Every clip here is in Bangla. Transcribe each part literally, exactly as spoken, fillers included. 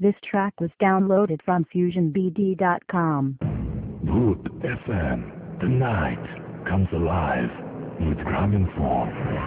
This track was downloaded from fusion b d dot com. Root F M. The night comes alive with Grameenphone.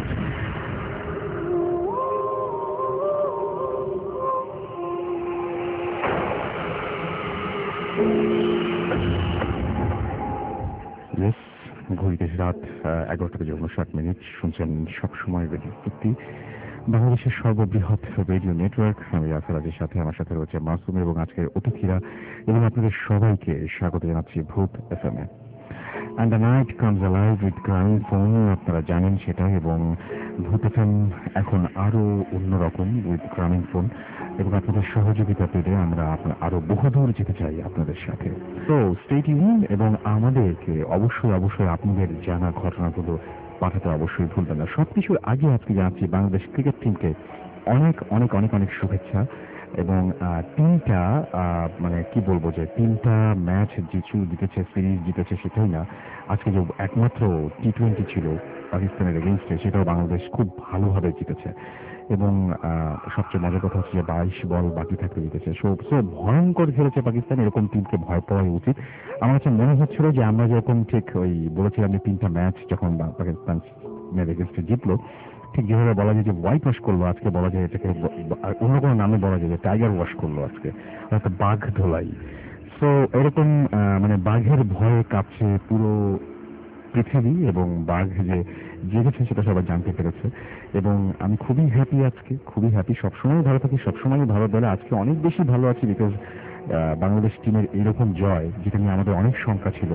Yes, ঘড়িতে রাত এগারোটা বেজে উনষাট মিনিট শুনছেন সবসময় রেডিও ফুর্তি, বাংলাদেশের সর্ববৃহৎ রেডিও নেটওয়ার্ক। আমি রাজের সাথে আমার সাথে রয়েছে মাসুম এবং আজকের অতিথিরা এবং আপনাদের সবাইকে স্বাগত জানাচ্ছি ভূত এফ এম এ। And the night comes alive with Grameenphone, আপনারা জানেন সেটা। এবং ভূত এফ এম এখন আরো অন্যরকম উইথ গ্রামীণফোন, এবং আপনাদের সহযোগিতা পেলে আমরা আরো বহুদূর যেতে চাই আপনাদের সাথে। তো স্টে টিউন এবং আমাদেরকে অবশ্যই অবশ্যই আপনাদের জানা ঘটনাগুলো পাঠাতে অবশ্যই ভুলবেন না। সবকিছুর আগে আজকে জানাচ্ছি বাংলাদেশ ক্রিকেট টিমকে অনেক অনেক অনেক অনেক শুভেচ্ছা। এবং তিনটা মানে কি বলবো, যে তিনটা ম্যাচ জিতু জিতেছে, সিরিজ জিতেছে, সেটাই না, আজকে যে একমাত্র টি টোয়েন্টি ছিল পাকিস্তানের এগেইনস্টে, সেটাও বাংলাদেশ খুব ভালোভাবে জিতেছে। এবং সবচেয়ে মজার কথা হচ্ছে যে বাইশ বল বাকি থাকতে জিতেছে। সো সো ভয়ঙ্কর খেলেছে পাকিস্তান, এরকম টিমকে ভয় পাওয়াই উচিত। আমার কাছে মনে হচ্ছিল যে আমরা যখন ঠিক ওই বলেছিলাম যে তিনটা ম্যাচ যখন পাকিস্তান এগেইনস্টে জিতলো, ঠিক যেভাবে বলা যায় যে হোয়াইট ওয়াশ করলো, আজকে বলা যায় এটাকে অন্য কোনো নামে বলা যায় যে টাইগার ওয়াশ করলো আজকে, একটা বাঘ ধোলাই। সো এরকম মানে বাঘের ভয়ে কাঁপছে পুরো পৃথিবী, এবং বাঘ যে জেগেছে সেটা সবাই জানতে পেরেছে। এবং আমি খুবই হ্যাপি আজকে, খুবই হ্যাপি। সবসময় ভালো থাকি, সবসময় ভালো দলে, আজকে অনেক বেশি ভালো আছি বিকজ বাংলাদেশ টিমের এইরকম জয়, যেটা নিয়ে আমাদের অনেক শঙ্কা ছিল।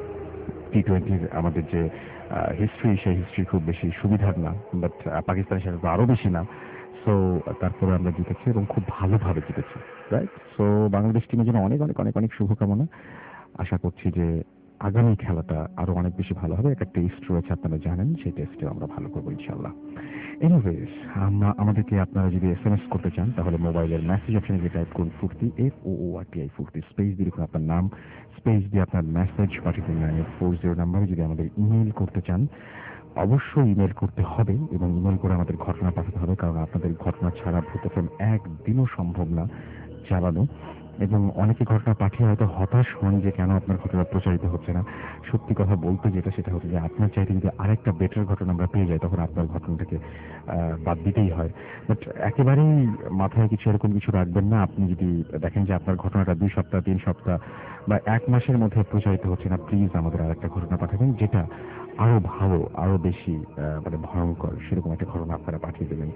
টি টোয়েন্টির আমাদের যে হিস্ট্রি, সেই হিস্ট্রি খুব বেশি সুবিধার না, বাট পাকিস্তানের সাথে তো আরো বেশি না। সো তারপরে আমরা জিতেছি এবং খুব ভালোভাবে জিতেছি, রাইট? সো বাংলাদেশ টিমের জন্য অনেক অনেক অনেক অনেক শুভকামনা। আশা করছি যে আগামী খেলাটা আরো অনেক বেশি ভালো হবে। একটা টেস্ট রয়েছে, আপনারা জানেন, সেই টেস্টে আমরা ভালো করবো ইনশাল্লাহ। এনিওয়েজ, আমরা আমাদেরকে আপনারা যদি এস এম এস করতে চান তাহলে মোবাইলের মেসেজ অপশনে গিয়ে টাইপ করুন Foorti, F O O R T I Foorti, space দিয়ে লিখুন আপনার নাম, স্পেস দিয়ে আপনার মেসেজ পাঠিয়ে দিন নাইন এইট ফোর জিরো নাম্বারে। যদি আমাদের ইমেল করতে চান অবশ্যই ইমেল করতে হবে, এবং ইমেল করে আমাদের ঘটনা পাঠাতে হবে, কারণ আপনাদের ঘটনা ছাড়া ভূত এফ এম একদিনও সম্ভব না চালানো। এবং অনেকে ঘটনা পাঠিয়ে হয়তো হতাশ হন যে কেন আপনার ঘটনা প্রচারিত হচ্ছে না। সত্যি কথা বলতে যেটা সেটা হচ্ছে যে আপনার চাইতে যদি আরেকটা বেটার ঘটনা আমরা পেয়ে যাই, তখন আপনার ঘটনাটাকে বাদ দিতেই হয়। বাট একেবারেই মাথায় কিছু এরকম কিছু রাখবেন না। আপনি যদি দেখেন যে আপনার ঘটনাটা দুই সপ্তাহ, তিন সপ্তাহ বা এক মাসের মধ্যে প্রচারিত হচ্ছে না, প্লিজ আমাদের আরেকটা ঘটনা পাঠাবেন, যেটা আরো ভালো, আরো বেশি মানে ভয়ঙ্কর, সেরকম একটা ঘটনা আপনারা পাঠিয়ে দেবেন।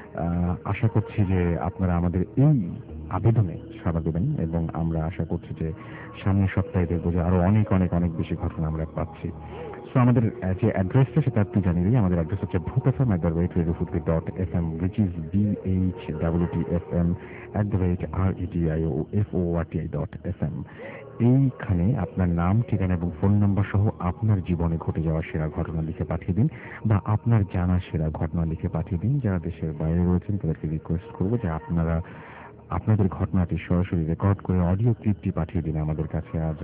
আশা করছি যে আপনারা আমাদের এই আবেদনে সাড়া দেবেন, এবং আমরা আশা করছি যে সামনের সপ্তাহে দেখবো যে আরো অনেক অনেক অনেক বেশি ঘটনা আমরা পাচ্ছি। সো আমাদের যে অ্যাড্রেসটা সেটা একটু জানিয়ে দিই। আমাদের অ্যাড্রেস হচ্ছে Bhoot F M at the rate radio Foorti dot F M, which is B H W T F M at the rate R E T I O F O R T I dot F M. এইখানে আপনার নাম, ঠিকানা এবং ফোন নাম্বার সহ আপনার জীবনে ঘটে যাওয়া সেরা ঘটনা লিখে পাঠিয়ে দিন, বা আপনার জানা সেরা ঘটনা লিখে পাঠিয়ে দিন। যারা দেশের বাইরে রয়েছেন তাদেরকে রিকোয়েস্ট করবো যে আপনারা আপনাদের ঘটনাটি সরাসরি রেকর্ড করে অডিও ক্লিপটি পাঠিয়ে দিন আমাদের কাছে। আজ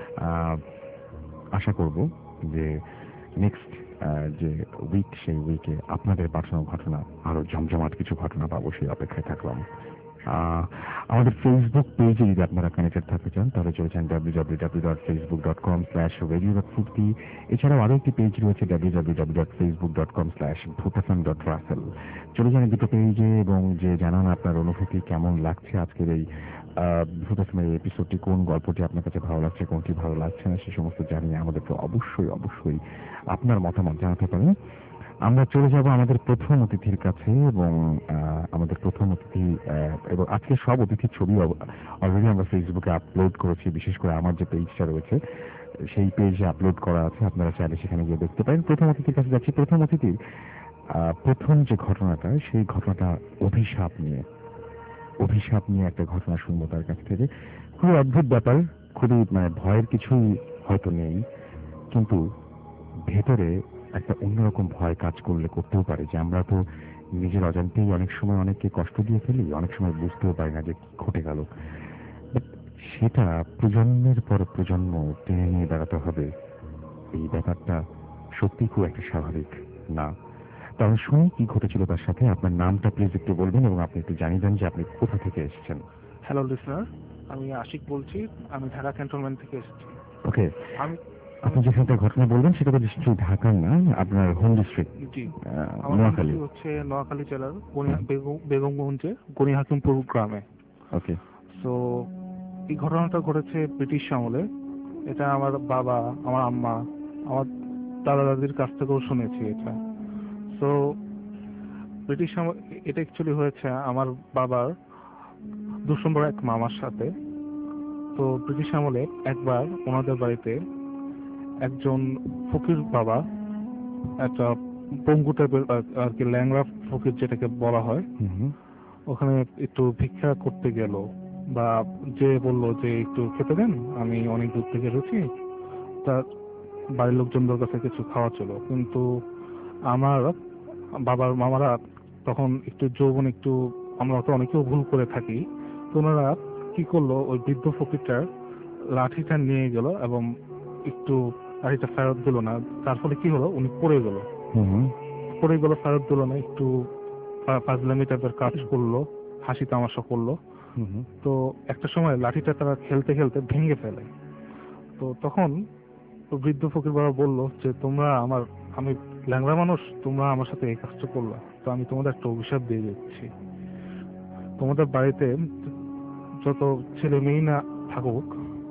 আশা করব যে নেক্সট যে উইক, সেই উইকে আপনাদের পাঠানো ঘটনা আরো জমজমাট কিছু ঘটনা পাবো, সেই অপেক্ষায় থাকলাম। আমাদের ফেসবুক পেজে যদি আপনারা কানেক্টেড থাকতে চান তাহলে চলে যান W W W dot Facebook dot com slash radio dot Foorti. এছাড়াও আরো একটি পেজ রয়েছে W W W dot Facebook dot com slash Bhoot F M dot Russell. চলে যান দুটো পেজে এবং যে জানান আপনার অনুভূতি, কেমন লাগছে আজকের এই ভূত এফ এম এর এপিসোডটি, কোন গল্পটি আপনার কাছে ভালো লাগছে, কোনটি ভালো লাগছে না, সে সমস্ত জানিয়ে আমাদেরকে অবশ্যই অবশ্যই আপনার মতামত জানাতে পারেন। আমরা চলে যাব আমাদের প্রথম অতিথির কাছে, এবং আমাদের প্রথম অতিথি, এবং আজকে সব অতিথির ছবি অলরেডি আমরা ফেসবুকে আপলোড করেছি, বিশেষ করে আমার যে পেজটা রয়েছে সেই পেজে আপলোড করা আছে, আপনারা চাইলে সেখানে গিয়ে দেখতে পারেন। প্রথম অতিথির কাছে যাচ্ছি। প্রথম অতিথির প্রথম যে ঘটনাটা, সেই ঘটনাটা অভিশাপ নিয়ে অভিশাপ নিয়ে একটা ঘটনা শুনবো তার কাছ থেকে। খুবই অদ্ভুত ব্যাপার, খুবই মানে ভয়ের কিছুই হয়তো নেই, কিন্তু ভেতরে একটা অন্যরকম ভয় কাজ করলে করতেও পারে যে আমরা তো নিজের অজান্তেই অনেক সময় অনেককে কষ্ট দিয়ে ফেলি, অনেক সময় বুঝতেও পারি না যে কি ঘটে গেল। সেটা প্রজন্মের পর প্রজন্ম টেনে নিয়ে বেড়াতে হবে, এই ব্যাপারটা সত্যি খুব একটা স্বাভাবিক না। তাহলে শুনি কি ঘটেছিল তার সাথে। আপনার নামটা প্লিজ একটু বলবেন, এবং আপনি একটু জানিয়ে দেন যে আপনি কোথা থেকে এসেছেন। হ্যালো লিসনার, আমি আশিক বলছি। আমি ঢাকা ক্যান্টনমেন্ট থেকে এসেছি। ওকে, আমি আপনি যেখানটা ঘটনা বলবেন সেটা তো ডিস্ট্রিক্ট ঢাকার না, আপনার হোম ডিস্ট্রিক্ট জি, আমার নোয়াখালী। বাড়ি হচ্ছে নোয়াখালী জেলার গনি- বেগম- বেগমগঞ্জে গনি হাকিমপুর গ্রামে। ওকে। তো এই ঘটনাটা ঘটেছে ব্রিটিশ আমলে। এটা আমার বাবা, আমার আম্মা, আমার দাদা দাদির কাছ থেকেও শুনেছি এটা। তো ব্রিটিশ আমল এটা অ্যাকচুয়ালি হয়েছে আমার বাবার দুঃসম্পর্ক এক মামার সাথে। তো ব্রিটিশ আমলে একবার ওনাদের বাড়িতে একজন ফকির বাবা, একটা পঙ্গু টাইপের আর কি ল্যাংড়া ফকির যেটাকে বলা হয়, হুম। ওখানে একটু ভিক্ষা করতে গেল, বা যে বলল যে একটু খেতে দেন, আমি অনেক দূর থেকে এসেছি, তার বাড়ির লোকজনদের কাছে কিছু খাওয়া ছিল। কিন্তু আমার বাবার মামারা তখন একটু যৌবন, একটু আমরা তো অনেকেও ভুল করে থাকি, তো ওনারা কি করলো, ওই বৃদ্ধ ফকিরটার লাঠিটা নিয়ে গেল এবং একটু লাঠিটা ফেরত দিল না। তার ফলে কি হলো, উনি পড়ে গেল। হুম। পড়ে গেল, ফেরত দিল না, একটু পাজলামি টাইপের কাজ করলো, হাসি তামাশা করলো। হুম। তো একটা সময় লাঠিটা তারা খেলতে খেলতে ভেঙে ফেলে। তো তখন তো বৃদ্ধ ফকির বাবা বলল যে তোমরা আমার, আমি ল্যাংড়া মানুষ, তোমরা আমার সাথে এই কাজটা করলা, তো আমি তোমাদের একটা অভিশাপ দিয়ে যাচ্ছি। তোমাদের বাড়িতে যত ছেলে মেয়ে না থাকুক,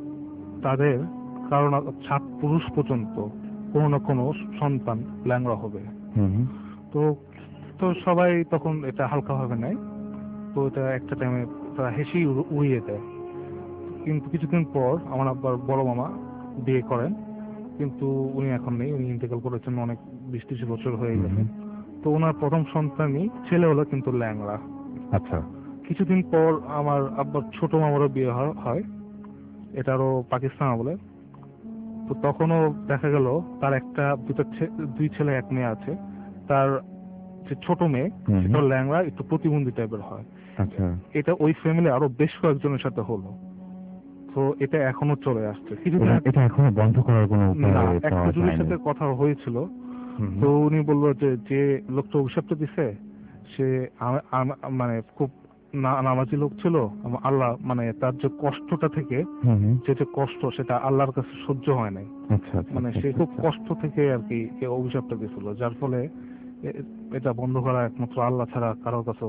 তাদের কারণ সাত পুরুষ পর্যন্ত কোনো না কোনো সন্তান ল্যাংড়া হবে। হুম। তো তো সবাই তখন এটা হালকাভাবে নেয়। তো এটা একটা টাইমে তারা হেসেই উড়- উড়িয়ে দেয়। কিন্তু কিছুদিন পর আমার আব্বার বড় মামা বিয়ে করেন, কিন্তু উনি এখন নেই, উনি ইন্তেকাল করেছেন, অনেক বিশ ত্রিশ বছর হয়ে গেছে। তো ওনার প্রথম সন্তানই ছেলে হলো, কিন্তু ল্যাংড়া। আচ্ছা। কিছুদিন পর আমার আব্বার ছোট মামারও বিয়ে হয় হয়, এটারও পাকিস্তান বলে। তো তখনও দেখা গেল তার একটা দুটো ছে- দুই ছেলে এক মেয়ে আছে। তার যে ছোট মেয়ে, হুম। সেটা ল্যাংড়া, একটু প্রতিবন্ধী টাইপের হয়। আচ্ছা। এটা ওই ফ্যামিলি আরো বেশ কয়েকজনের সাথে হলো। তো এটা এখনো চলে আসছে। কিছুদিন এটা আগে এটা এখনো বন্ধ করার কোনো উপায় না, এক পাওয়া হুজুরের যায়নি। সাথে কথা হয়েছিল। হুম। তো উনি বললো যে যে লোকটা অভিশাপটা দিছে সে আম- আম- মানে খুব না- নামাজি লোক ছিল। আম- আল্লাহ মানে তার যে কষ্টটা থেকে, হুম। যে যে কষ্ট, সেটা আল্লাহর কাছে সহ্য হয় নাই। আচ্ছা আচ্ছা মানে আচ্ছা, সে খুব আচ্ছা। কষ্ট থেকে আর কি এই অভিশাপটা দিয়েছিল, যার ফলে এ- এটা বন্ধ করা একমাত্র আল্লাহ ছাড়া কারোর কাছে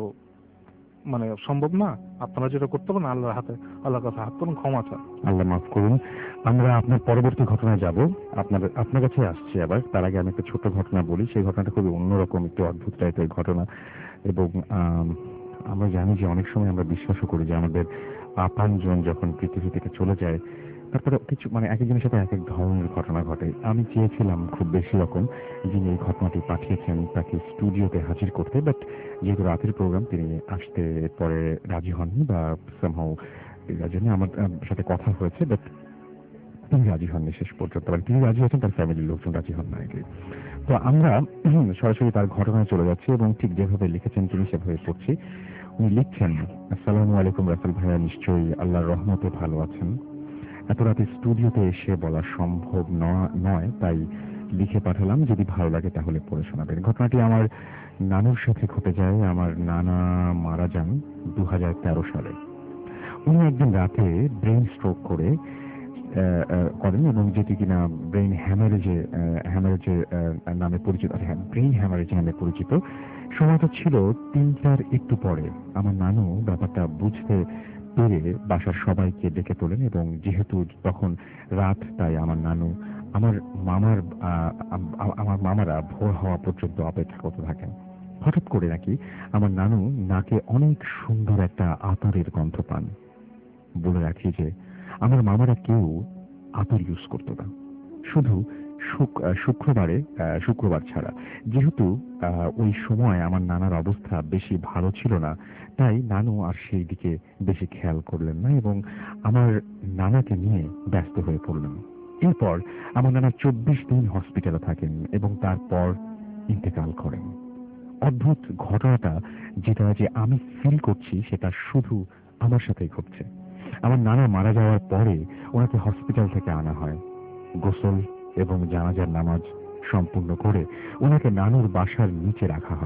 মানে সম্ভব না। আপনারা যেটা করতে পারেন, আল্লাহর হাতে, আল্লাহর কাছে হাত তুলুন, ক্ষমা চান। আল্লাহ মাফ করুন। আমরা আপনার পরবর্তী ঘটনায় যাব। আপনার আপনার কাছে আসছি আবার। তার আগে আমি একটা ছোট ঘটনা বলি। সেই ঘটনাটা খুবই অন্যরকম, একটু অদ্ভুত টাইপের ঘটনা। এবং আম, আমরা জানি যে অনেক সময় আমরা বিশ্বাসও করি যে আমাদের আপনজন যখন পৃথিবী থেকে চলে যায়, তারপরে কিছু মানে এক একজনের সাথে এক এক ধরনের ঘটনা ঘটে। আমি চেয়েছিলাম খুব বেশি রকম যিনি এই ঘটনাটি পাঠিয়েছেন তাকে স্টুডিওতে হাজির করতে, বাট যেহেতু রাতের প্রোগ্রাম তিনি আসতে পরে রাজি হননি, বা সামহাউ এই জন্য আমার আহ, সাথে কথা হয়েছে, বাট তিনি রাজি হননি শেষ পর্যন্ত। মানে তিনি রাজি হয়েছেন, তার ফ্যামিলির লোকজন রাজি হন না আগে। তো আমরা উম, সরাসরি তার ঘটনায় চলে যাচ্ছি এবং ঠিক যেভাবে লিখেছেন তিনি সেভাবে পড়ছি। উনি লিখছেন, আসসালামু আলাইকুম রাসেল ভাইয়া, নিশ্চয়ই আল্লাহর রহমতে ভালো আছেন। এত রাতে স্টুডিওতে এসে বলা সম্ভব ন- নয়, তাই লিখে পাঠালাম। যদি ভালো লাগে তাহলে পড়ে শোনাবেন। ঘটনাটি আমার নানুর সাথে ঘটে যায়। আমার নানা মারা যান দু হাজার তেরো সালে। উনি একদিন রাতে ব্রেন স্ট্রোক করে আহ, আহ, করেন, এবং যেটি কিনা ব্রেইন হ্যামারেজে হ্যামারেজে নামে পরিচিত, হ্যাঁ ব্রেইন হ্যামারেজ নামে পরিচিত। সময়টা ছিল তিনটার একটু পরে। আমার নানু ব্যাপারটা বুঝতে পেরে বাসার সবাইকে ডেকে তোলেন, এবং যেহেতু তখন রাত, তাই আমার নানু আমার মামার আহ, আম- আম- আমার মামারা ভোর হওয়া পর্যন্ত অপেক্ষা করতে থাকেন। হঠাৎ করে নাকি আমার নানু নাকে অনেক সুন্দর একটা আতরের গন্ধ পান। বলে রাখি যে আমার মামারা কেউ আতর ইউজ করতো না, শুধু শুক- আহ, শুক্রবারে আহ, শুক্রবার ছাড়া। যেহেতু আহ, ওই সময় আমার নানার অবস্থা বেশি ভালো ছিল না, তাই নানু আর সেই দিকে বেশি খেয়াল করলেন না এবং আমার নানাকে নিয়ে ব্যস্ত হয়ে পড়লেন। এরপর আমার নানা চব্বিশ দিন হসপিটালে থাকেন এবং তারপর ইন্তেকাল করেন। অদ্ভুত ঘটনাটা, যেটা যে আমি ফিল করছি, সেটা শুধু আমার সাথেই ঘটছে। আমার নানা মারা যাওয়ার পরে ওনাকে হসপিটাল থেকে আনা হয়। গোসল এবং জানাজার নামাজ সম্পূর্ণ করে ওনাকে নানুর বাসার নিচে রাখা হয়।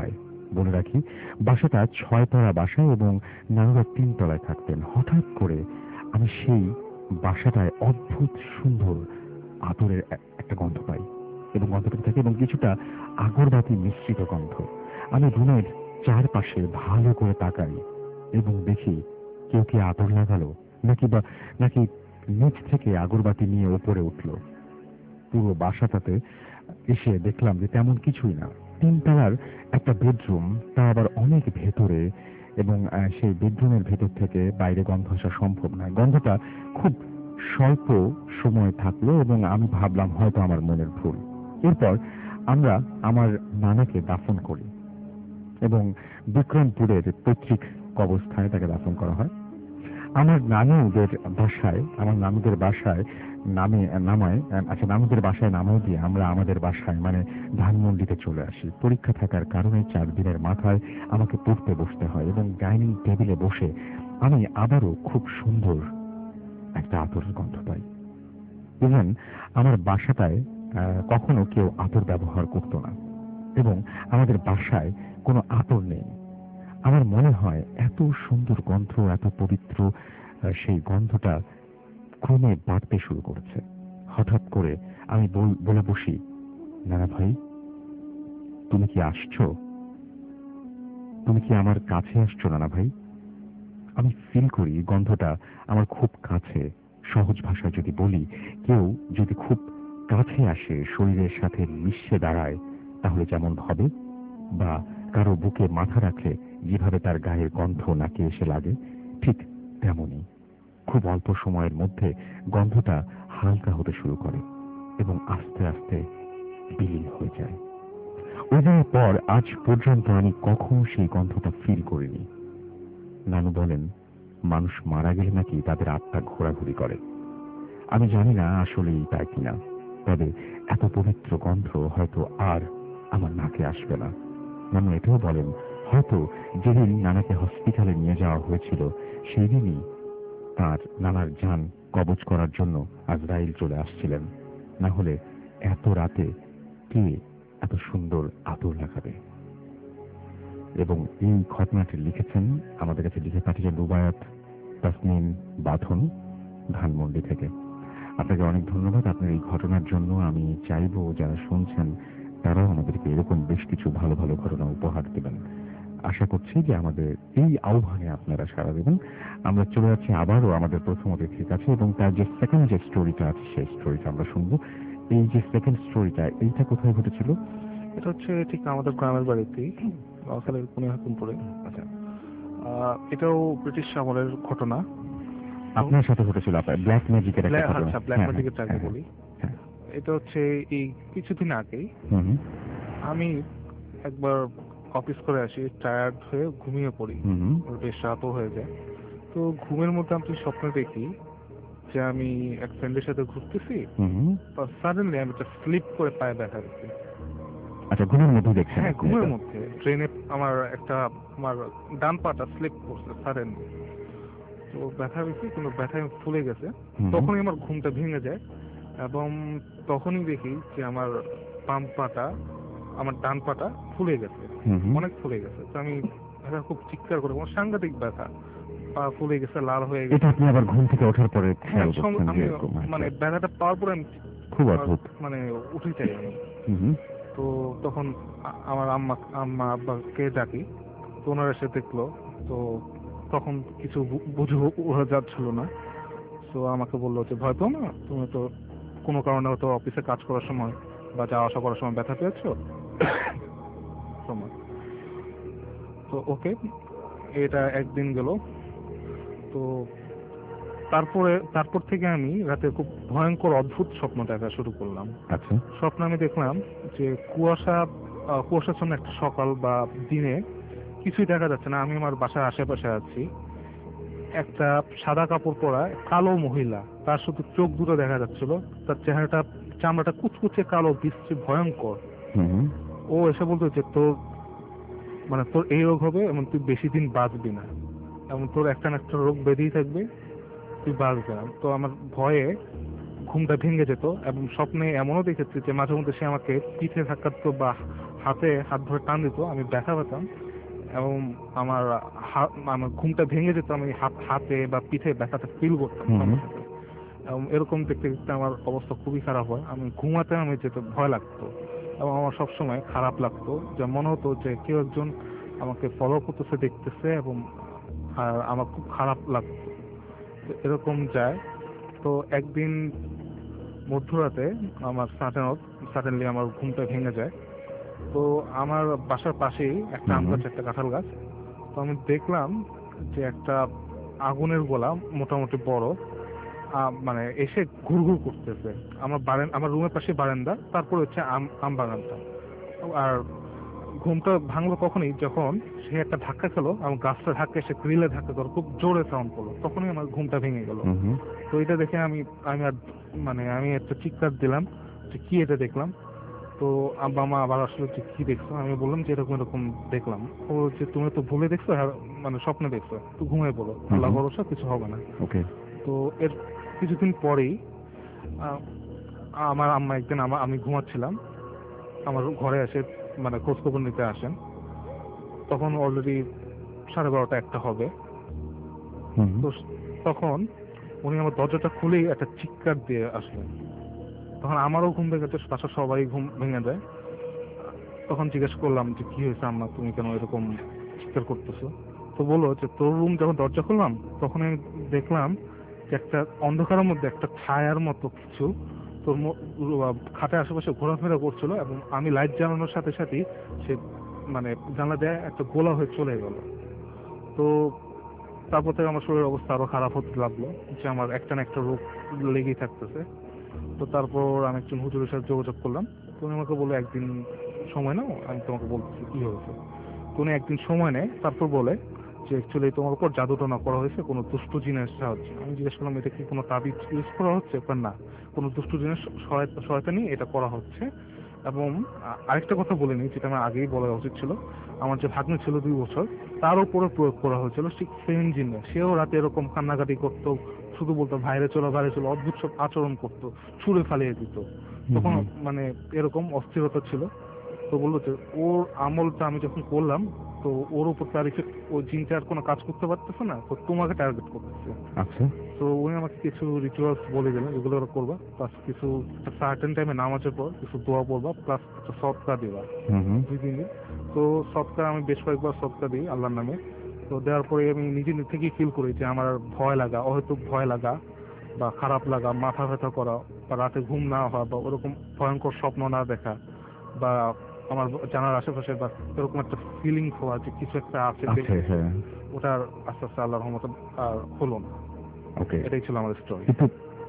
বলে রাখি, বাসাটা ছয়তলা বাসা এবং নানুরা তিন তলায় থাকতেন। হঠাৎ করে আমি সেই বাসাটায় অদ্ভুত সুন্দর আতরের একটা গন্ধ পাই এবং গন্ধটা থাকে এবং কিছুটা আগরবাতি মিশ্রিত গন্ধ। আমি রুমের চারপাশে ভালো করে তাকাই এবং দেখি কেউ কি আতর লাগালো নাকি বা নাকি নিচ থেকে আগরবাতি নিয়ে ওপরে উঠল। পুরো বাসাটাতে এসে দেখলাম যে তেমন কিছুই না। তিনতলার একটা বেডরুম, তা আবার অনেক ভেতরে, এবং সেই বেডরুমের ভেতর থেকে বাইরে গন্ধ আসা সম্ভব নয়। গন্ধটা খুব স্বল্প সময় থাকলো এবং আমি ভাবলাম হয়তো আমার মনের ভুল। এরপর আমরা আমার নানাকে দাফন করি এবং বিক্রমপুরের পৈতৃক কবরস্থানে তাকে দাফন করা হয়। আমার নানুদের বাসায় আমার নানুদের বাসায় নামে নামায় আচ্ছা নানুদের বাসায় নামাই দিয়ে আমরা আমাদের বাসায় মানে ধানমন্ডিতে চলে আসি। পরীক্ষা থাকার কারণে চার দিনের মাথায় আমাকে পড়তে বসতে হয় এবং ডাইনিং টেবিলে বসে আমি আবারও খুব সুন্দর একটা আতরের গন্ধ পাই। ইভেন আমার বাসাটায় কখনো কেউ আতর ব্যবহার করত না এবং আমাদের বাসায় কোনো আতর নেই। আমার মনে হয় এত সুন্দর গন্ধ, এত পবিত্র সেই গন্ধটা ক্রমে বাড়তে শুরু করেছে। হঠাৎ করে আমি বলে বসি, নানা ভাই, তুমি কি আসছো? তুমি কি আমার কাছে আসছো নানা ভাই? আমি ফিল করি গন্ধটা আমার খুব কাছে। সহজ ভাষায় যদি বলি, কেউ যদি খুব কাছে আসে, শরীরের সাথে মিশে দাঁড়ায়, তাহলে যেমন হবে, বা কারো বুকে মাথা রাখলে যেভাবে তার গায়ের গন্ধ নাকে এসে লাগে, ঠিক তেমনই খুব অল্প সময়ের মধ্যে গন্ধটা হালকা হতে শুরু করে এবং আস্তে আস্তে বিলীন হয়ে যায়। ওই দিনের পর আজ পর্যন্ত আমি কখনো সেই গন্ধটা ফিল করিনি। নানু বলেন, মানুষ মারা গেলে নাকি তাদের আত্মা ঘোরাঘুরি করে। আমি জানি না আসলেই তাই কিনা, তবে এত পবিত্র গন্ধ হয়তো আর আমার নাকে আসবে না। নানু এটাও বলেন, হয়তো যেদিন নানাকে হসপিটালে নিয়ে যাওয়া হয়েছিল সেই দিনই তার নানার জান কবজ করার জন্য আজরাইল চলে আসছিলেন। না হলে এত রাতে কে এত সুন্দর আতর লাগাবে? এবং এই ঘটনাটি লিখেছেন, আমাদের কাছে লিখে পাঠিয়েছেন রুবায়াত তাসনিম বাঁধন, ধানমন্ডি থেকে। আপনাকে অনেক ধন্যবাদ আপনার এই ঘটনার জন্য। আমি চাইবো যারা শুনছেন তারাও আমাদেরকে এরকম বেশ কিছু ভালো ভালো ঘটনা উপহার দেবেন। আশা করছি যে আমাদের এই আহ্বানে আপনারা সাড়া দেবেন। আমরা চলে যাচ্ছি আবারও আমাদের প্রথম অতিথির কাছে এবং তার যে সেকেন্ড যে স্টোরিটা আছে সেই স্টোরিটা আমরা শুনবো। এই যে সেকেন্ড স্টোরিটা, এইটা কোথায় ঘটেছিল? এটা হচ্ছে ঠিক আমাদের গ্রামের বাড়িতেই, নোয়াখালীর কুনিহাকুমপুরে। আচ্ছা, এটাও ব্রিটিশ আমলের ঘটনা। আপনার সাথে ঘটেছিল ব্ল্যাক ম্যাজিকের একটা ঘটনা? আচ্ছা, ব্ল্যাক ম্যাজিকের আগে বলি। এটা হচ্ছে এই কিছুদিন আগেই আমি একবার অফিস করে আসি, টায়ার্ড হয়ে ঘুমিয়ে পড়ি, বেশ রাতও হয়ে যায়। তো ঘুমের মধ্যে আমি স্বপ্নে দেখি যে আমি এক ফ্রেন্ডের সাথে ঘুরতেছি, সাডেনলি আমি একটা স্লিপ করে পায়ে ব্যথা পেয়েছি। আচ্ছা, ঘুমের মধ্যে দেখছেন? হ্যাঁ, ঘুমের মধ্যে ট্রেনে আমার একটা আমার ডান পাটা স্লিপ করছে সাডেনলি। তো ব্যথা পেয়েছি, কিন্তু ব্যথায় ফুলে গেছে। তখনই আমার ঘুমটা ভেঙে যায় এবং তখনই দেখি যে আমার বাম পাটা, আমার ডান পাটা ফুলে গেছে, অনেক ফুলে গেছে। তো আমি ব্যথা খুব চিৎকার করে, আমার সাংঘাতিক ব্যথা, পা ফুলে গেছে, লাল হয়ে গেছে। এটা আপনি আবার ঘুম থেকে ওঠার পরে খেয়াল করছেন? আমি মানে ব্যথাটা পাওয়ার পরে আমি খুব অদ্ভুত মানে উঠে যাই আমি। তো তখন আমার আম্মা আম্মা আব্বাকে ডাকি, তো ওনারা এসে দেখলো। তো তখন কিছু বুঝে ওরা যাচ্ছিল না, তো আমাকে বললো যে ভয় পাও না, তুমি তো কোনো কারণে হয়তো অফিসে কাজ করার সময় বা যাওয়া আসা করার সময় ব্যথা পেয়েছো সময়। তো ওকে, এটা একদিন গেল। তো তারপরে তারপর থেকে আমি রাতে খুব ভয়ঙ্কর অদ্ভুত স্বপ্ন দেখা শুরু করলাম। আচ্ছা, স্বপ্নে আমি দেখলাম যে কুয়াশা কুয়াশাচ্ছন্ন একটা সকাল বা দিনে কিছুই দেখা যাচ্ছে না, আমি আমার বাসার আশেপাশে আছি। একটা সাদা কাপড় পরা কালো মহিলা, তার শুধু চোখ দুটো দেখা যাচ্ছিল, তার চেহারাটা চামড়াটা কুচকুচে কালো, বিশ্রী, ভয়ঙ্কর। ও এসে বলতো যে তোর মানে তোর এই রোগ হবে এবং তুই বেশি দিন বাঁচবি না, এবং তোর একটা না একটা রোগ বেঁধেই থাকবে, তুই বাঁচবে না। তো আমার ভয়ে ঘুমটা ভেঙে যেত এবং স্বপ্নে এমনও দেখেছি যে মাঝে মধ্যে সে আমাকে পিঠে ধাক্কাতো বা হাতে হাত ধরে টান দিত, আমি ব্যথা পেতাম এবং আমার হাত আমার ঘুমটা ভেঙে যেত, আমি হাত- হাতে বা পিঠে ব্যথাটা ফিল করতাম হুম। সঙ্গে সাথে। এবং এরকম দেখতে দেখতে আমার অবস্থা খুবই খারাপ হয়, আমি ঘুমাতে আমি যেতে ভয় লাগতো এবং আমার সবসময় খারাপ লাগতো, যে মনে হতো যে কেউ একজন আমাকে ফলো করতেছে, দেখতেছে, এবং আর আমার খুব খারাপ লাগতো। তো এরকম যায়। তো একদিন মধ্যরাতে আমার সাডেন সাডেনলি আমার ঘুমটা ভেঙে যায়। তো আমার বাসার পাশেই একটা আম হুম। গাছ, একটা কাঁঠাল গাছ। তো আমি দেখলাম যে একটা আগুনের গোলা মোটামুটি বড় আম, মানে এসে ঘুরঘুর করতেছে আমার বারান আমার রুমের পাশে বারান্দা, তারপর হচ্ছে আম আম বাগানটা। আর ঘুমটা ভাঙলো কখনই যখন সে একটা ধাক্কা খেলো, আমার গাছটা ধাক্কা এসে গ্রিলে ধাক্কা করলো, খুব জোরে সাউন্ড করলো, তখনই আমার ঘুমটা ভেঙে গেল। হুম। হুম। তো এটা দেখে আমি আমি আর মানে আমি একটা চিৎকার দিলাম যে কি এটা দেখলাম। তো আব্বা মা আবার আসলে যে কি দেখছো, আমি বললাম যে এরকম এরকম দেখলাম। ও যে তুমি তো ভুলে দেখছো, হ্যাঁ, মানে স্বপ্নে দেখছো, তো ঘুমিয়ে পড়ো, আল্লাহ ভরসা, কিছু হবে না। ওকে। তো এর কিছুদিন পরেই আহ, আমার আম্মা একদিন আমা- আমি ঘুমাচ্ছিলাম, আমার ঘরে এসে মানে খোঁজ খবর নিতে আসেন। তখন অলরেডি সাড়ে বারোটা একটা হবে। হুম। তো স- তখন উনি আমার দরজাটা খুলেই একটা চিৎকার দিয়ে আসলেন। তখন আমারও ঘুম ভেঙে গেছে, বাসার সবাই ঘুম ভেঙে যায়। তখন জিজ্ঞেস করলাম যে কি হয়েছে আম্মা, তুমি কেন এরকম চিৎকার করতেছো? তো বললো যে তোর রুম যখন দরজা খুললাম তখন আমি দেখলাম যে একটা অন্ধকারের মধ্যে একটা ছায়ার মতো কিছু তোর ম- র- খাটের আশেপাশে ঘোরাফেরা করছিল, এবং আমি লাইট জ্বালানোর সাথে সাথেই সে মানে জানলা দেয় একটা গোলা হয়ে চলে গেল। তো তারপর থেকে আমার শরীরের অবস্থা আরো খারাপ হতে লাগলো, যে আমার একটা না একটা রোগ লেগেই থাকতেছে। তো তারপর আমি একজন হুজুরের সাথে যোগাযোগ করলাম। তো উনি আমাকে বলে একদিন সময় নাও, আমি তোমাকে বলতেছি কি হয়েছে। তো উনি একদিন সময় নেয়, তারপর বলে যে অ্যাকচুয়ালি তোমার উপর জাদুটনা করা হয়েছে কোনো দুষ্ট জিনের সাহায্যে। আমি জিজ্ঞেস করলাম এটা কি কোনো তাবিজ ইউজ করা হচ্ছে? বললেন, না, কোনো দুষ্ট জিনের সহায়তা সহায়তা নিয়ে এটা করা হচ্ছে। এবং আ- আরেকটা কথা বলে নিই, যেটা আমার আগেই বলা উচিত ছিল, আমার যে ভাগ্নে ছিল দুই বছর, তার উপরে প্রয়োগ করা হয়েছিল ঠিক সেম জিনিস। সেও রাতে এরকম কান্নাকাটি করতো, শুধু বলতো বাইরে চলো বাইরে চলো, অদ্ভুত সব আচরণ করতো, ছুঁড়ে ফালিয়ে দিত। তখন হুম। মানে এরকম অস্থিরতা ছিল। তো বললো যে ওর আমলটা আমি যখন করলাম, তো ওর উপর তার ইফেক্ট, ওই জিনটা আর কোনো কাজ করতে পারতেছে না, তো তোমাকে টার্গেট করতেছে। আচ্ছা। তো উনি আমাকে কিছু রিচুয়ালস বলে দিলেন, এগুলো ওরা করবা, প্লাস কিছু সার্টেন টাইমে নামাজের পর কিছু দোয়া পড়বা, প্লাস কিছু সদকা দিবা হুম। হুম। দুই দিন দিন। তো সদকা আমি বেশ কয়েকবার সদকা দিই আল্লাহর নামে। তো দেওয়ার পরে আমি নিজে নিজে থেকেই ফিল করি যে আমার আর ভয় লাগা, হয়তো ভয় লাগা বা খারাপ লাগা, মাথা ব্যথা করা, বা রাতে ঘুম না হওয়া, বা ওরকম ভয়ঙ্কর স্বপ্ন না দেখা, বা আমার জানার আশেপাশে বা এরকম একটা ফিলিং হওয়া যে কিছু একটা আছে, আছে, হ্যাঁ। ওটার আস্তে আস্তে আল্লাহর রহমতে আর হলো না। ওকে। এটাই ছিল আমার স্টোরি। কিন্তু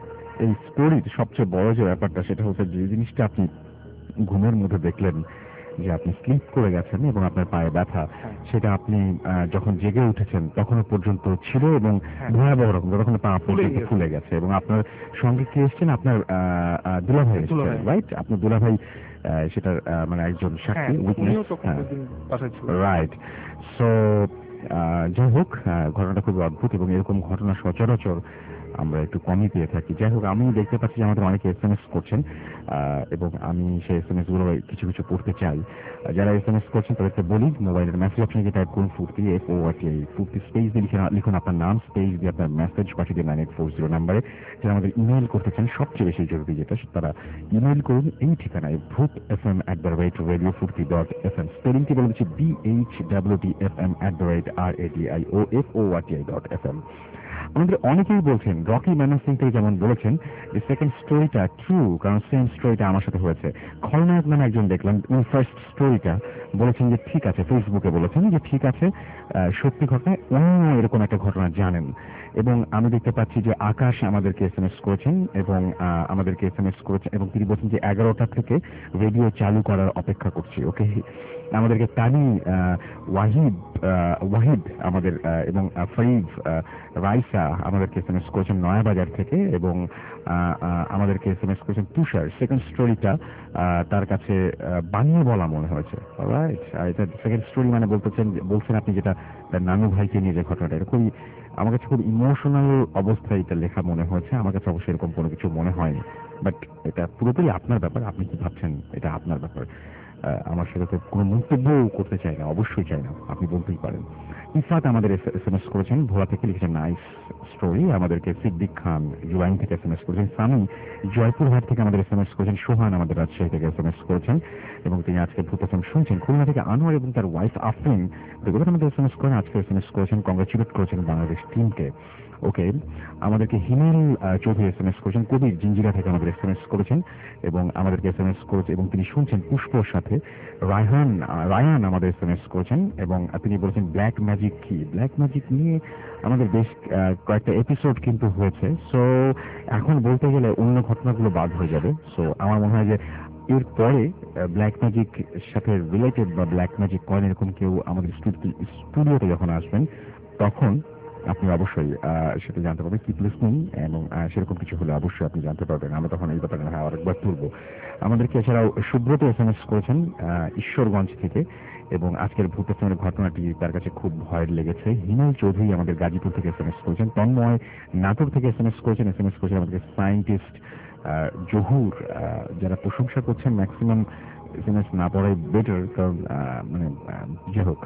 এই স্টোরির সবচেয়ে বড় যে ব্যাপারটা সেটা হচ্ছে যে জিনিসটা আপনি ঘুমের মধ্যে দেখলেন যে আপনি স্লিপ করে গেছেন এবং আপনার পায়ে ব্যথা, হ্যাঁ সেটা আপনি আহ, যখন জেগে উঠেছেন তখনও পর্যন্ত ছিল এবং হ্যাঁ ভয়াবহ রকম যতক্ষণ পা ফুলে পর্যন্ত গেছে। ফুলে গেছে। এবং আপনার সঙ্গে কে এসছেন? আপনার আহ, আহ, দুলাভাই এসছেন, দুলাভাই। রাইট? আপনার দুলাভাই আহ, সেটার আহ, মানে একজন হ্যাঁ, সাক্ষী, উইটনেস। উনিও তখন ওই দিন বাসায় ছিল। রাইট। সো যাই হোক, আহ, ঘটনাটা খুবই অদ্ভুত এবং এরকম ঘটনা সচরাচর আমরা একটু কমই পেয়ে থাকি। যাই হোক, আমি দেখতে পাচ্ছি যে আমাদের অনেকে এস এম এস করছেন আহ, এবং আমি সেই এস এম এস গুলো কিছু কিছু পড়তে চাই। আহ, যারা এস এম এস করছেন তাদেরকে বলি, মোবাইলের মেসেজ অপশনে গিয়ে টাইপ করুন Foorti, F O R T I, Foorti space দিয়ে লিখে লিখুন আপনার নাম, স্পেস দিয়ে আপনার মেসেজ পাঠিয়ে দিন নাইন এইট ফোর জিরো নাম্বারে। যারা আমাদের ইমেইল করতে চান, সবচেয়ে বেশি জরুরি যেটা, তারা ইমেইল করুন এই ঠিকানায়, Bhoot F M at the rate radio Foorti dot F M. স্পেলিংটি বলে দিচ্ছি, B H W T F M at the rate R A D I O F O R T I dot F M. আমাদের অনেকেই বলছেন, রকি ম্যানন সিং থেকে যেমন বলেছেন যে সেকেন্ড স্টোরিটা ট্রু, কারণ সেম স্টোরিটা আমার সাথে হয়েছে। খলনায়ক নামে একজন দেখলাম, উনি ফার্স্ট স্টোরিটা বলেছেন যে ঠিক আছে, ফেসবুকে বলেছেন যে ঠিক আছে, আহ, সত্যি ঘটনায় অন্য এরকম একটা ঘটনা জানেন। এবং আমি দেখতে পাচ্ছি যে আকাশ আমাদেরকে এস এম এস করেছেন এবং আহ, আমাদেরকে এস এম এস করেছেন এবং তিনি বলছেন যে এগারোটা থেকে রেডিও চালু করার অপেক্ষা করছি। ওকে, আমাদেরকে তানি আহ, ওয়াহিদ আহ, ওয়াহিদ আমাদের আহ, এবং আহ, ফরিদ আহ, রাইসা আমাদেরকে এস এম এস করেছেন নয়াবাজার থেকে, এবং আহ, আহ, আমাদেরকে এস এম এস করেছেন তুষার। সেকেন্ড স্টোরিটা তার কাছে আহ, বানিয়ে বলা মনে হয়েছে। রাইট, এটা সেকেন্ড স্টোরি মানে বলতেছেন বলছেন আপনি যেটা তার নানু ভাইকে নিয়ে যে ঘটনাটা, এটা খুবই আমার কাছে খুব ইমোশনাল অবস্থায় এটা লেখা মনে হয়েছে। আমার কাছে অবশ্যই এরকম কোনো কিছু মনে হয়নি, বাট এটা পুরোপুরি আপনার ব্যাপার, আপনি কি ভাবছেন এটা আপনার ব্যাপার। আমার সাথে তো কোনো মন্তব্য করতে চাই না, অবশ্যই চাই না, আপনি বলতেই পারেন। ইফাত আমাদের এস এম এস করেছেন, ভোলা থেকে লিখেছেন নাইস স্টোরি। আমাদেরকে সিদ্দিক খান জুয়াইন থেকে এস এম এস করেছেন। সামি জয়পুরহাট থেকে আমাদের এস এম এস করেছেন। সোহান আমাদের রাজশাহী থেকে এস এম এস করেছেন এবং তিনি আজকে ভূত এফ এম শুনছেন। খুলনা থেকে আনোয়ার এবং তার ওয়াইফ আফরিন দুজন আমাদের এস এম এস করেন, আজকে এস এম এস করেছেন, কংগ্রেচুলেট করেছেন বাংলাদেশ টিমকে। ওকে, আমাদেরকে Himel Chowdhury S M S করেছেন, কবির জিঞ্জিরা থেকে আমাদের এস এম এস করেছেন এবং আমাদেরকে এস এম এস করেছে এবং তিনি শুনছেন পুষ্পর সাথে। রায়হান রায়ান আমাদের এস এম এস করেছেন এবং তিনি বলেছেন ব্ল্যাক ম্যাজিক কি। ব্ল্যাক ম্যাজিক নিয়ে আমাদের বেশ কয়েকটা এপিসোড কিন্তু হয়েছে, সো এখন বলতে গেলে অন্য ঘটনাগুলো বাদ হয়ে যাবে। সো আমার মনে হয় যে এরপরে ব্ল্যাক ম্যাজিক সাথে রিলেটেড বা ব্ল্যাক ম্যাজিক কয়েন এরকম কেউ আমাদের স্টুডিওতে যখন আসবেন তখন আপনি অবশ্যই সেটা জানতে পারবেন। কিপ লিসনিং এবং সেরকম কিছু হলে অবশ্যই আপনি জানতে পারবেন। আমরা তখন এই ব্যাপারে হ্যাঁ আরেকবার তুলবো। আমাদেরকে এছাড়াও সুব্রত এস এম এস করেছেন ঈশ্বরগঞ্জ থেকে এবং আজকের ভূত এফ এম এর ঘটনাটি তার কাছে খুব ভয়ের লেগেছে। হিমেল চৌধুরী আমাদের গাজীপুর থেকে এস এম এস করেছেন। তন্ময় নাটোর থেকে এস এম এস করেছেন। এস এম এস করেছেন আমাদের সায়েন্টিস্ট জহুর, যারা প্রশংসা করছেন ম্যাক্সিমাম এস এম এস না পড়াই বেটার, কারণ মানে যে হোক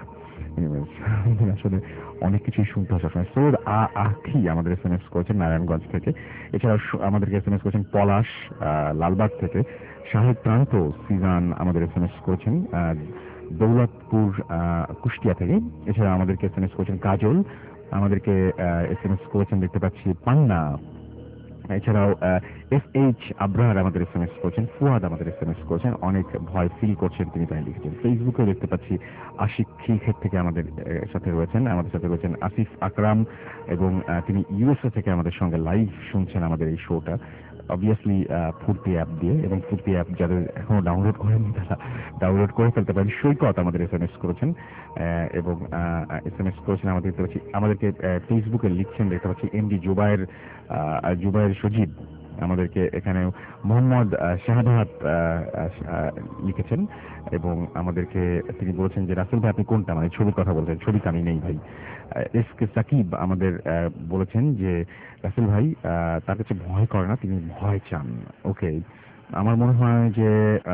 আসলে অনেক কিছুই শুনতে হয় সবসময়। সৈয়দ আখি আমাদের এস এম এস করেছেন নারায়ণগঞ্জ থেকে। এছাড়াও আমাদেরকে এস এম এস করেছেন পলাশ লালবাগ থেকে। শাহেদ প্রান্ত সিজান আমাদের এস এম এস করেছেন দৌলতপুর কুষ্টিয়া থেকে। এছাড়া আমাদেরকে এস এম এস করেছেন কাজল, আমাদেরকে এস এম এস করেছেন দেখতে পাচ্ছি পান্না। এছাড়াও এস এইচ আব্রাহার আমাদের এস এম এস করছেন। ফুয়াদ আমাদের এস এম এস করছেন, অনেক ভয় ফিল করছেন তিনি, তাই লিখেছেন। ফেসবুকে দেখতে পাচ্ছি আশিক খিলক্ষেত থেকে আমাদের সাথে রয়েছেন, আমাদের সাথে রয়েছেন আসিফ আকরাম এবং তিনি ইউএসএ থেকে আমাদের সঙ্গে লাইভ শুনছেন আমাদের এই শোটা, অবভিয়াসলি ফুর্তি অ্যাপ দিয়ে। এবং ফুর্তি অ্যাপ যাদের এখনো ডাউনলোড করেননি তারা ডাউনলোড করে ফেলতে পারেন। সৈকত আমাদের এস এম এস করেছেন এবং এস এম এস করেছেন আমাদের দেখতে পাচ্ছি, আমাদেরকে ফেসবুকে লিখছেন দেখতে পাচ্ছি এমডি জুবাইর জুবাইর সজীব, আমাদেরকে এখানে মোহাম্মদ শাহাদাত লিখেছেন এবং আমাদেরকে তিনি বলেছেন যে রাসেল ভাই আপনি কোনটা, মানে ছবির কথা বলছেন, ছবিতে আমি নেই ভাই। এস কে সাকিব আমাদের বলেছেন যে রাসেল ভাই তার কাছে ভয় করে না, তিনি ভয় চান। ওকে, আমার মনে হয় যে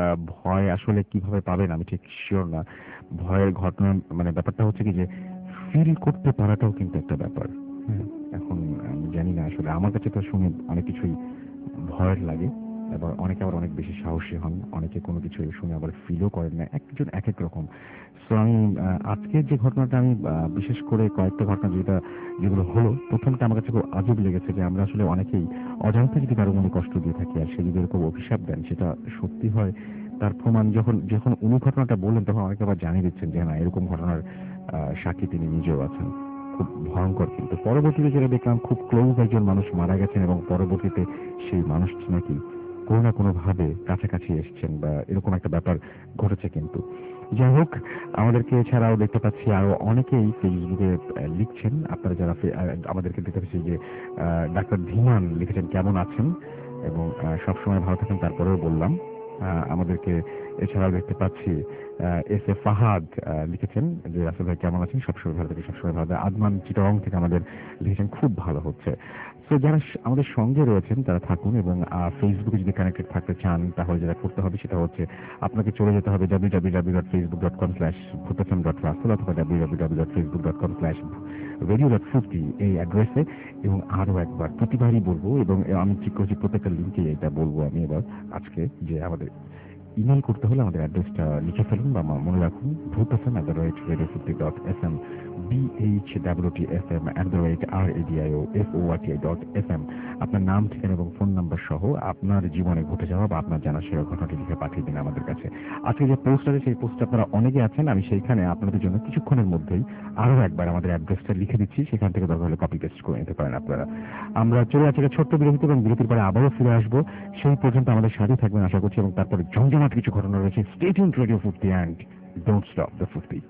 ভয় আসলে কিভাবে পাবেন আমি ঠিক শিওর না। ভয়ের ঘটনা মানে ব্যাপারটা হচ্ছে কি যে ফিল করতে পারাটাও কিন্তু একটা ব্যাপার। হ্যাঁ, এখন আমি জানি না আসলে, আমার কাছে তো শুনে অনেক কিছুই ভয়ের লাগে, আবার অনেকে আবার অনেক বেশি সাহসী হন, অনেকে কোনো কিছু শুনে আবার ফিলও করেন না, একজন এক এক রকম। সো আমি আজকের যে ঘটনাটা আমি বিশেষ করে কয়েকটা ঘটনা যেটা যেগুলো হলো, প্রথমটা আমার কাছে খুব আজব লেগেছে যে আমরা আসলে অনেকেই অজান্তে যদি কারো মনে কষ্ট দিয়ে থাকি আর সে যদি এরকম অভিশাপ দেন সেটা সত্যি হয়, তার প্রমাণ যখন যখন উনি ঘটনাটা বললেন তখন অনেকে আবার জানিয়ে দিচ্ছেন যে না এরকম ঘটনার সাক্ষী তিনি নিজেও আছেন। খুব ভয়ঙ্কর। কিন্তু পরবর্তীতে যেটা দেখলাম খুব ক্লোজ একজন মানুষ মারা গেছেন এবং পরবর্তীতে সেই মানুষটি নাকি কোনো না কোনো ভাবে কাছাকাছি এসছেন বা এরকম একটা ব্যাপার ঘটেছে। কিন্তু যাই হোক, আমাদেরকে এছাড়াও দেখতে পাচ্ছি আরো অনেকেই ফেসবুকে লিখছেন, আপনারা যারা আমাদেরকে দেখতে পাচ্ছি যে ডাক্তার ধীমান লিখেছেন কেমন আছেন এবং সবসময় ভালো থাকেন, তারপরেও বললাম আমাদেরকে। এছাড়াও দেখতে পাচ্ছি এস এ ফাহাদ লিখেছেন যে রাসেল ভাই কেমন আছেন, সবসময় ভালো থাকে, সবসময় ভালো থাকে। আদমান চিটাগং থেকে আমাদের লিখেছেন খুব ভালো হচ্ছে। তো যারা আমাদের সঙ্গে রয়েছেন তারা থাকুন এবং ফেসবুকে যদি কানেক্টেড থাকতে চান তাহলে যেটা করতে হবে সেটা হচ্ছে আপনাকে চলে যেতে হবে W W W dot Facebook dot com slash Bhoot F M dot Russell অথবা W W W dot Facebook dot com slash radio dot fifty এই অ্যাড্রেসে। এবং আরো একবার প্রতিবারই বলবো এবং আমি ঠিক করছি প্রত্যেকটা লিঙ্কে এটা বলবো আমি এবার আজকে, যে আমাদের ইমেল করতে হলে আমাদের অ্যাড্রেসটা লিখে ফেলুন বা মনে রাখুন, Bhoot F M at the rate radio fifty dot F M, B H W T F M at the rate R A D I O F O R T I dot F M. আপনার নাম ঠিকানা এবং ফোন নাম্বার সহ আপনার জীবনে ঘটে যাওয়া বা আপনার জানা সেরা ঘটনাটি লিখে পাঠিয়ে দিন আমাদের কাছে। আজকে যে পোস্ট আছে সেই পোস্টে আপনারা অনেকে আছেন, আমি সেইখানে আপনাদের জন্য কিছুক্ষণের মধ্যেই আরো একবার আমাদের অ্যাড্রেসটা লিখে দিচ্ছি, সেখান থেকে দরকার হলে কপি পেস্ট করে নিতে পারেন আপনারা। আমরা চলে যাচ্ছি ছোট্ট বিরতিতে এবং বিরতির পরে আবারও ফিরে আসবো। সেই পর্যন্ত আমাদের সাথে থাকবেন আশা করছি, এবং তারপরে জমজমাট কিছু ঘটনা রয়েছে। Stay tuned to Radio fifty and don't stop the fifty.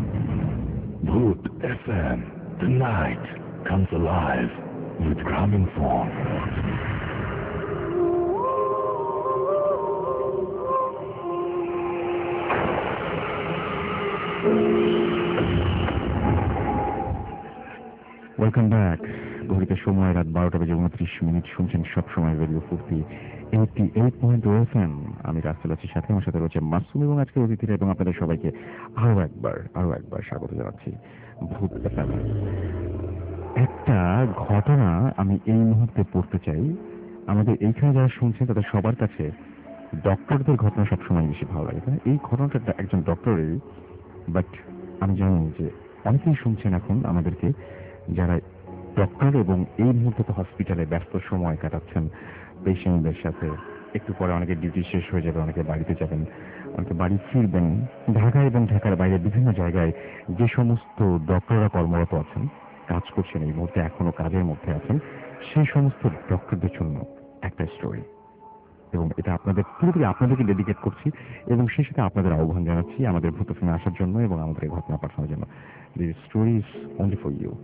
Bhoot F M, the night comes alive with Gramophone. Welcome back. ঘড়িতে সময় রাত বারোটা বেজে উনত্রিশ মিনিট। শুনছেন সব সময় radio Foorti eighty eight point F M. আমি রাস্তাল আছি, সাথে আমার সাথে রয়েছে মাসুম এবং আজকের অতিথিরা, এবং আপনাদের সবাইকে আরো একবার আরো একবার স্বাগত জানাচ্ছি ভূত এফ এম। একটা ঘটনা আমি এই মুহূর্তে পড়তে চাই। আমাদের এইখানে যারা শুনছেন তাদের সবার কাছে ডক্টরদের ঘটনা সবসময় বেশি ভালো লাগে। এই ঘটনাটা একজন ডক্টরেরই, বাট আমি জানি যে অনেকেই শুনছেন এখন আমাদেরকে যারা ডক্টর এবং এই মুহূর্তে তো হসপিটালে ব্যস্ত সময় কাটাচ্ছেন পেশেন্টদের সাথে। একটু পরে অনেকে ডিউটি শেষ হয়ে যাবে, অনেকে বাড়িতে যাবেন, অনেকে বাড়ি ফিরবেন। ঢাকা এবং ঢাকার বাইরে বিভিন্ন জায়গায় যে সমস্ত ডক্টররা কর্মরত আছেন, কাজ করছেন, এই মুহূর্তে এখনো কাজের মধ্যে আছেন, সেই সমস্ত ডক্টরদের জন্য একটা স্টোরি, এবং এটা আপনাদের পুরোপুরি আপনাদেরকে ডেডিকেট করছি এবং সেই সাথে আপনাদের আহ্বান জানাচ্ছি আমাদের ভূত ফিল্মে আসার জন্য এবং আমাদের এই ঘটনা পাঠানোর জন্য। The story is only for you.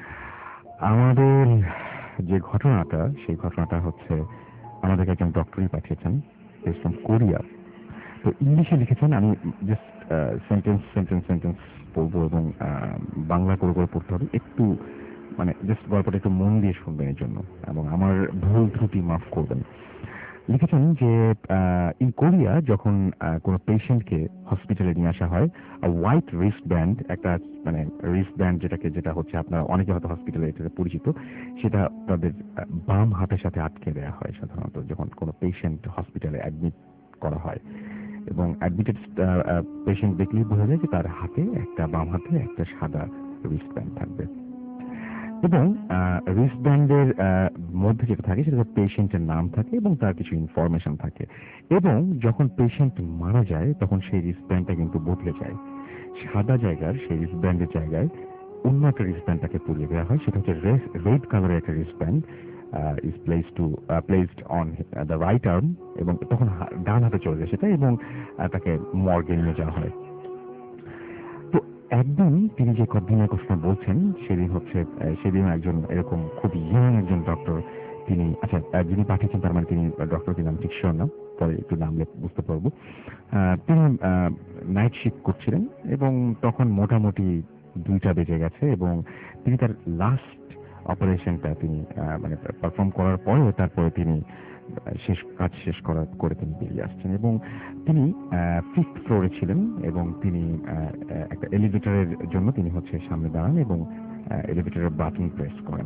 আমাদের যে ঘটনাটা, সেই ঘটনাটা হচ্ছে আমাদেরকে একজন ডক্টরই পাঠিয়েছেন ফ্রম কোরিয়া। তো ইংলিশে লিখেছেন, আমি জাস্ট সেন্টেন্স সেন্টেন্স সেন্টেন্স পড়বো এবং বাংলা করে করে পড়তে হবে, একটু মানে জাস্ট গল্পটা একটু মন দিয়ে শুনবেন এই জন্য, এবং আমার ভুল ত্রুটি মাফ করবেন। লিখেছেন যে ইন কোরিয়া যখন কোনো পেশেন্টকে হসপিটালে নিয়ে আসা হয়, হোয়াইট রিস্ট ব্যান্ড, একটা মানে রিস্ট ব্যান্ড যেটাকে যেটা হচ্ছে আপনার অনেকে হয়তো হসপিটালে এটা পরিচিত, সেটা তাদের বাম হাতের সাথে আটকে দেওয়া হয় সাধারণত যখন কোনো পেশেন্ট হসপিটালে অ্যাডমিট করা হয়। এবং অ্যাডমিটেড পেশেন্ট দেখলেই বোঝা যায় যে তার হাতে একটা, বাম হাতে একটা সাদা রিস্ট ব্যান্ড থাকবে, এবং রিস্ট ব্যান্ডের মধ্যে যেটা থাকে সেটা পেশেন্টের নাম থাকে এবং তার কিছু ইনফরমেশন থাকে। এবং যখন পেশেন্ট মারা যায় তখন সেই রিস্ট ব্যান্ডটা কিন্তু বদলে যায়, সাদা জায়গার সেই রিস্ট ব্যান্ডের জায়গায় অন্য একটা রিস্ট ব্যান্ড তাকে পরিয়ে দেওয়া হয়, সেটা হচ্ছে রেড কালারের একটা wrist band is place to placed on the right arm, এবং তখন ডান হাতে চলে যায় সেটা, এবং তাকে মর্গে নিয়ে যাওয়া হয়। তো একদিন তিনি যে দিনের কথা বলছেন সেদিন হচ্ছে সেদিন একজন এরকম খুব ইয়ং একজন ডক্টর, তিনি আচ্ছা যিনি পাঠিয়েছেন তার মানে তিনি ডক্টর কি নাম ঠিক শিওর না, পরে একটু নাম বুঝতে পারবো। তিনি নাইট শিফট করছিলেন এবং তখন মোটামুটি দুইটা বেজে গেছে, এবং তিনি তার লাস্ট অপারেশনটা তিনি মানে পারফর্ম করার পরে তারপরে তিনি শেষ কাজ শেষ করার করে তিনি বেরিয়ে আসছেন, এবং তিনি ফিফথ ফ্লোরে ছিলেন, এবং তিনি একটা এলিভেটরের জন্য তিনি হচ্ছে সামনে দাঁড়ান এবং এলিভেটরের বাটন প্রেস করেন।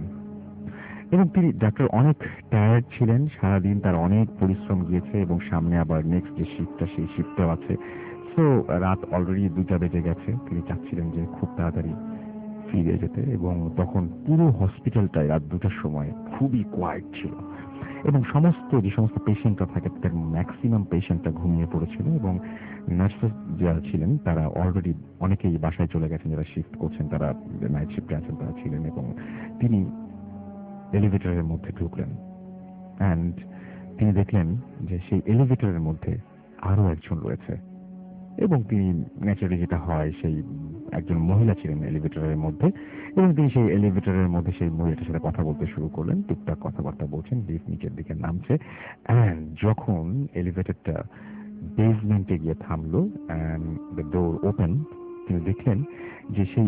এবং তিনি ডাক্তার অনেক টায়ার্ড ছিলেন, সারাদিন তার অনেক পরিশ্রম গিয়েছে এবং সামনে আবার নেক্সট যে শিফটটা সেই শিফটটাও আছে। সো রাত অলরেডি দুটা বেজে গেছে, তিনি চাচ্ছিলেন যে খুব তাড়াতাড়ি ফিরে যেতে, এবং তখন পুরো হসপিটালটায় রাত দুটার সময় খুবই কোয়াইট ছিল, এবং সমস্ত যে সমস্ত পেশেন্টরা থাকে তাদের ম্যাক্সিমাম পেশেন্টরা ঘুমিয়ে পড়েছিল, এবং নার্সেস যারা ছিলেন তারা অলরেডি অনেকেই বাসায় চলে গেছেন, যারা শিফট করছেন তারা নাইট শিফটে আছেন তারা ছিলেন। এবং তিনি এলিভেটরের মধ্যে ঢুকলেন, অ্যান্ড তিনি দেখলেন যে সেই এলিভেটরের মধ্যে আরো একজন রয়েছে, এবং তিনি ন্যাচারালি যেটা হয় সেই একজন মহিলা ছিলেন এলিভেটরের মধ্যে, এবং তিনি সেই এলিভেটরের মধ্যে সেই মহিলাটার সাথে কথা বলতে শুরু করলেন, টুকটাক কথাবার্তা বলছেন, লিফট নিচের দিকে নামছে। অ্যান্ড যখন এলিভেটরটা বেসমেন্টে গিয়ে থামলো অ্যান্ড দ্য ডোর ওপেন, তিনি দেখলেন যে সেই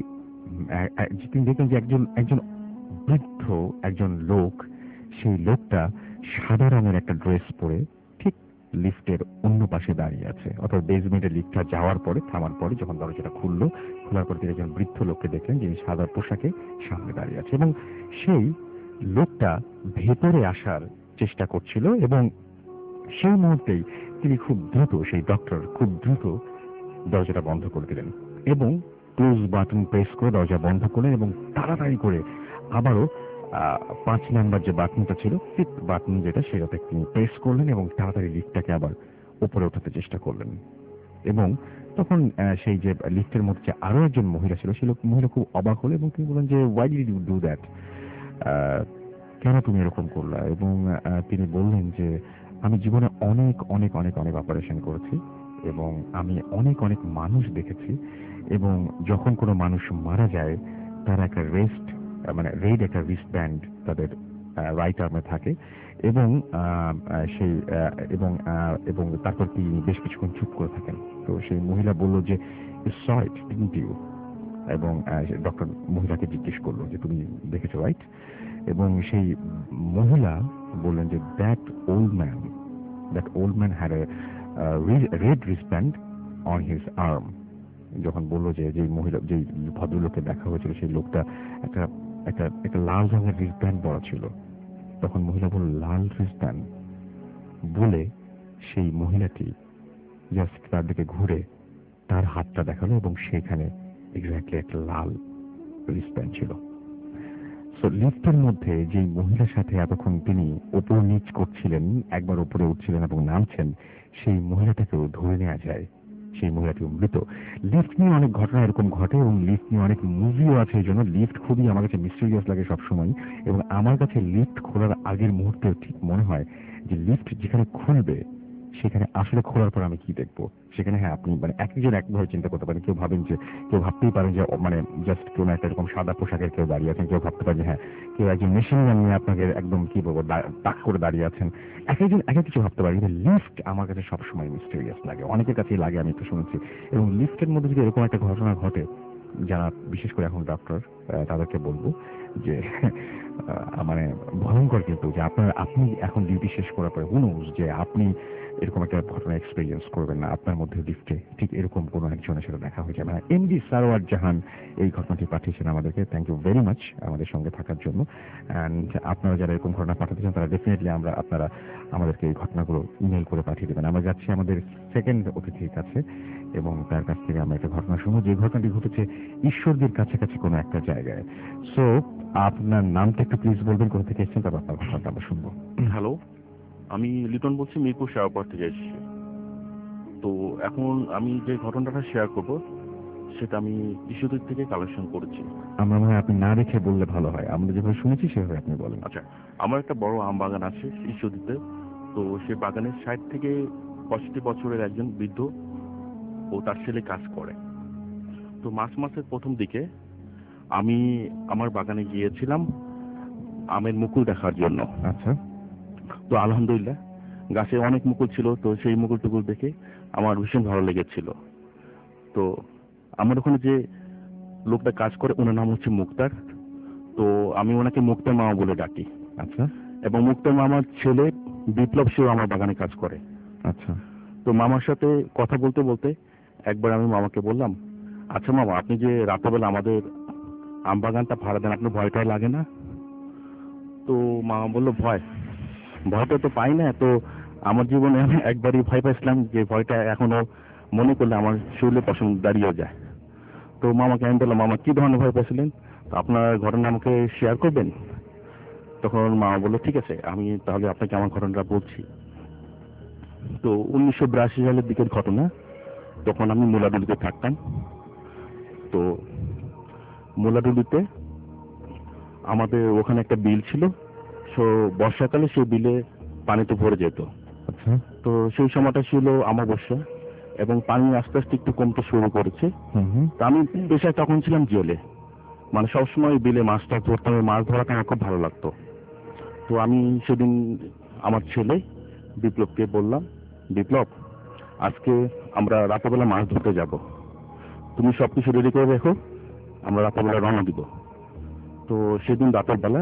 তিনি দেখলেন যে একজন একজন বৃদ্ধ একজন লোক, সেই লোকটা সাদা রঙের একটা ড্রেস পরে ঠিক লিফটের অন্য পাশে দাঁড়িয়ে আছে, অর্থাৎ বেসমেন্টের লিফটটা যাওয়ার পরে থামার পরে যখন দরজাটা খুললো, খোলার পরে তিনি একজন বৃদ্ধ লোককে দেখলেন যিনি সাদা পোশাকে সামনে দাঁড়িয়ে আছে, এবং সেই লোকটা ভেতরে আসার চেষ্টা করছিল। এবং সেই মুহূর্তেই তিনি খুব দ্রুত, সেই ডক্টর খুব দ্রুত দরজাটা বন্ধ করে দিলেন এবং ক্লোজ বাটন প্রেস করে দরজা বন্ধ করলেন, এবং তাড়াতাড়ি করে আবারও পাঁচ নাম্বার যে বাটনটা ছিল, ফিফথ বাটন যেটা, সেটাতে তিনি প্রেস করলেন এবং তাড়াতাড়ি লিফটটাকে আবার উপরে ওঠাতে চেষ্টা করলেন। এবং তখন সেই যে লিফটের মধ্যে আরো একজন মহিলা ছিল, সেই মহিলা খুব অবাক হলো এবং তিনি বললেন যে why did you do that, কেন তুমি এরকম করলা? এবং তিনি বললেন যে আমি জীবনে অনেক অনেক অনেক অনেক অপারেশন করেছি এবং আমি অনেক অনেক মানুষ দেখেছি, এবং যখন কোনো মানুষ মারা যায় তার একটা রেস্ট মানে রেড একটা রিস্ট ব্যান্ড তাদের রাইট আর্মে থাকে, এবং সেই এবং এবং তারপর তিনি বেশ কিছুক্ষণ চুপ করে থাকেন। তো সেই মহিলা বলল যে you saw it didn't you, এবং ডক্টর মহিলাকে জিজ্ঞেস করলো যে তুমি দেখেছো, রাইট? এবং সেই মহিলা বললেন যে that old man that old man had a red wristband on his arm. যখন বললো যে যে মহিলা যে ভদ্রলোককে দেখা হয়েছিল সেই লোকটা একটা একটা একটা লাল রঙের রিস্টব্যান্ড পরা ছিল, তখন মহিলা বলল লাল রিস্টব্যান্ড বলে সেই মহিলাটি জাস্ট তার দিকে ঘুরে তার হাতটা দেখালো এবং সেখানে এক্স্যাক্টলি একটা লাল রিস্টব্যান্ড ছিল। সো লিফটের মধ্যে যে মহিলার সাথে এতক্ষণ তিনি ওপর নিচ করছিলেন, একবার উপরে উঠছিলেন এবং নামছেন, সেই মহিলাটাকেও ধরে নেওয়া যায় সেই মহিলাটি মৃত। লিফট নিয়ে অনেক ঘটনা এরকম ঘটে এবং লিফট নিয়ে অনেক মুভিও আছে, এই জন্য লিফট খুবই আমার কাছে মিস্টেরিয়াস লাগে সবসময়। এবং আমার কাছে লিফট খোলার আগের মুহূর্তে ঠিক মনে হয় যে লিফট যেখানে খুলবে সেখানে আসলে খোলার পর আমি কি দেখবো সেখানে। হ্যাঁ, আপনি মানে একজন একভাবে চিন্তা করতে পারেন, কেউ ভাবেন যে কেউ ভাবতেই পারেন যে মানে জাস্ট কেউ একটা এরকম সাদা পোশাকের কেউ দাঁড়িয়ে আছেন, কেউ ভাবতে পারেন যে হ্যাঁ কেউ একজন মেশিন গান নিয়ে আপনাকে একদম কি বলবো তাক করে দাঁড়িয়ে আছেন, এক একজন এক এক কিছু ভাবতে পারে। কিন্তু লিফট আমার কাছে সবসময় মিস্টেরিয়াস লাগে, অনেকের কাছেই লাগে, আমি তো শুনেছি। এবং লিফটের মধ্যে যদি এরকম একটা ঘটনা ঘটে, যারা বিশেষ করে এখন ডক্টর তাদেরকে বলবো যে মানে ভয়ঙ্কর, কিন্তু যে আপনার আপনি এখন ডিউটি শেষ করার পরে হুনোজ যে আপনি এরকম একটা ঘটনা এক্সপিরিয়েন্স করবেন না, আপনার মধ্যে লিফটে ঠিক এরকম কোনো একজনের সাথে দেখা হয়ে যাবে। এমডি সারোয়ার জাহান এই ঘটনাটি পাঠিয়েছেন আমাদেরকে, থ্যাংক ইউ ভেরি মাচ আমাদের সঙ্গে থাকার জন্য। অ্যান্ড আপনারা যারা এরকম ঘটনা পাঠাতে চান তারা ডেফিনেটলি আমরা আপনারা আমাদেরকে এই ঘটনাগুলো ইমেল করে পাঠিয়ে দেবেন। আমরা যাচ্ছি আমাদের সেকেন্ড অতিথির কাছে এবং তার কাছ থেকে আমরা একটা ঘটনা শুনবো, যে ঘটনাটি ঘটেছে ঈশ্বরদের কাছাকাছি কোনো একটা জায়গায়। সো আপনার নামটা একটু প্লিজ বলবেন, কোথা থেকে এসেছেন, তারপর আপনার ঘটনাটা আমরা শুনবো। হ্যালো, আমি লিটন বলছি, মিরপুর শেয়ারপাড় থেকে এসেছি। তো এখন আমি যে ঘটনাটা শেয়ার করব সেটা আমি ঈশ্বরদীর থেকে কালেকশন করেছি। আমার মনে হয় আপনি না রেখে বললে ভালো হয়, আমরা যেভাবে শুনেছি সেভাবে আপনি বলেন। আচ্ছা, আমার একটা বড় আম বাগান আছে ঈশ্বরদীতে। তো সেই বাগানের ষাট থেকে পঁয়ষট্টি বছরের একজন বৃদ্ধ ও তার ছেলে কাজ করে। তো মার্চ মাসের প্রথম দিকে আমি আমার বাগানে গিয়েছিলাম আমের মুকুল দেখার জন্য। আচ্ছা। তো আলহামদুলিল্লাহ গাছে অনেক মুকুল ছিল, তো সেই মুকুল টুকুল দেখে আমার ভীষণ ভালো লেগেছিল। তো আমার ওখানে যে লোকটা কাজ করে ওনার নাম হচ্ছে মুক্তার। তো আমি ওনাকে মুক্তার মামা বলে ডাকি। আচ্ছা। এবং মুক্তার মামার ছেলে বিপ্লব সেও আমার বাগানে কাজ করে। আচ্ছা। তো মামার সাথে কথা বলতে বলতে একবার আমি মামাকে বললাম, আচ্ছা মামা, আপনি যে রাত্রেবেলা আমাদের আম বাগানটা ভাড়া দেন, আপনার ভয়টাই লাগে না? তো মামা বললো, ভয় ভয়টা তো পাই না। তো আমার জীবনে আমি একবারই ভয় পাইছিলাম, যে ভয়টা এখনো মনে করলে আমার শরীরে পছন্দ দাঁড়িয়ে যায়। তো মামাকে আমি বললাম, মামা কি ধরনের ভয় পাইছিলেন, আপনার ঘটনা আমাকে শেয়ার করবেন? তখন মামা বললো, ঠিক আছে, আমি তাহলে আপনাকে আমার ঘটনাটা বলছি। তো উনিশশো বিরাশি সালের দিকের ঘটনা। তখন আমি মোলাডুলিতে থাকতাম। তো মোলাডুলিতে আমাদের ওখানে একটা বিল ছিল। সো বর্ষাকালে সেই বিলে পানিতে ভরে যেত। আচ্ছা। তো সেই সময়টা ছিল অমাবস্যা এবং পানি আস্তে আস্তে একটু কমতে শুরু করেছে। তো আমি পেশায় তখন ছিলাম জেলে, মানে সবসময় বিলে মাছ টাছ ধরতাম, মাছ ধরাটা আমার খুব ভালো লাগতো। তো আমি সেদিন আমার ছেলে বিপ্লবকে বললাম, বিপ্লব, আজকে আমরা রাতেবেলা মাছ ধরতে যাব, তুমি সবকিছু রেডি করে রেখো, আমরা রাতেবেলা রওনা দিব। তো সেদিন রাতের বেলা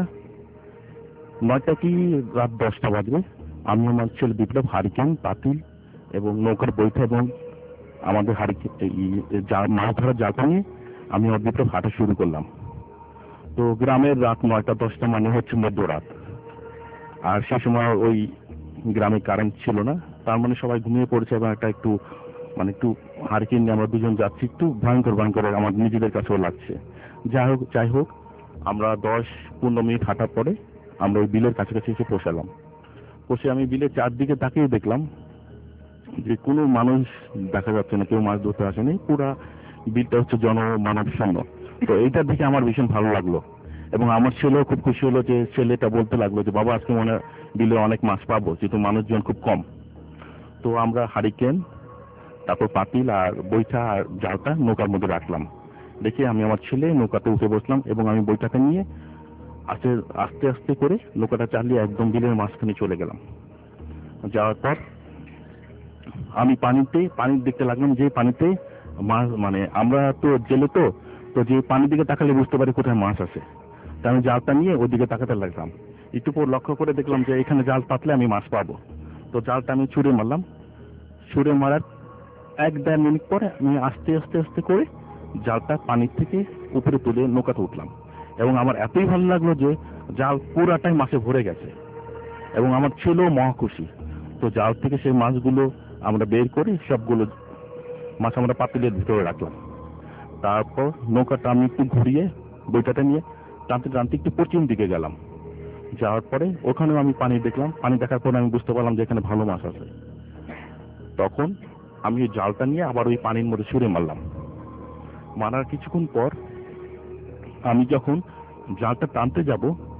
নয়টা কি রাত দশটা বাজবে, আমি আমার ছেলে বিপ্লব হারিকেন, পাতিল এবং নৌকার বৈঠা এবং আমাদের হারিকেন মাছ ধরার জালটা নিয়ে আমি আমার বিপ্লব হাঁটা শুরু করলাম। তো গ্রামের রাত নয়টা দশটা মানে হচ্ছে মধ্যরাত। আর সে সময় ওই গ্রামে কারেন্ট ছিল না, তার মানে সবাই ঘুমিয়ে পড়েছে এবং একটা একটু মানে একটু হারিকেন নিয়ে আমরা দুজন যাচ্ছি, একটু ভয়ঙ্কর ভয়ঙ্কর আমার নিজেদের কাছেও লাগছে। যাই হোক যাই হোক আমরা দশ পনেরো মিনিট হাঁটার পরে আমরা ওই বিলের কাছাকাছি এসে পৌঁছালাম। পৌঁছে আমি বিলের চারদিকে তাকিয়ে দেখলাম যে কোনো মানুষ দেখা যাচ্ছে না, কেউ মাছ ধরতে আসেনি, পুরা বিলটা হচ্ছে জনমানব শূন্য। তো এইটার দিকে আমার ভীষণ ভালো লাগলো এবং আমার ছেলেও খুব খুশি হলো, যে ছেলেটা বলতে লাগলো যে বাবা আজকে মনে বিলে অনেক মাছ পাবো, যেহেতু মানুষজন খুব কম। তো আমরা হারিকেন, তারপর পাতিল আর বৈঠা আর জালটা নৌকার মধ্যে রাখলাম। দেখে আমি আমার ছেলে নৌকাতে উঠে বসলাম এবং আমি বৈঠাটা নিয়ে আস্তে আস্তে আস্তে করে নৌকাটা চালিয়ে একদম বিলের মাঝখানে চলে গেলাম। যাওয়ার পর আমি পানিতে পানি দেখতে লাগলাম, যে পানিতে মাছ, মানে আমরা তো জেলে, তো তো যে পানির দিকে তাকালে বুঝতে পারি কোথায় মাছ আছে, তা আমি জালটা নিয়ে ওইদিকে তাকাতে লাগলাম। একটু পর লক্ষ্য করে দেখলাম যে এখানে জাল পাতলে আমি মাছ পাবো। তো জালটা আমি ছুঁড়ে মারলাম। ছুঁড়ে মারার এক দেড় মিনিট পরে আমি আস্তে আস্তে আস্তে করে জালটা পানির থেকে উপরে তুলে নৌকাতে উঠলাম, এবং আমার এতই ভালো লাগলো যে জাল পুরাটাই মাছে ভরে গেছে, এবং আমার ছিল মহা খুশি। তো জাল থেকে সেই মাছগুলো আমরা বের করে সবগুলো মাছ আমরা পাতিলের ভিতরে রাখলাম। তারপর নৌকাটা আমি একটু ঘুরিয়ে বইটাটা নিয়ে টানতে টানতে একটু পশ্চিম দিকে গেলাম। যাওয়ার পরে ওখানেও আমি পানি দেখলাম। পানি দেখার পরে আমি বুঝতে পারলাম যে এখানে ভালো মাছ আছে। তখন আমি ওই জালটা নিয়ে আবার ওই পানির মধ্যে ছুঁড়ে মারলাম। মারার কিছুক্ষণ পর আমি যখন জালটা টানতে যাব,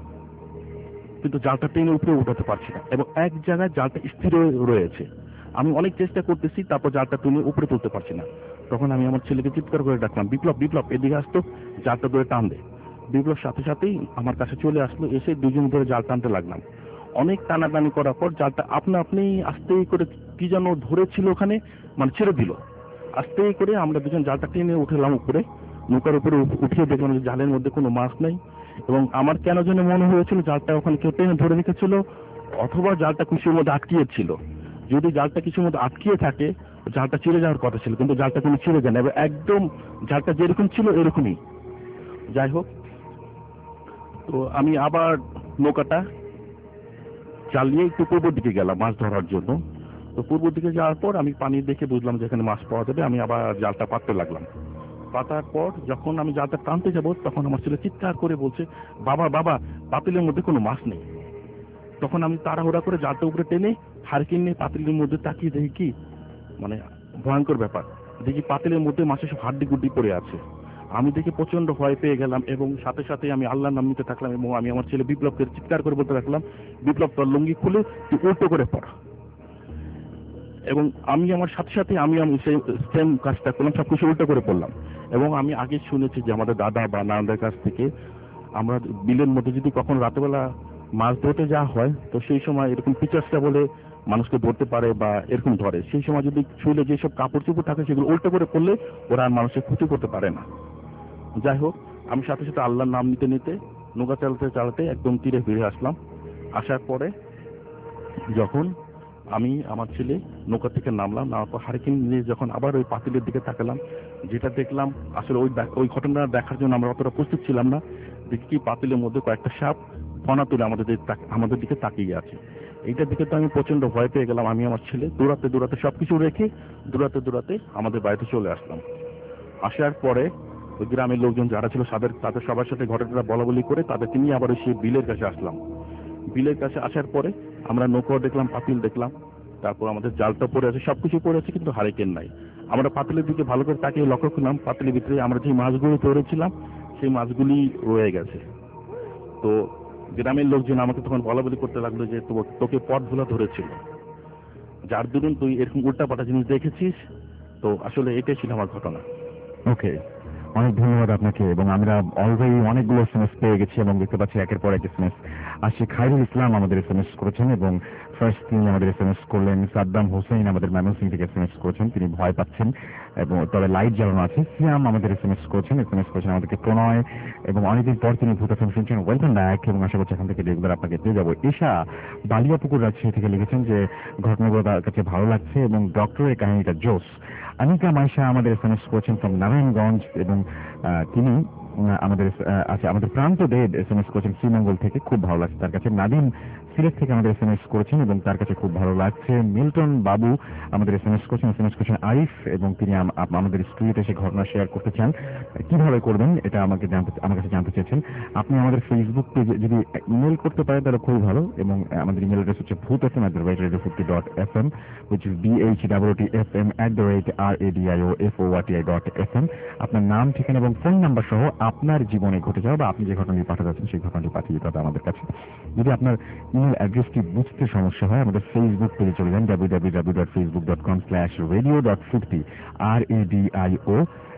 কিন্তু জালটা টেনে উপরে উঠাতে পারছি না, এবং এক জায়গায় জালটা স্থির রয়েছে। আমি অনেক চেষ্টা করতেছি, তারপর জালটা টেনে উপরে তুলতে পারছি না। তখন আমি আমার ছেলেকে চিৎকার করে ডাকলাম, বিপ্লব বিপ্লব এদিকে আসতো, জালটা ধরে টান দে। বিপ্লব সাথে সাথেই আমার কাছে চলে আসলো, এসে দুজন ধরে জাল টানতে লাগলাম। অনেক টানাটানি করার পর জালটা আপনা আপনি আস্তে করে কি যেন ধরেছিল ওখানে, মানে ছেড়ে দিল। আস্তে করে আমরা দুজন জালটা টেনে উঠলাম উপরে। নৌকার উপরে উঠিয়ে দেখলাম যে জালের মধ্যে কোনো মাছ নেই, এবং আমার কেন যেন মনে হয়েছিল জালটা ওখানে কেউ টেনে ধরে রেখেছিল, অথবা জালটা কিছুর মধ্যে আটকিয়েছিল। যদি জালটা কিছুর মধ্যে আটকিয়ে থাকে জালটা ছিঁড়ে যাওয়ার কথা ছিল, কিন্তু জালটা কোনো ছিঁড়ে যায় না, এবার একদম জালটা যেরকম ছিল এরকমই। যাই হোক, তো আমি আবার নৌকাটা চালিয়ে একটু পূর্ব দিকে গেলাম মাছ ধরার জন্য। তো পূর্ব দিকে যাওয়ার পর আমি পানি দেখে বুঝলাম যে এখানে মাছ পাওয়া যাবে। আমি আবার জালটা পাততে লাগলাম। পাতার পর যখন আমি জালটা টানতে যাব, তখন আমার ছেলে চিৎকার করে বলছে, বাবা বাবা পাতিলের মধ্যে কোনো মাছ নেই। তখন আমি তাড়াহুড়া করে জালটা উপরে টেনে হারকিন নিয়ে পাতিলের মধ্যে তাকিয়ে দেখি কি, মানে ভয়ঙ্কর ব্যাপার, দেখি পাতিলের মধ্যে মাছের সব হাড্ডি গুড্ডি পড়ে আছে। আমি দেখে প্রচন্ড ভয় পেয়ে গেলাম, এবং সাথে সাথে আমি আল্লাহর নাম নিতে থাকলাম, এবং আমি আমার ছেলে বিপ্লবকে চিৎকার করে বলতে থাকলাম, বিপ্লব তোর লুঙ্গি খুলে তুই উল্টো করে পড়। এবং আমি আমার সাথে সাথে আমি আমি সেই সেম কাজটা করলাম, সবকিছু উল্টো করে পড়লাম। এবং আমি আগে শুনেছি যে আমাদের দাদা বা নানাদের কাছ থেকে, আমরা বিলের মধ্যে যদি কখনো রাতেবেলা মাছ ধরতে যাওয়া হয়, তো সেই সময় এরকম পিচার্সটা বলে মানুষকে ধরতে পারে বা এরকম ধরে, সেই সময় যদি শুলে যেসব কাপড় চোপড় থাকে সেগুলো উল্টো করে পড়লে ওরা আর মানুষের ক্ষতি করতে পারে না। যাই হোক, আমি সাথে সাথে আল্লাহর নাম নিতে নিতে নৌকা চালাতে চালাতে একদম তীরে ফিরে আসলাম। আসার পরে যখন আমি আমার ছেলে নৌকা থেকে নামলাম, নামার পর হারিকেন নিয়ে যখন আবার ওই পাতিলের দিকে তাকালাম, যেটা দেখলাম আসলে ওই ওই ঘটনা দেখার জন্য আমরা অতটা প্রস্তুত ছিলাম না। দেখি কি পাতিলের মধ্যে কয়েকটা সাপ ফনা তুলে আমাদের আমাদের দিকে তাকিয়ে আছে। এইটার দিকে তো আমি প্রচন্ড ভয় পেয়ে গেলাম। আমি আমার ছেলে দৌড়াতে দৌড়াতে সবকিছু রেখে দৌড়াতে দৌড়াতে আমাদের বাড়িতে চলে আসলাম। আসার পরে ওই গ্রামের লোকজন যারা ছিল তাদের তাদের সবার সাথে ঘটনাটা বলা বলি করে তাদেরকে নিয়ে আবার সেই বিলের কাছে আসলাম। বিলের কাছে আসার পরে আমরা নৌকা দেখলাম, পাতিল দেখলাম, তারপর আমাদের জালটা পড়ে আছে, সবকিছু পড়ে আছে, কিন্তু হারিকেন নাই। আমরা পাতিলের দিকে ভালো করে তাকিয়ে লক্ষ্য করলাম, পাতিলের ভিতরে আমরা যে মাছগুলো ধরেছিলাম সেই মাছগুলি রয়ে গেছে। তো গ্রামের লোকজন আমাকে তখন বলা বলি করতে লাগলো যে তোকে পথ ভোলা ধরেছিল, যার দরুন তুই এরকম উল্টাপাল্টা জিনিস দেখেছিস। তো আসলে এটাই ছিল আমার ঘটনা। ওকে, অনেক ধন্যবাদ আপনাকে। এবং আমরা অলরেডি অনেকগুলো এসএমএস পেয়ে গেছি, এবং দেখতে পাচ্ছি একের পর এক এসএমএস আসছে। খায়রুল ইসলাম আমাদের এসএমএস করেছেন, এবং ফার্স্ট তিনি আমাদের এসএমএস করলেন। সাদ্দাম হোসেন আমাদের ময়মনসিংহ থেকে এসএমএস করেছেন, তিনি ভয় পাচ্ছেন এবং তবে লাইট জ্বালানো আছে। সিয়াম আমাদের এসএমএস করেছেন, এসএমএস করেছেন আমাদেরকে প্রণয়, এবং অনেকদিন পর তিনি ভূত এফএম শুনছেন, ওয়েলকাম ব্যাক, এবং আশা করছি এখান থেকে রেগুলার আপনাকে পেয়ে যাবো। এশা বালিয়াপুকুর রাজশাহী থেকে লিখেছেন যে ঘটনাগুলো তার কাছে ভালো লাগছে এবং ডক্টরের কাহিনীটা জোস। আনিকা মাইশা আমাদের এসএমএস করেছেন ফ্রম নারায়ণগঞ্জ, এবং তিনি আমাদের আচ্ছা আমাদের প্রান্ত দেব এসএমএস করেছেন শ্রীমঙ্গল থেকে, খুব ভালো লাগছে তার কাছে। নাদিম সিলেট থেকে আমাদের এসএমএস করেছেন এবং তার কাছে খুব ভালো লাগছে। মিল্টন বাবু আমাদের এসএমএস করেছেন, এসএমএস করেছেন আরিফ, এবং তিনি আমাদের স্টুডিওতে এসে ঘটনা শেয়ার করতে চান। কিভাবে করবেন এটা আমাকে জানতে আমার কাছে জানতে চেয়েছেন। আপনি আমাদের ফেসবুক পেজে যদি ইমেল করতে পারেন তাহলে খুবই ভালো, এবং আমাদের ইমেল অ্যাড্রেস হচ্ছে Bhoot FM at the rate radio fifty dot F M, which is B H double T F M at the rate R A D I O F O R T I dot F M. আপনার নাম, ঠিকানা এবং ফোন নাম্বার সহ আপনার জীবনে ঘটে যাওয়া বা আপনি যে ঘটনাটি পাঠাতে যাচ্ছেন সেই ঘটনাটি পাঠিয়ে দিতে হবে আমাদের কাছে। যদি আপনার ইমেল অ্যাড্রেসটি বুঝতে সমস্যা হয়, আমাদের ফেসবুক পেজে চলে যান W W W dot Facebook dot com slash radio dot fifty R A D I O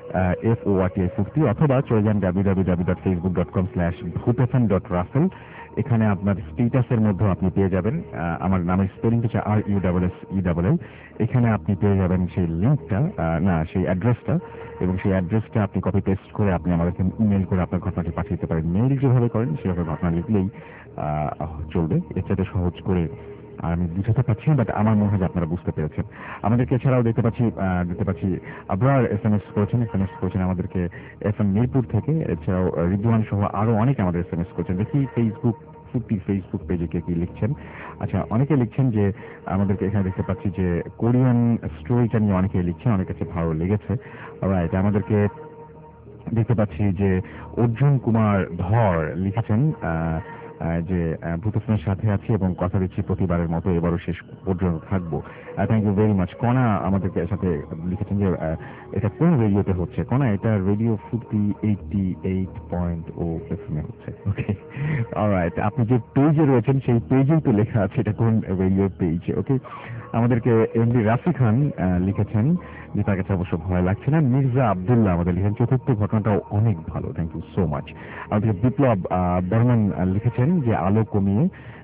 F O R T I Foorti, অথবা চলে যান W W W dot Facebook dot com slash Bhoot F M dot Russell. এখানে আপনার স্টেটাসের মধ্যে আপনি পেয়ে যাবেন আমার নামের স্পেলিং হচ্ছে R U double S E double L. এখানে আপনি পেয়ে যাবেন সেই লিঙ্কটা, না সেই অ্যাড্রেসটা, এবং সেই অ্যাড্রেসটা আপনি কপি পেস্ট করে আপনি আমাদেরকে ইমেল করে আপনার ঘটনাটি পাঠিয়ে দিতে পারেন। মেইল যেভাবে করেন সেভাবে ঘটনা লিখলেই চলবে। এর সাথে সহজ করে আমি বুঝাতে পারছি না, বাট আমার মনে হয় যে আপনারা বুঝতে পেরেছেন। আমাদেরকে এছাড়াও দেখতে পাচ্ছি দেখতে পাচ্ছি আবরার এস এম এস করেছেন এস এম এস করেছেন আমাদেরকে এফ এম মিরপুর থেকে। এছাড়াও রিদওয়ান সহ আরো অনেকে আমাদের এস এম এস করেছেন। দেখি ফেসবুক ফুর্তি ফেসবুক পেজে কে কি লিখছেন। আচ্ছা, অনেকে লিখছেন যে আমাদেরকে এখানে দেখতে পাচ্ছি যে কোরিয়ান স্টোরিটা নিয়ে অনেকে লিখছেন, অনেক কাছে ভালো লেগেছে। রাইট, আমাদেরকে দেখতে পাচ্ছি যে অর্জুন কুমার ধর লিখেছেন যে ভূতফিল্মের সাথে আছি এবং কথা দিচ্ছি প্রতিবারের মতো এবারও শেষ পর্যন্ত থাকবো। Thank you very much. Kona আমাদেরকে সাথে লিখেছেন যে এটা কোন রেডিওতে হচ্ছে। কণা, এটা radio Foorti eighty eight point O এফএমে হচ্ছে। ওকে, অলরাইট, আপনি যে পেজে রয়েছেন সেই পেজেই তো লেখা আছে এটা কোন রেডিও পেজ। ওকে, আমাদেরকে এমডি রাফি খান লিখেছেন যে তার কাছে অবশ্য ভয় লাগছে না। মির্জা আব্দুল্লাহ আমাদের লিখেন চতুর্থ ঘটনাটাও অনেক ভালো, থ্যাংক ইউ সো মাচ। আমাদের বিপ্লব বর্মন লিখেছেন যে আলো কমিয়ে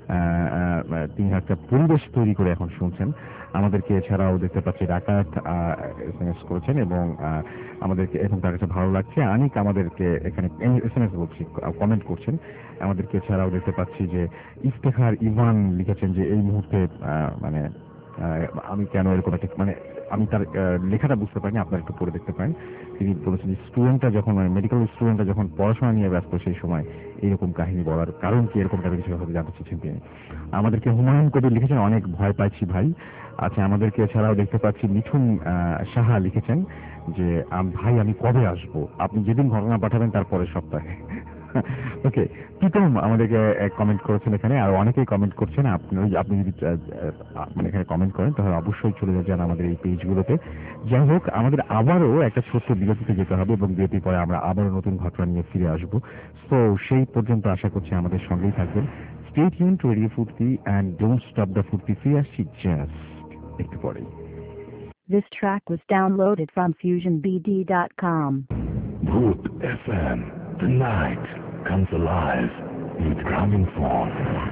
তিনি একটা পরিবেশ তৈরি করে এখন শুনছেন আমাদেরকে। এছাড়াও দেখতে পাচ্ছি ডাকাত এস এম এস করেছেন এবং আমাদেরকে এবং তার কাছে ভালো লাগছে। আনিক আমাদেরকে এখানে এস এম এস বলছি কমেন্ট করছেন আমাদেরকে। এছাড়াও দেখতে পাচ্ছি যে ইফতেখার ইভান লিখেছেন যে এই মুহূর্তে মানে আমি কেন এরকম একটা মানে আমি তার লেখাটা বুঝতে পারিনি, আপনারা একটু পড়ে দেখতে পারেন। তিনি বলেছেন যে স্টুডেন্টরা যখন মেডিকেল স্টুডেন্টরা যখন পড়াশোনা নিয়ে ব্যস্ত সেই সময় এইরকম কাহিনী বলার কারণ কি, এরকম কাহিনী কিছু হয়তো জানতে চেয়েছেন তিনি। আমাদেরকে হুমায়ুন কবির লিখেছেন অনেক ভয় পাইছি ভাই। আচ্ছা, আমাদেরকে এছাড়াও দেখতে পাচ্ছি মিঠুন সাহা লিখেছেন যে ভাই আমি কবে আসবো, আপনি যেদিন ঘটনা পাঠাবেন তার পরের সপ্তাহে। ওকে, প্রীতম আমাদেরকে কমেন্ট করেছেন এখানে, আর অনেকেই কমেন্ট করছেন। আপনি আপনি যদি মানে এখানে কমেন্ট করেন তাহলে অবশ্যই চলে যান আমাদের এই পেজগুলোতে। যাই হোক, আমাদের আবারও একটা ছোট্ট বিরতিতে যেতে হবে এবং বিরতির পরে আমরা আবারও নতুন ঘটনা নিয়ে ফিরে আসবো। তো সেই পর্যন্ত আশা করছি আমাদের সঙ্গেই থাকবেন। Stay tuned to radio Foorti and don't stop the Foorti. ফিরে আসছি জাস্ট একটু পরেই। This track was downloaded from fusion b d dot com. Bhoot F M, the night comes alive with Gramophone.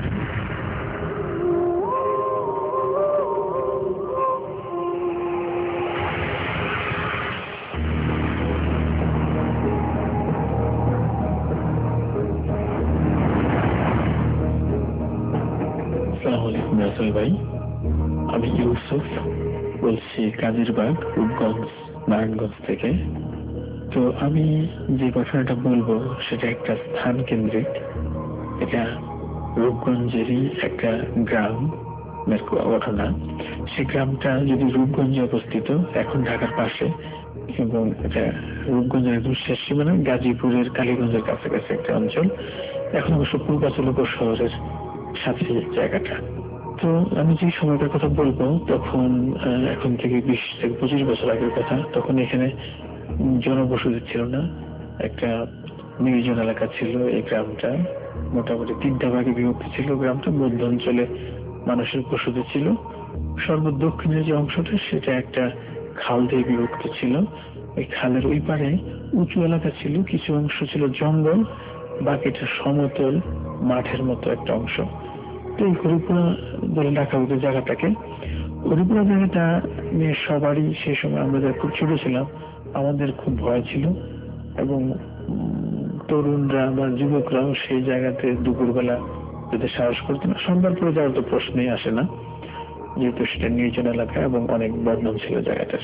আসসালামু আলাইকুম রাসেল ভাই, আমি ইউসুফ বলছি কাজিরবাগ, রূপগঞ্জ, নারায়ণগঞ্জ থেকে। তো আমি যে ঘটনাটা বলবো সেটা একটা স্থান কেন্দ্রিক। এটা রূপগঞ্জেরই একটা গ্রাম ঘটনা। সেই গ্রামটা যদি রূপগঞ্জে অবস্থিত, এখন ঢাকার পাশে, এবং এটা রূপগঞ্জের একদম শেষ সীমানা, গাজীপুরের কালীগঞ্জের কাছাকাছি একটা অঞ্চল। এখন অবশ্য পূর্বাচল উপশহরের সাথে জায়গাটা। তো আমি যে সময়টার কথা বলবো তখন এখন থেকে বিশ থেকে পঁচিশ বছর আগের কথা। তখন এখানে জনবসতি ছিল না, একটা নির্জন এলাকা ছিল এই গ্রামটা। মোটামুটি তিনটা ভাগে বিভক্ত ছিল গ্রামটা। মধ্য অঞ্চলে মানুষের বসতি ছিল, সর্বদক্ষিণের যে অংশটা সেটা একটা খাল দিয়ে বিভক্ত ছিল। ওই খালের ওই পারে উঁচু এলাকা ছিল, কিছু অংশ ছিল জঙ্গল, বাকিটা সমতল মাঠের মতো একটা অংশ। তো এই হরিপুরা বলে ডাকা হতো জায়গাটাকে। হরিপুরা জায়গাটা নিয়ে সবারই সেই সময় আমরা যারা খুব ছোট ছিলাম আমাদের খুব ভয় ছিল, এবং তরুণরা বা যুবকরাও সেই জায়গাতে দুপুরবেলা যেতে সাহস করতো না। সন্ধ্যার পরে যাওয়ার তো প্রশ্নই আসে না, যেহেতু সেটা নির্জন এলাকা এবং অনেক বদনাম ছিল জায়গাটার।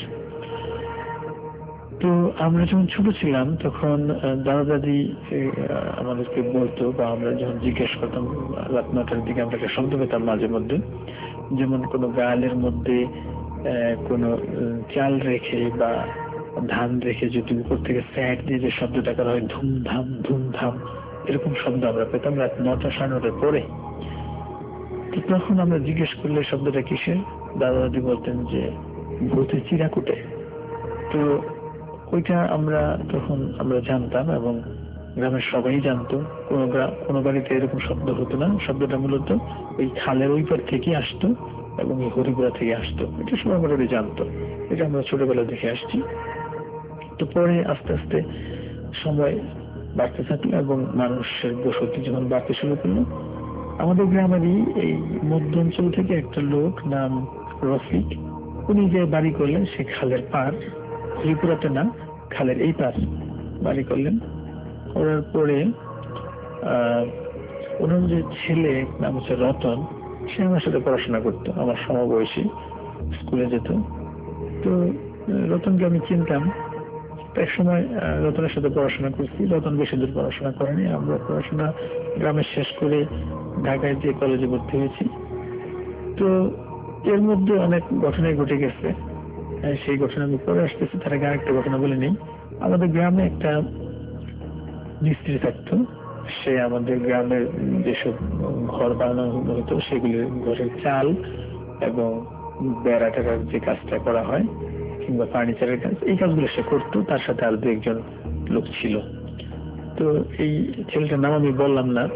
তো আমরা যখন ছোট ছিলাম তখন দাদা দাদি আমাদেরকে বলতো, বা আমরা যখন জিজ্ঞেস করতাম রাত নটার দিকে আমরা একটা শব্দ পেতাম মাঝে মধ্যে, যেমন কোনো গালের মধ্যে কোনো চাল রেখে বা ধান রেখে যদি উপর থেকে স্যাট দিয়ে যে শব্দটা করা হয় ধুমধাম ধুমধাম, এরকম শব্দ আমরা পেতাম রাত নটা সাড়ে নটার পরে। তো তখন আমরা জিজ্ঞেস করলে শব্দটা কিসের, দাদা দাদি বলতেন যে ভূতে চিরাকুটে। তো ওইটা আমরা তখন আমরা জানতাম এবং গ্রামের সবাই জানতো। কোনো গ্রাম কোনো বাড়িতে এরকম শব্দ হতো না, শব্দটা মূলত ওই খালের ওই পার থেকে আসতো এবং এই হরিপুরা থেকে আসতো। এটা সবাই মোটামুটি জানতো, এটা আমরা ছোটবেলা দেখে আসছি। তো পরে আস্তে আস্তে সময় বাড়তে থাকলো এবং মানুষের বসতি যখন বাড়তে শুরু করলো, আমাদের গ্রামেরই এই মধ্য অঞ্চল থেকে একটা লোক নাম রফিক, উনি যে বাড়ি করলেন সে খালের পার, হরিপুরাতে না, খালের এই পার বাড়ি করলেন। করার পরে আহ ওনার যে ছেলে নাম হচ্ছে রতন, সে আমার সাথে পড়াশোনা করতো, আমার সমবয়সী, স্কুলে যেত। তো রতনকে আমি চিনতাম, এক সময় রতনের সাথে পড়াশোনা করছি। রতন বেশি দূর পড়াশোনা করেনি, আমরা পড়াশোনা গ্রামে শেষ করে ঢাকায় যে কলেজে ভর্তি হয়েছি। তো এর মধ্যে অনেক ঘটনাই ঘটে গেছে, সেই ঘটনা আমি পরে আসতেছি। তার আগে আরেকটা ঘটনা বলে নেই। আমাদের গ্রামে একটা মিস্ত্রি থাকতো, সে আমাদের গ্রামের যেসব ঘর বানানো হতো সেগুলির ঘরের চাল এবং বেড়া টেরার যে কাজটা করা হয় কিংবা ফার্নিচারের কাজ, এই কাজগুলো সে করতো। তার সাথে আর দু একজন লোক ছিল। তো এই ছেলেটার নাম আমি বললাম না।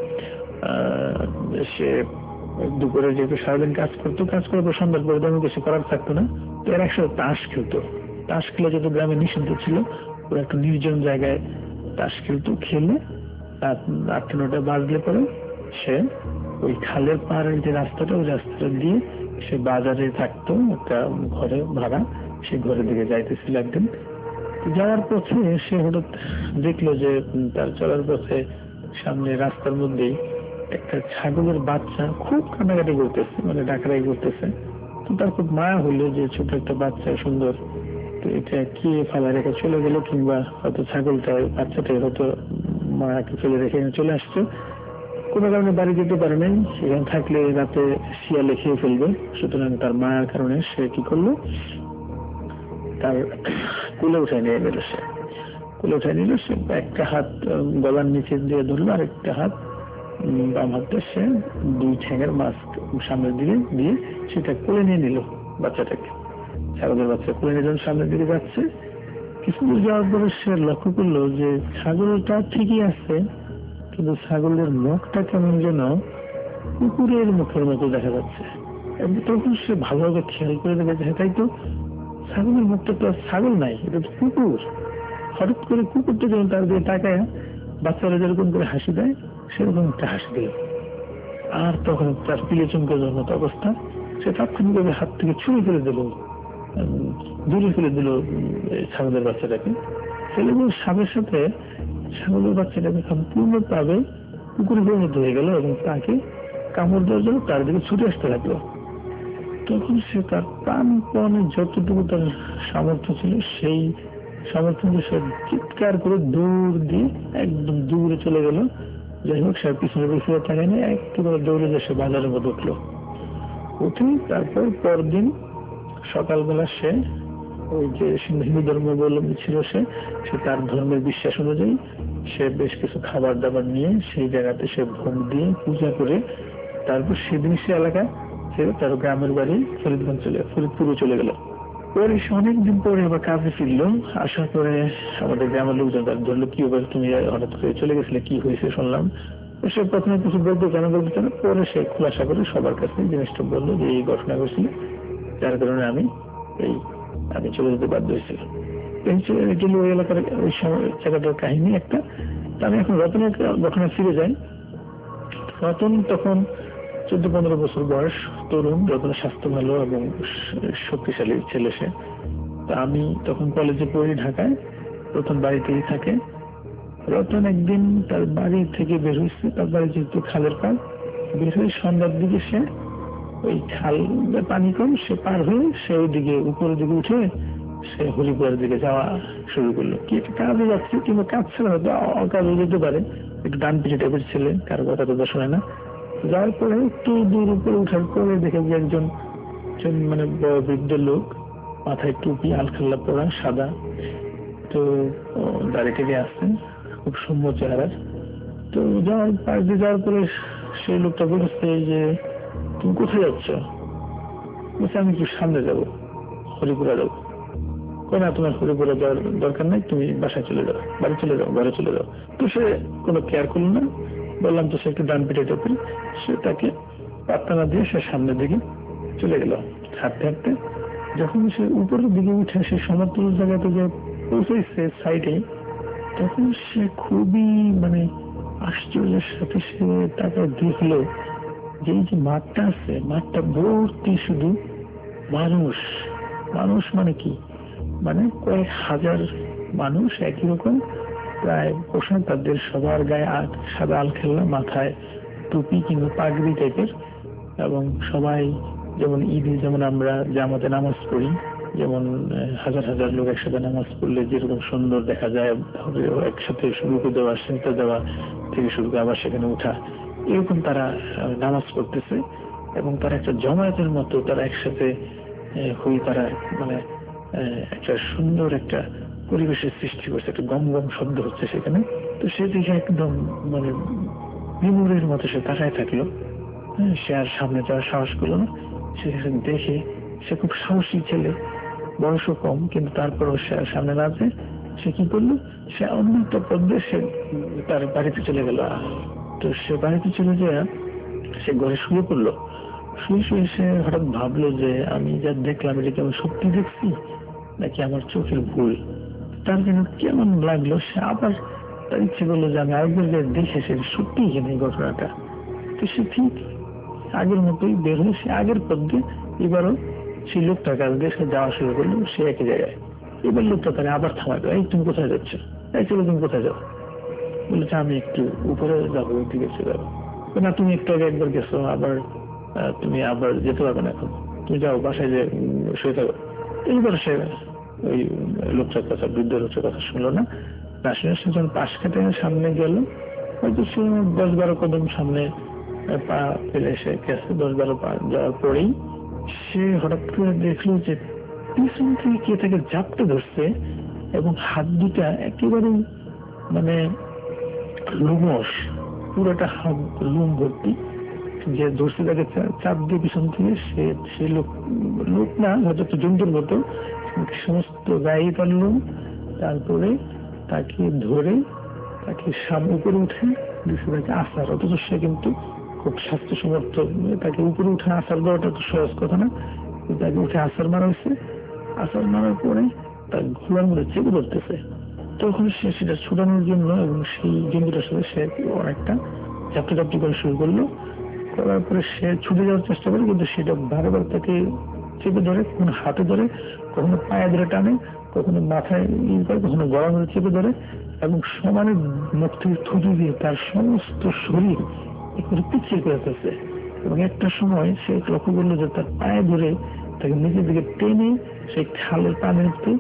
সে দুপুরে যেহেতু সারাদিন কাজ করতো, কাজ করার পর সন্ধ্যার পরে তেমন কিছু করার থাকতো না, তো এর একসাথে তাস খেলতো। তাস খেলে যেহেতু গ্রামে নিষিদ্ধ ছিল, ওরা একটা নির্জন জায়গায় তাস খেলতো। খেলে রাত আটটা নটা বাজলে পরে সে ওই খালের পাড়ের যে রাস্তাটা, ওই রাস্তাটা দিয়ে সে বাজারে থাকতো একটা ঘরে ভাড়া, সে ঘরের দিকে যাইতেছিল একদিন। যাওয়ার পথে সে হঠাৎ দেখলো যে তার চলার পথে সামনে রাস্তার মধ্যেই একটা ছাগলের বাচ্চা খুব কান্নাকাটি করতেছে, মানে ডাকাডাকি করতেছে। তো তার খুব মায়া হইলো যে ছোট একটা বাচ্চা সুন্দর, তো এটা কি ফেলা রেখে চলে গেল, কিংবা হয়তো ছাগলটা বাচ্চাটাই হয়তো মাকে ফেলে রেখে চলে আসছে। কোনো কারণে বাড়ি যেতে পারে নাই, সেখানে থাকলে রাতে শিয়ালে খেয়ে ফেলবে। সুতরাং তার মায়ের কারণে সে কি করলো, তার কুলে উঠায় নিয়ে গেল। সে কুলে উঠায় নিল, সে একটা হাত গলার নিচে দিয়ে ধরলো, আর একটা হাত বাম হাতে সে দুই ঠ্যাঙের মাছ সামনের দিকে দিয়ে সেটা কোলে নিয়ে নিল বাচ্চাটাকে। ছাগলের বাচ্চা কোলে নিয়ে যখন সামনের দিকে যাচ্ছে, কিছু দূর যাওয়ার পরে সে লক্ষ্য করলো যে ছাগলটা ঠিকই আছে, কিন্তু ছাগলের মুখটা কেমন যেন কুকুরের মুখের মতো দেখা যাচ্ছে। এবং তখন সে ভালোভাবে খেয়াল করে দেখেছে, তাই তো ছাগলের মুখটা তো ছাগল নাই, এটা তো কুকুর। হঠাৎ করে কুকুরটা যখন তার দিকে তাকায়, বাচ্চারা যেরকম করে হাসি দেয় সেরকম একটা হাসি দিল। আর তখন তার পিলে চমকে যাওয়ার মতো অবস্থা, সে তাৎক্ষণিকভাবে হাত থেকে ছুঁড়ে ফেলে দিল, দূরে ফেলে দিল ছাগলের বাচ্চাটাকে। ফেলে দিল সাথে সাথে ছাগলের বাচ্চাটাকে সম্পূর্ণভাবে কুকুরে পরিণত হয়ে গেল এবং তাকে কামড় দেওয়ার জন্য তার দিকে ছুটে আসতে লাগলো। তখন সে তার প্রাণপণে যতটুকু তার সামর্থ্য ছিল সেই সামর্থ্য সে চিৎকার করে দৌড় দিয়ে একদম দূরে চলে গেল। যাই হোক, সে পিছনে পিছনে থাকে না, একেবারে দৌড়ে যে সে বাজারের মধ্যে উঠলো। উঠে তারপর পরদিন সকালবেলা সে ওই যে হিন্দু ধর্মাবলম্বী ছিল, সে সে তার ধর্মের বিশ্বাস অনুযায়ী সে বেশ কিছু খাবার দাবার নিয়ে সেই জায়গাতে সে ভোগ দিয়ে পূজা করে তারপর সেদিন সে এলাকা ছেড়ে তার গ্রামের বাড়ি ফরিদগঞ্জ চলে ফরিদপুরে চলে গেল। পরে সে অনেকদিন পরে আবার কাজে ফিরলো। আসার পরে আমাদের গ্রামের লোকজন তার ধরলো, কি ব্যাপার, তুমি হঠাৎ করে চলে গেছিলে, কি হয়েছে শুনলাম। সে প্রথমে কিছু বলতে কেন বলতে চান, পরে সে খোলাসা করে সবার কাছে জিনিসটা বললো যে এই ঘটনা ঘটেছিল, যার কারণে আমি এই আমি চলে যেতে বাধ্য হয়েছিলাম। গেল ওই এলাকার ওই সময় জায়গাটার কাহিনী একটা। আমি এখন রতনের ঘটনা ফিরে যাই। রতন তখন চোদ্দ পনেরো বছর বয়স, তরুণ। রতনের স্বাস্থ্য ভালো এবং শক্তিশালী ছেলে সে। তা আমি তখন কলেজে পড়ি ঢাকায়, রতন বাড়িতেই থাকে। রতন একদিন তার বাড়ি থেকে বের হয়েছে, তার বাড়ি যেহেতু খালের পার, বের হয়ে সন্ধ্যার দিকে সে ওই খাল পানি কম, সে পার হয়ে সে ওই দিকে উপরের দিকে উঠে সে হরিপুরের দিকে যাওয়া শুরু করলো। কি একটা কাজে যাচ্ছে, কিংবা কাজ ছিল হয়তো, অকাজে যেতে পারে, একটু ডান পিঠে টাইপের ছেলে, কারো কথা তো শোনে না। যাওয়ার পরে একটু দূর উপরে উঠার পরে দেখে যে একজন মানে বৃদ্ধ লোক, মাথায় টুপি, আলখাল্লা পরা, সাদা, তো দাড়ি টেকে আসছেন, খুব সুন্দর চেহারার। তো যাওয়ার পাশ দিয়ে যাওয়ার পরে সেই লোকটা বলেছে যে তুমি কোথায় যাচ্ছ? বলছে আমি একটু সামনে যাবো, হরিপুরা যাবো। না, তোমার হরিপুরা যাওয়ার দরকার নেই, তুমি বাসায় চলে যাও, বাড়ি চলে যাও, ঘরে চলে যাও। তো সে কোনো কেয়ার করলো না। বললাম তো সে একটু ডান পিঠে টেপে, সে তাকে পাত্তা না দিয়ে সে সামনের দিকে চলে গেল হাঁটতে হাঁটতে। যখন সে উপরের দিকে উঠে সে সমতল জায়গাতে যে পৌঁছেছে সাইডে, তখন সে খুবই মানে আশ্চর্যের সাথে সে তাকে দেখলো যে এই যে মাঠটা আছে, মাঠটা ভর্তি শুধু মানুষ। মানুষ মানে কি, মানে কয়েক হাজার মানুষ একই রকম প্রায় পোশাক, তাদের সবার গায়ে সাদা আল খেলনা, মাথায় টুপি কিংবা পাগড়ি টাইপের, এবং সবাই যেমন ঈদে যেমন আমরা জামাতে নামাজ পড়ি, যেমন হাজার হাজার লোক একসাথে নামাজ পড়লে যেরকম সুন্দর দেখা যায়, একসাথে শুরু করে দেওয়া, সিজদা দেওয়া থেকে শুরু করে আবার সেখানে উঠা, এরকম তারা নামাজ পড়তেছে। এবং তারা একটা জমায়েতের মতো তারা একসাথে হয়ে তারা মানে একটা সুন্দর একটা পরিবেশের সৃষ্টি করছে, একটা গম গম শব্দ হচ্ছে সেখানে। তো সে দেখে একদম মানে বিমূঢ়ের মতো সে তাকায় থাকলো। হ্যাঁ, সে আর সামনে যাওয়ার সাহস করলো না। সে দেখে, সে খুব সাহসী ছেলে, বয়সও কম, কিন্তু তারপরও সে আর সামনে না যায়। সে কি করলো, সে অন্য একটা পথে সে তার বাড়িতে চলে গেল। তো সে বাড়িতে চলে যায়, সে ঘরে শুয়ে পড়লো। শুয়ে শুয়ে সে হঠাৎ ভাবলো যে আমি যা দেখলাম এটা কি আমি সত্যি দেখছি নাকি আমার চোখের ভুল। তার যেন কেমন লাগলো, সে আবার তার ইচ্ছে করলো যে আমি আরেকবার যে দেখে সে সত্যি কিনা এই ঘটনাটা। তো সে ঠিক আগের মতোই বের হয়ে সে আগের পথ দিয়ে এবারও সেই লোকটার কাছ দিয়ে সে যাওয়া শুরু করলো। সে একই জায়গায়, এবার লোকটা তাকে আবার থামালো, এই তুমি কোথায় যাচ্ছ, এই চলো তুমি কোথায় যাও। বলেছে আমি একটু উপরে যাবো, ওই দিকে চলে যাবো। না তুমি একটু আগে একবার গেছো, আবার তুমি আবার যেতে পারবে না, এখন তুমি যাও বাসায় যে শুয়ে থাকো। এইবার সে ওই লোকটার কথা, বৃদ্ধ লোকটার কথা শুনলো না। না শুনে সে যখন পাশ কাটে সামনে গেল, হয়তো সে দশ বারো কদম সামনে পা ফেলে সে গেছে। দশ বারো পা যাওয়ার পরেই সে হঠাৎ করে দেখলো যে পিছন থেকে কে তাকে জাপটে ধরছে, এবং হাত দুটা একেবারে মানে লুমস, পুরোটা হাত লুম ভর্তি। যে ধরছে তাকে চাপ দিয়ে পিছন থেকে, সে সেই লোক লোক না হয়তো একটা জন্তুর মতো সমস্ত গায়ে পারল। তারপরে তাকে ধরে তাকে সামনে উপরে উঠে দিচ্ছে তাকে আসার, অথচ সে কিন্তু খুব স্বাস্থ্য সমর্থ। তাকে উপরে উঠে আসার দেওয়াটা তো সহজ কথা না, তাকে উঠে আসার মারা হয়েছে। আসার মারার পরে তার ঘোড়ার মধ্যে চেপে ধরতেছে। তখন সে সেটা ছুটানোর জন্য এবং সেই জন্তুটার সাথে সে অনেকটা ঝাপটি ঝাপটি করে শুরু করলো। করার পরে সে ছুটে যাওয়ার চেষ্টা করে, কিন্তু সেটা বারবার তাকে চেপে ধরে, কখনো হাতে ধরে, কখনো পায়ে ধরে টানে, কখনো মাথায় ইয়ে করে, কখনো গলা ধরে চেপে ধরে, এবং সমানে মুখ থেকে থুতু দিয়ে তার সমস্ত শরীর একটু পিছিয়ে করে ফেলছে। এবং একটা সময় সে লক্ষ্য করলো যে তার পায়ে ধরে তাকে নিচের দিকে টেনে সেই খালের পানিতে,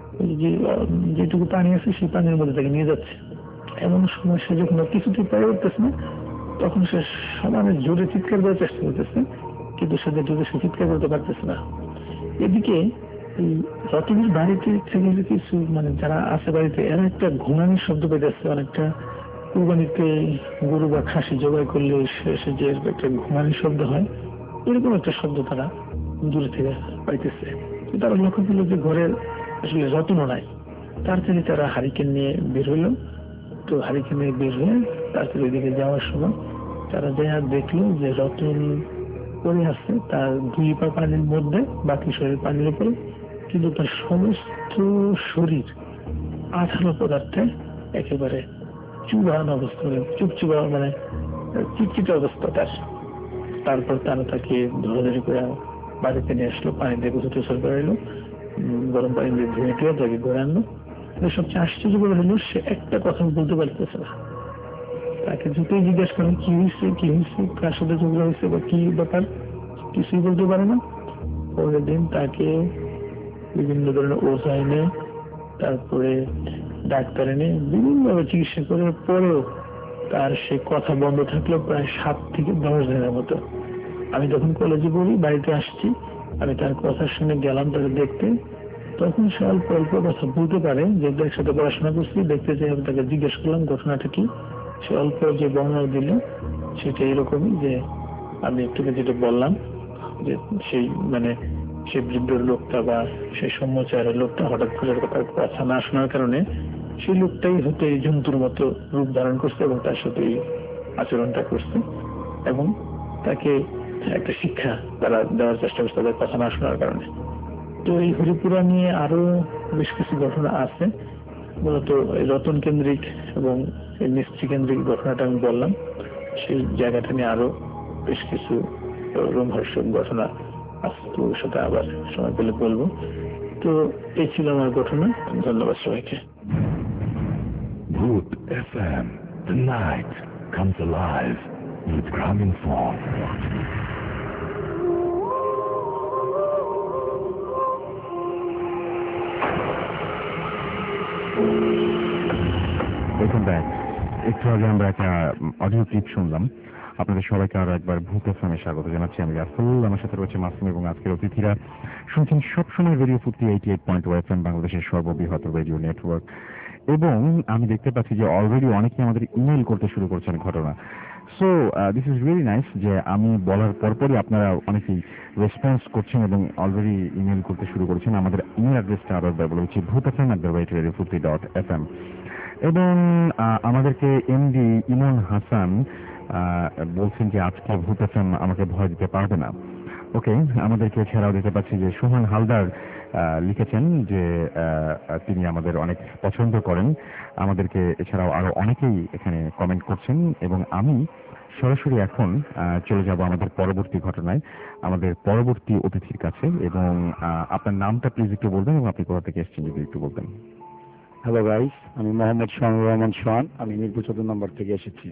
যেটুকু পানি আছে সেই পানির মধ্যে তাকে নিয়ে যাচ্ছে। এমন সময় সে যখন কিছুতেই পায়ে উঠতেছে না, তখন সে সমানে জোরে চিৎকার করার চেষ্টা করতেছে, কিন্তু সে জোরে সে চিৎকার করতে পারতেছে না। এদিকে এই রতনের বাড়িতে থেকে কিছু মানে যারা আছে বাড়িতে, এরা একটা ঘুমানির শব্দ পেতেছে, অনেকটা কুরবানিতে গরু বা খাসি জবাই করলে সে যে একটা ঘুমানির শব্দ হয়, এরকম একটা শব্দ তারা দূরে থেকে পাইতেছে। তারা লক্ষ্য করলো যে ঘরের আসলে রতনও নাই। তার থেকে তারা হারিকেন নিয়ে বের হইলো। তো হারিকেন নিয়ে বের হয়ে তারপরে ওইদিকে যাওয়ার সময় তারা যা দেখলো যে রতন পড়ে আছে তার দুই পা পানির মধ্যে, বাকি শরীর পানির উপরে, কিন্তু তার সমস্ত শরীর আঠালো পদার্থে একেবারে চুবান অবস্থা, চুপচুবা মানে চিটচিটে অবস্থা তার। তারপর তারা তাকে ধরাধরি করে বাড়িতে নিয়ে আসলো, পানি দিয়ে গোসল টোসল করে এলো, গরম পানি দিয়ে ধুয়ে টুয়ে তাকে ঘুরে আনলো। সবচেয়ে আশ্চর্য করে হলো সে একটা কথা বলতে পারতেছে না। তাকে যতই জিজ্ঞেস করেন কি হয়েছে কি হয়েছে, কার সাথে ঝগড়া হয়েছে বা কি ব্যাপার, কিছুই বলতে পারে না। পরের দিন তাকে বিভিন্ন ধরনের ওষুধ এনে, তারপরে ডাক্তার এনে বিভিন্নভাবে চিকিৎসা করার পরেও তার সে কথা বন্ধ থাকলো প্রায় সাত থেকে দশ দিনের মতো। আমি যখন কলেজে পড়ি, বাড়িতে আসছি, আমি তার কথা শুনে গেলাম তাকে দেখতে। তখন সে অল্প অল্প কথা বলতে পারে, যেহেতু একসাথে পড়াশোনা করছি। দেখতে চাই আমি তাকে জিজ্ঞেস করলাম ঘটনাটা কি। সে অল্প যে বর্ণনা দিল সেটা এরকমই যে আমি একটু যেটা বললাম, যে সেই মানে সেই বৃদ্ধ লোকটা বা সেই সম্মচারের লোকটা হঠাৎ করে তার কথা না শোনার কারণে সেই লোকটাই হয়তো এই জন্তুর মতো রূপ ধারণ করছে এবং তার সাথে এই আচরণটা করছে, এবং তাকে একটা শিক্ষা তারা দেওয়ার চেষ্টা করছে তাদের কথা না শোনার কারণে। তো এই হরিপুরা নিয়ে আরো বেশ কিছু ঘটনা আছে, মূলত রতন কেন্দ্রিক এবং মিস্ত্রি কেন্দ্রিক ঘটনাটা আমি বললাম। সেই জায়গাটা নিয়ে আরো বেশ কিছু রোমহর্ষক ঘটনা আছে, তো ওর সাথে আবার সময় পেলে বলবো। তো এই ছিল আমার ঘটনা। ধন্যবাদ সবাইকে। Root F M, the night comes alive with Graminphone. Welcome back. একটু আগে আমরা একটা অডিও ক্লিপ শুনলাম। আপনাদের সবাইকে আরো একবার ভূত এফএমে স্বাগত জানাচ্ছি। আমি রাসেল, আমার সাথে রয়েছে মাসুম এবং আজকের অতিথিরা। শুনছেন সবসময় radio Foorti eighty eight point one FM, বাংলাদেশের সর্ববৃহৎ রেডিও নেটওয়ার্ক। এবং আমি দেখতে পাচ্ছি যে অলরেডি অনেকেই আমাদের ইমেল করতে শুরু করছেন ঘটনা। So this is really nice যে আমি বলার পরপরই আপনারা অনেকেই রেসপন্স করছেন এবং অলরেডি ইমেল করতে শুরু করেছেন। আমাদের ইমেল অ্যাড্রেসটা আরো একবার বলে দিচ্ছি, Bhoot FM at the rate radio Foorti dot F M. এবং আমাদেরকে এমডি ইমন হাসান বলছেন যে আজকে ভূত এফএম আমাকে ভয় দিতে পারবে না। ওকে, আমাদেরকে এছাড়াও দেখতে পাচ্ছি যে সোহান হালদার লিখেছেন যে তিনি আমাদের অনেক পছন্দ করেন। আমাদেরকে এছাড়াও আরো অনেকেই এখানে কমেন্ট করছেন এবং আমি সরাসরি এখন চলে যাব আমাদের পরবর্তী ঘটনায়, আমাদের পরবর্তী অতিথির কাছে। এবং আপনার নামটা প্লিজ একটু বলবেন এবং আপনি কোথা থেকে এসেছেন যদি একটু বলতেন। হ্যালো গাইস, আমি মোহাম্মদ সোহানুর রহমান সোহান, আমি মিরপুর চতুর্থ নম্বর থেকে এসেছি।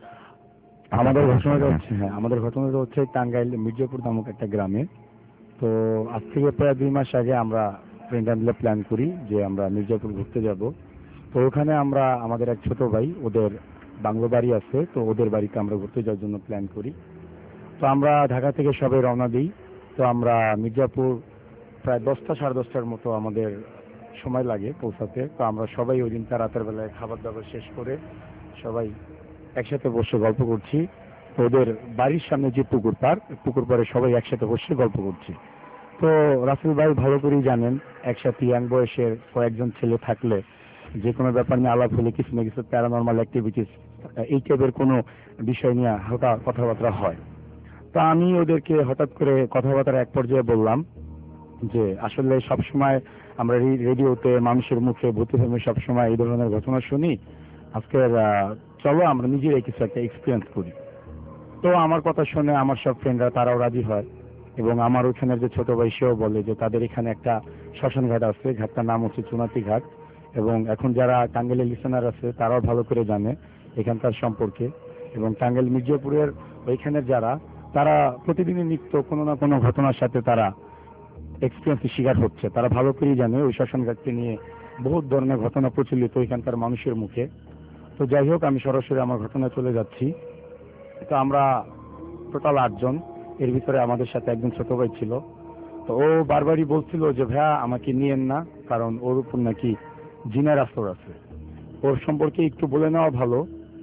আমাদের ঘটনাটা হচ্ছে হ্যাঁ আমাদের ঘটনাটা হচ্ছে টাঙ্গাইল মির্জাপুর নামক একটা গ্রামে। তো আজ থেকে প্রায় দুই মাস আগে আমরা ফ্রেন্ড মিলে প্ল্যান করি যে আমরা মির্জাপুর ঘুরতে যাব। তো ওখানে আমরা আমাদের এক ছোট ভাই, ওদের বাংলো বাড়ি আছে, তো ওদের বাড়িতে আমরা ঘুরতে যাওয়ার জন্য প্ল্যান করি। তো আমরা ঢাকা থেকে সবাই রওনা দিই। তো আমরা মির্জাপুর প্রায় দশটা সাড়ে দশটার মতো আমাদের সময় লাগে পৌঁছাতে। তো আমরা সবাই ওই দিনটা রাতের বেলায় খাবার দাবার শেষ করে সবাই একসাথে বসে গল্প করছি। ওদের বাড়ির সামনে যে পুকুর পাড়, পুকুর পাড়ে সবাই একসাথে বসে গল্প করছি। তো রাসেল ভাই ভালো করেই জানেন, একসাথে ইয়াং বয়সের কয়েকজন ছেলে থাকলে যে কোনো ব্যাপার নিয়ে আলাপ হলে কিছু না কিছু প্যারানর্মাল অ্যাক্টিভিটিস এই টাইপের কোনো বিষয় নিয়ে হালকা কথাবার্তা হয়। তো আমি ওদেরকে হঠাৎ করে কথাবার্তার এক পর্যায়ে বললাম যে আসলে সবসময় আমরা রেডিওতে মানুষের মুখে ভূত ফিল্মে সবসময় এই ধরনের ঘটনা শুনি, আজকের চলো আমরা নিজেরাই কিছু একটা এক্সপিরিয়েন্স করি। তো আমার কথা শুনে আমার সব ফ্রেন্ডরা তারাও রাজি হয় এবং আমার ওখানের যে ছোট ভাই সেও বলে যে তাদের এখানে একটা শ্মশান ঘাট আছে, ঘাটটার নাম হচ্ছে চুনাতি ঘাট। এবং এখন যারা টাঙ্গাইলের লিসেনার আছে তারাও ভালো করে জানে এখানকার সম্পর্কে। এবং টাঙ্গাইল মির্জাপুরের ওইখানের যারা, তারা প্রতিদিনই নিত্য কোনো না কোনো ঘটনার সাথে তারা এক্সপিরিয়েন্সের শিকার হচ্ছে। তারা ভালো করেই জানে ওই শ্মশান ঘাটকে নিয়ে বহুত ধরনের ঘটনা প্রচলিত এখানকার মানুষের মুখে। তো যাই হোক, আমি সরাসরি আমার ঘটনা চলে যাচ্ছি। তো আমরা টোটাল আটজন, এর ভিতরে আমাদের সাথে একজন ছোট ভাই ছিল। তো ও বারবারই বলছিল যে ভাইয়া আমাকে নিয়েন না, কারণ ওর উপর নাকি জিনের আসর আছে। ওর সম্পর্কে একটু বলে নেওয়া ভালো,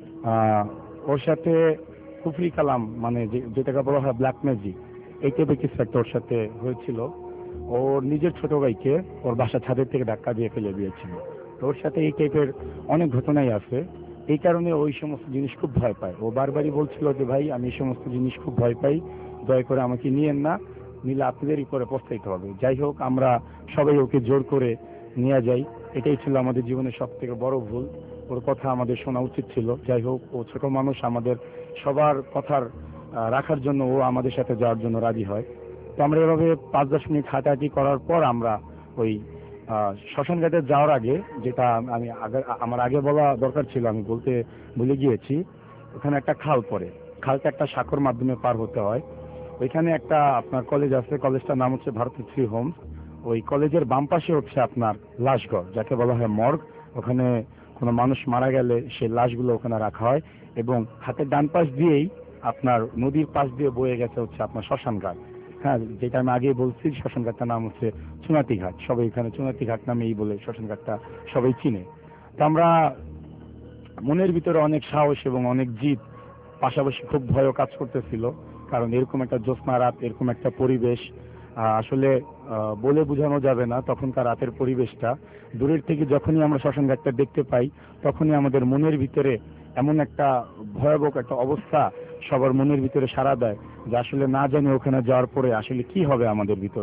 ওর সাথে কুফরি কালাম মানে যেটাকে বলা হয় ব্ল্যাক ম্যাজিক, এই টাইপের কিছু একটা ওর সাথে হয়েছিল। ওর নিজের ছোট ভাইকে ওর বাসা ছাদের থেকে ধাক্কা দিয়ে ফেলে দিয়েছিল। তো ওর সাথে এই টাইপের অনেক ঘটনাই আছে। এই কারণে ওই সমস্ত জিনিস খুব ভয় পায়। ও বারবারই বলছিল যে ভাই আমি এই সমস্ত জিনিস খুব ভয় পাই, দয়া করে আমাকে নিয়েন না, নিলে আপনাদেরই করে পস্তাইতে হবে। যাই হোক, আমরা সবাই ওকে জোর করে নিয়ে যাই। এটাই ছিল আমাদের জীবনের সব থেকে বড় ভুল। ওর কথা আমাদের শোনা উচিত ছিল। যাই হোক, ও ছোট মানুষ, আমাদের সবার কথার রাখার জন্য ও আমাদের সাথে যাওয়ার জন্য রাজি হয়। তো আমরা এভাবে পাঁচ দশ মিনিট হাঁটাহাঁটি করার পর আমরা ওই শ্মশান ঘাটে যাওয়ার আগে, যেটা আমি আগে আমার আগে বলা দরকার ছিল আমি বলতে ভুলে গিয়েছি, ওখানে একটা খাল পড়ে। খালটা একটা সাঁকোর মাধ্যমে পার হতে হয়। ওইখানে একটা আপনার কলেজ আছে, কলেজটার নাম হচ্ছে ভারত শ্রী হোমস। ওই কলেজের বাম পাশে হচ্ছে আপনার লাশঘর, যাকে বলা হয় মর্গ। ওখানে কোনো মানুষ মারা গেলে সেই লাশগুলো ওখানে রাখা হয়। এবং হাতের ডান পাশ দিয়েই আপনার নদীর পাশ দিয়ে বয়ে গেছে হচ্ছে আপনার শ্মশান ঘাট। হ্যাঁ, যেটা আমি আগে বলছি, শ্মশান ঘাটটার নাম হচ্ছে চুনাতি ঘাট। সবাই এখানে চুনাতি ঘাট নামেই বলে শ্মশান ঘাটটা সবাই চিনে। তো আমরা মনের ভিতরে অনেক সাহস এবং অনেক জিদ, পাশাপাশি খুব ভয়ও কাজ করতেছিল। কারণ এরকম একটা জ্যোৎস্না রাত, এরকম একটা পরিবেশ আসলে বলে বোঝানো যাবে না। তখনকার রাতের পরিবেশটা দূরের থেকে যখনই আমরা শ্মশান ঘাটটা দেখতে পাই, তখনই আমাদের মনের ভিতরে এমন একটা ভয়াবহ একটা অবস্থা সবার মনের ভিতরে সাড়া দেয় যে আসলে না জানি ওখানে যাওয়ার পরে আসলে কি হবে আমাদের ভিতরে।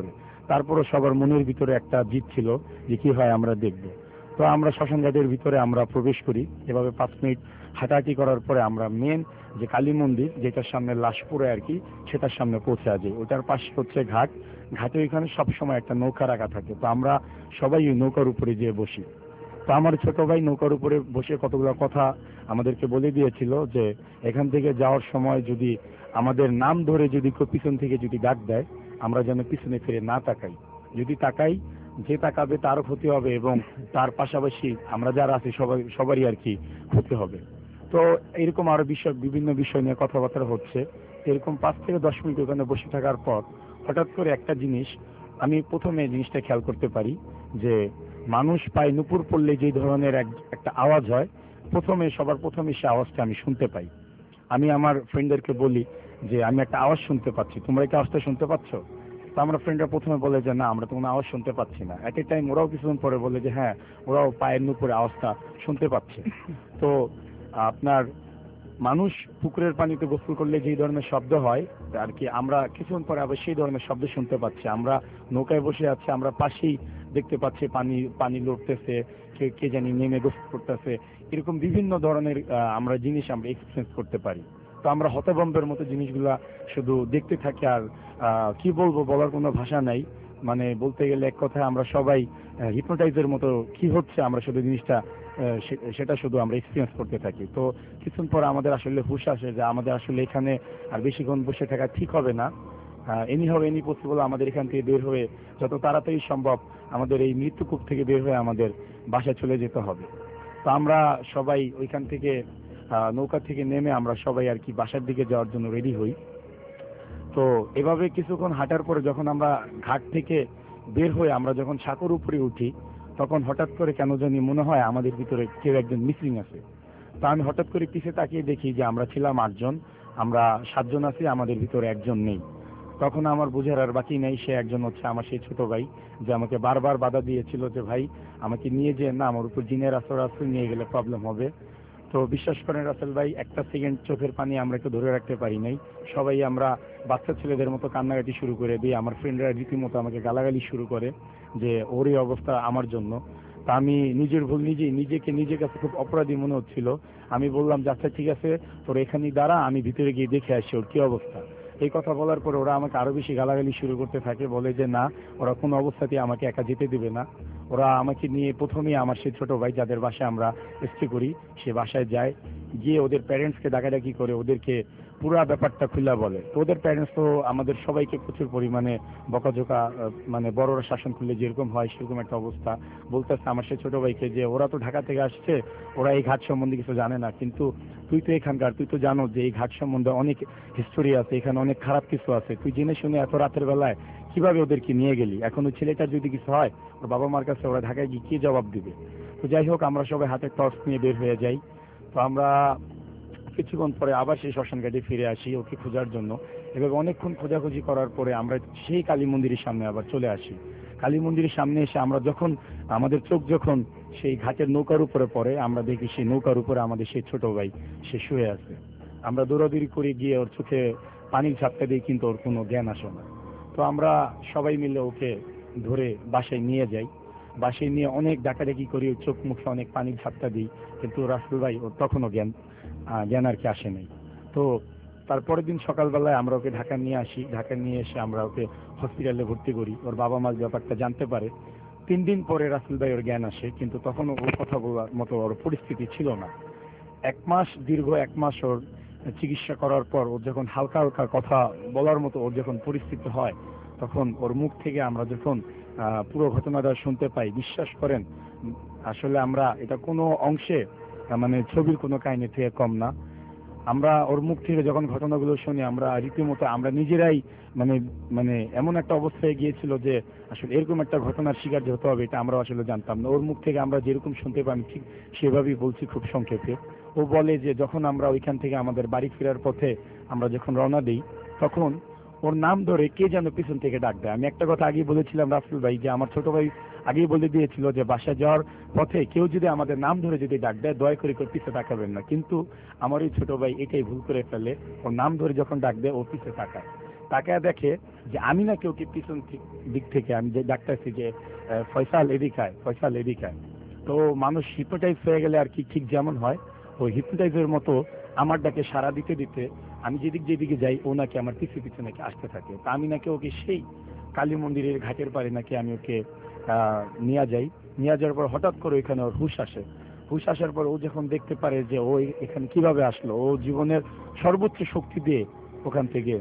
তারপরও সবার মনের ভিতরে একটা জিদ ছিল যে কি হয় আমরা দেখব। তো আমরা শ্মশানঘাটের ভিতরে আমরা প্রবেশ করি। এভাবে পাঁচ মিনিট হাঁটাহাঁটি করার পরে আমরা মেন যে কালী মন্দির যেটার সামনে লাশ পড়ে আর কি, সেটার সামনে পৌঁছে যাই। ওটার পাশে হচ্ছে ঘাট, ঘাটে ওইখানে সবসময় একটা নৌকা রাখা থাকে। তো আমরা সবাই ওই নৌকার উপরে যেয়ে বসি। তো আমার ছোট ভাই নৌকার উপরে বসে কতগুলো কথা আমাদেরকে বলে দিয়েছিল যে এখান থেকে যাওয়ার সময় যদি আমাদের নাম ধরে যদি কেউ পিছন থেকে যদি ডাক দেয়, আমরা যেন পিছনে ফিরে না তাকাই। যদি তাকাই, যে তাকাবে তারও ক্ষতি হবে এবং তার পাশাপাশি আমরা যারা আছি সবাই সবারই আর কি ক্ষতি হবে। তো এরকম আরো বিষয় বিভিন্ন বিষয় নিয়ে কথাবার্তা হচ্ছে। এরকম পাঁচ থেকে দশ মিনিট ওখানে বসে থাকার পর হঠাৎ করে একটা জিনিস আমি প্রথমে জিনিসটা খেয়াল করতে পারি যে মানুষ পায়ে নুপুর পড়লে যে ধরনের একটা আওয়াজ হয়, প্রথমে সবার প্রথমে সে আওয়াজটা আমি শুনতে পাই। আমি আমার ফ্রেন্ডদেরকে বলি যে আমি একটা আওয়াজ শুনতে পাচ্ছি, তোমরা কি আওয়াজটা শুনতে পাচ্ছ? তো আমরা ফ্রেন্ডরা প্রথমে বলে যে না, আমরা তো কোনো আওয়াজ শুনতে পাচ্ছি না। এট এ টাইম ওরাও কিছুক্ষণ পরে বলে যে হ্যাঁ, ওরাও পায়ের নুপুরে আওয়াজটা শুনতে পাচ্ছে। তো আপনার মানুষ পুকুরের পানিতে গোসল করলে যে ধরনের শব্দ হয় আর কি, আমরা কিছুক্ষণ পরে আবার সেই ধরনের শব্দ শুনতে পাচ্ছি। আমরা নৌকায় বসে আছি, আমরা পাশেই দেখতে পাচ্ছি পানি পানি লড়তেছে, কে কে জানি নেমে গোসল করতেছে। এরকম বিভিন্ন ধরনের আমরা জিনিস আমরা এক্সপিরিয়েন্স করতে পারি। তো আমরা হতভম্বের মতো জিনিসগুলা শুধু দেখতে থাকি, আর কি বলবো, বলার কোনো ভাষা নাই। মানে বলতে গেলে এক কথায় আমরা সবাই হিপনোটাইজের মতো কি হচ্ছে আমরা শুধু জিনিসটা সেটা শুধু আমরা এক্সপিরিয়েন্স করতে থাকি। তো কিছুক্ষণ পর আমাদের আসলে হুঁশ আসে যে আমাদের আসলে এখানে আর বেশিক্ষণ বসে থাকা ঠিক হবে না। এনি হবে এনি পসিবল আমাদের এখান থেকে বের হয়ে যত তাড়াতাড়ি সম্ভব আমাদের এই মৃত্যুকূপ থেকে বের হয়ে আমাদের বাসায় চলে যেতে হবে। তো আমরা সবাই ওইখান থেকে নৌকা থেকে নেমে আমরা সবাই আর কি বাসার দিকে যাওয়ার জন্য রেডি হই। তো এভাবে কিছুক্ষণ হাঁটার পরে যখন আমরা ঘাট থেকে বের হয়ে আমরা যখন সাঁকোর উপরে উঠি, তখন হঠাৎ করে কেন জানি মনে হয় আমাদের ভিতরে কেউ একজন মিসিং আছে। তো আমি হঠাৎ করে পিছে তাকিয়ে দেখি যে আমরা ছিলাম আটজন, আমরা সাতজন আছি, আমাদের ভিতরে একজন নেই। তখন আমার বুঝার আর বাকি নেই, সে একজন হচ্ছে আমার সেই ছোট ভাই যে আমাকে বারবার বাধা দিয়েছিল যে ভাই আমাকে নিয়ে যে না, আমার উপর জিনের আসর আসর, নিয়ে গেলে প্রবলেম হবে। তো বিশ্বাস করেন রাসেল ভাই, একটা সেকেন্ড চোখের পানি আমরা একটু ধরে রাখতে পারি নাই। সবাই আমরা বাচ্চা ছেলেদের মতো কান্নাকাটি শুরু করে দিই। আমার ফ্রেন্ডরা রীতিমতো আমাকে গালাগালি শুরু করে যে ওর এই অবস্থা আমার জন্য। তা আমি নিজের ভুল নিজে নিজেকে নিজের কাছে খুব অপরাধী মনে হচ্ছিল। আমি বললাম যে আচ্ছা ঠিক আছে, তোর এখানেই দাঁড়া, আমি ভিতরে গিয়ে দেখে আসি ওর কি অবস্থা। এই কথা বলার পর ওরা আমাকে আরো বেশি গালাগালি শুরু করতে থাকে, বলে যে না, ওরা কোনো অবস্থাতেই আমাকে একা যেতে দেবে না। ওরা আমাকে নিয়ে প্রথমেই আমার সেই ছোট ভাই যাদের বাসায় আমরা স্টে করি সে বাসায় যায়, গিয়ে ওদের প্যারেন্টসকে ডাকাডাকি করে ওদেরকে পুরা ব্যাপারটা খুলে বলে। তো ওদের প্যারেন্টস তো আমাদের সবাইকে প্রচুর পরিমাণে বকাঝোকা, মানে বড়রা শাসন করলে যেরকম হয় সেরকম একটা অবস্থা। বলতেছে আমার সেই ছোট ভাইকে যে ওরা তো ঢাকা থেকে আসছে, ওরা এই ঘাট সম্বন্ধে কিছু জানে না, কিন্তু তুই তো এখানকার, তুই তো জানো যে এই ঘাট সম্বন্ধে অনেক হিস্টোরি আছে, এখানে অনেক খারাপ কিছু আছে, তুই জেনে শুনে এত রাতের বেলায় কিভাবে ওদেরকে নিয়ে গেলি? এখন ওই ছেলেটার যদি কিছু হয় ওর বাবা মার কাছে ওরা ঢাকায় গিয়ে কি জবাব দিবে? তো যাই হোক, আমরা সবাই হাতে টর্চ নিয়ে বের হয়ে যাই। তো আমরা কিছুক্ষণ পরে আবার সেই শ্মশান ঘাটে ফিরে আসি ওকে খোঁজার জন্য। এভাবে অনেকক্ষণ খোঁজাখুঁজি করার পরে আমরা সেই কালী মন্দিরের সামনে আবার চলে আসি। কালী মন্দিরের সামনে এসে আমরা যখন আমাদের চোখ যখন সেই ঘাটের নৌকার উপরে পড়ে, আমরা দেখি সেই নৌকার উপরে আমাদের সেই ছোট ভাই সে শুয়ে আছে। আমরা দৌড়াদৌড়ি করে গিয়ে ওর চোখে পানির ঝাপটা দিই, কিন্তু ওর কোনো জ্ঞান আসে না। তো আমরা সবাই মিলে ওকে ধরে বাসায় নিয়ে যাই। বাসায় নিয়ে অনেক ডাকাডাকি করি, চোখ মুখে অনেক পানির ঝাপটা দিই, কিন্তু রাসেল ভাই ওর তখনও জ্ঞান জ্ঞান আর কি আসে নাই। তো তারপরের দিন সকালবেলায় আমরা ওকে ঢাকা নিয়ে আসি। ঢাকা নিয়ে এসে আমরা ওকে হসপিটালে ভর্তি করি। ওর বাবা মা ব্যাপারটা জানতে পারে। তিন দিন পরে রাসেল ভাই ওর জ্ঞান আসে, কিন্তু তখনও ওর কথা বলার মতো ওর পরিস্থিতি ছিল না। এক মাস দীর্ঘ এক মাস ওর চিকিৎসা করার পর ওর যখন হালকা হালকা কথা বলার মতো ওর যখন পরিস্থিতি হয়, তখন ওর মুখ থেকে আমরা যখন পুরো ঘটনাটা শুনতে পাই, বিশ্বাস করেন আসলে আমরা এটা কোনো অংশে মানে ছবির কোনো কাহিনী থেকে কম না। আমরা ওর মুখ থেকে যখন ঘটনাগুলো শুনি, আমরা রীতিমতো আমরা নিজেরাই মানে মানে এমন একটা অবস্থায় গিয়েছিল যে আসলে এরকম একটা ঘটনার শিকার যে হতে হবে এটা আমরা আসলে জানতাম না। ওর মুখ থেকে আমরা যেরকম শুনতে পাই ঠিক সেভাবেই বলছি খুব সংক্ষেপে। ও বলে যে যখন আমরা ওইখান থেকে আমাদের বাড়ি ফেরার পথে আমরা যখন রওনা দিই, তখন ওর নাম ধরে কে যেন পিছন থেকে ডাক দেয়। আমি একটা কথা আগেই বলেছিলাম রাসেল ভাই, যে আমার ছোট ভাই আগেই বলে দিয়েছিল যে বাসা যাওয়ার পথে কেউ যদি আমাদের নাম ধরে যদি ডাক দেয় দয়া করে কেউ পিছে তাকাবেন না। কিন্তু আমার ওই ছোট ভাই এটাই ভুল করে ফেলে, ওর নাম ধরে যখন ডাক দেয় ও পিছে তাকায়। তাকায় দেখে যে আমি নাকি ওকে পিছন থি- দিক থেকে আমি যে ডাকতেছি যে আহ, ফয়সাল এদিকায়, ফয়সাল এদিকায়। তো মানুষ হিপনোটাইজ হয়ে গেলে আর কি ঠিক যেমন হয়, ওই হিপনোটাইজের মতো আমার ডাকে সাড়া দিতে দিতে আমি যেদিক যেদিকে যাই ও নাকি আমার পিছু পিছু নাকি আসতে থাকে। তা আমি নাকি ওকে সেই কালী মন্দিরের ঘাটের পারে নাকি আমি ওকে আহ, নিয়ে যাই। নিয়ে যাওয়ার পর হঠাৎ করে ওইখানে ওর হুশ আসে। হুশ আসার পর ও যখন দেখতে পারে যে ও এখানে কিভাবে আসলো, ও জীবনের সর্বোচ্চ শক্তি দিয়ে ওখান থেকে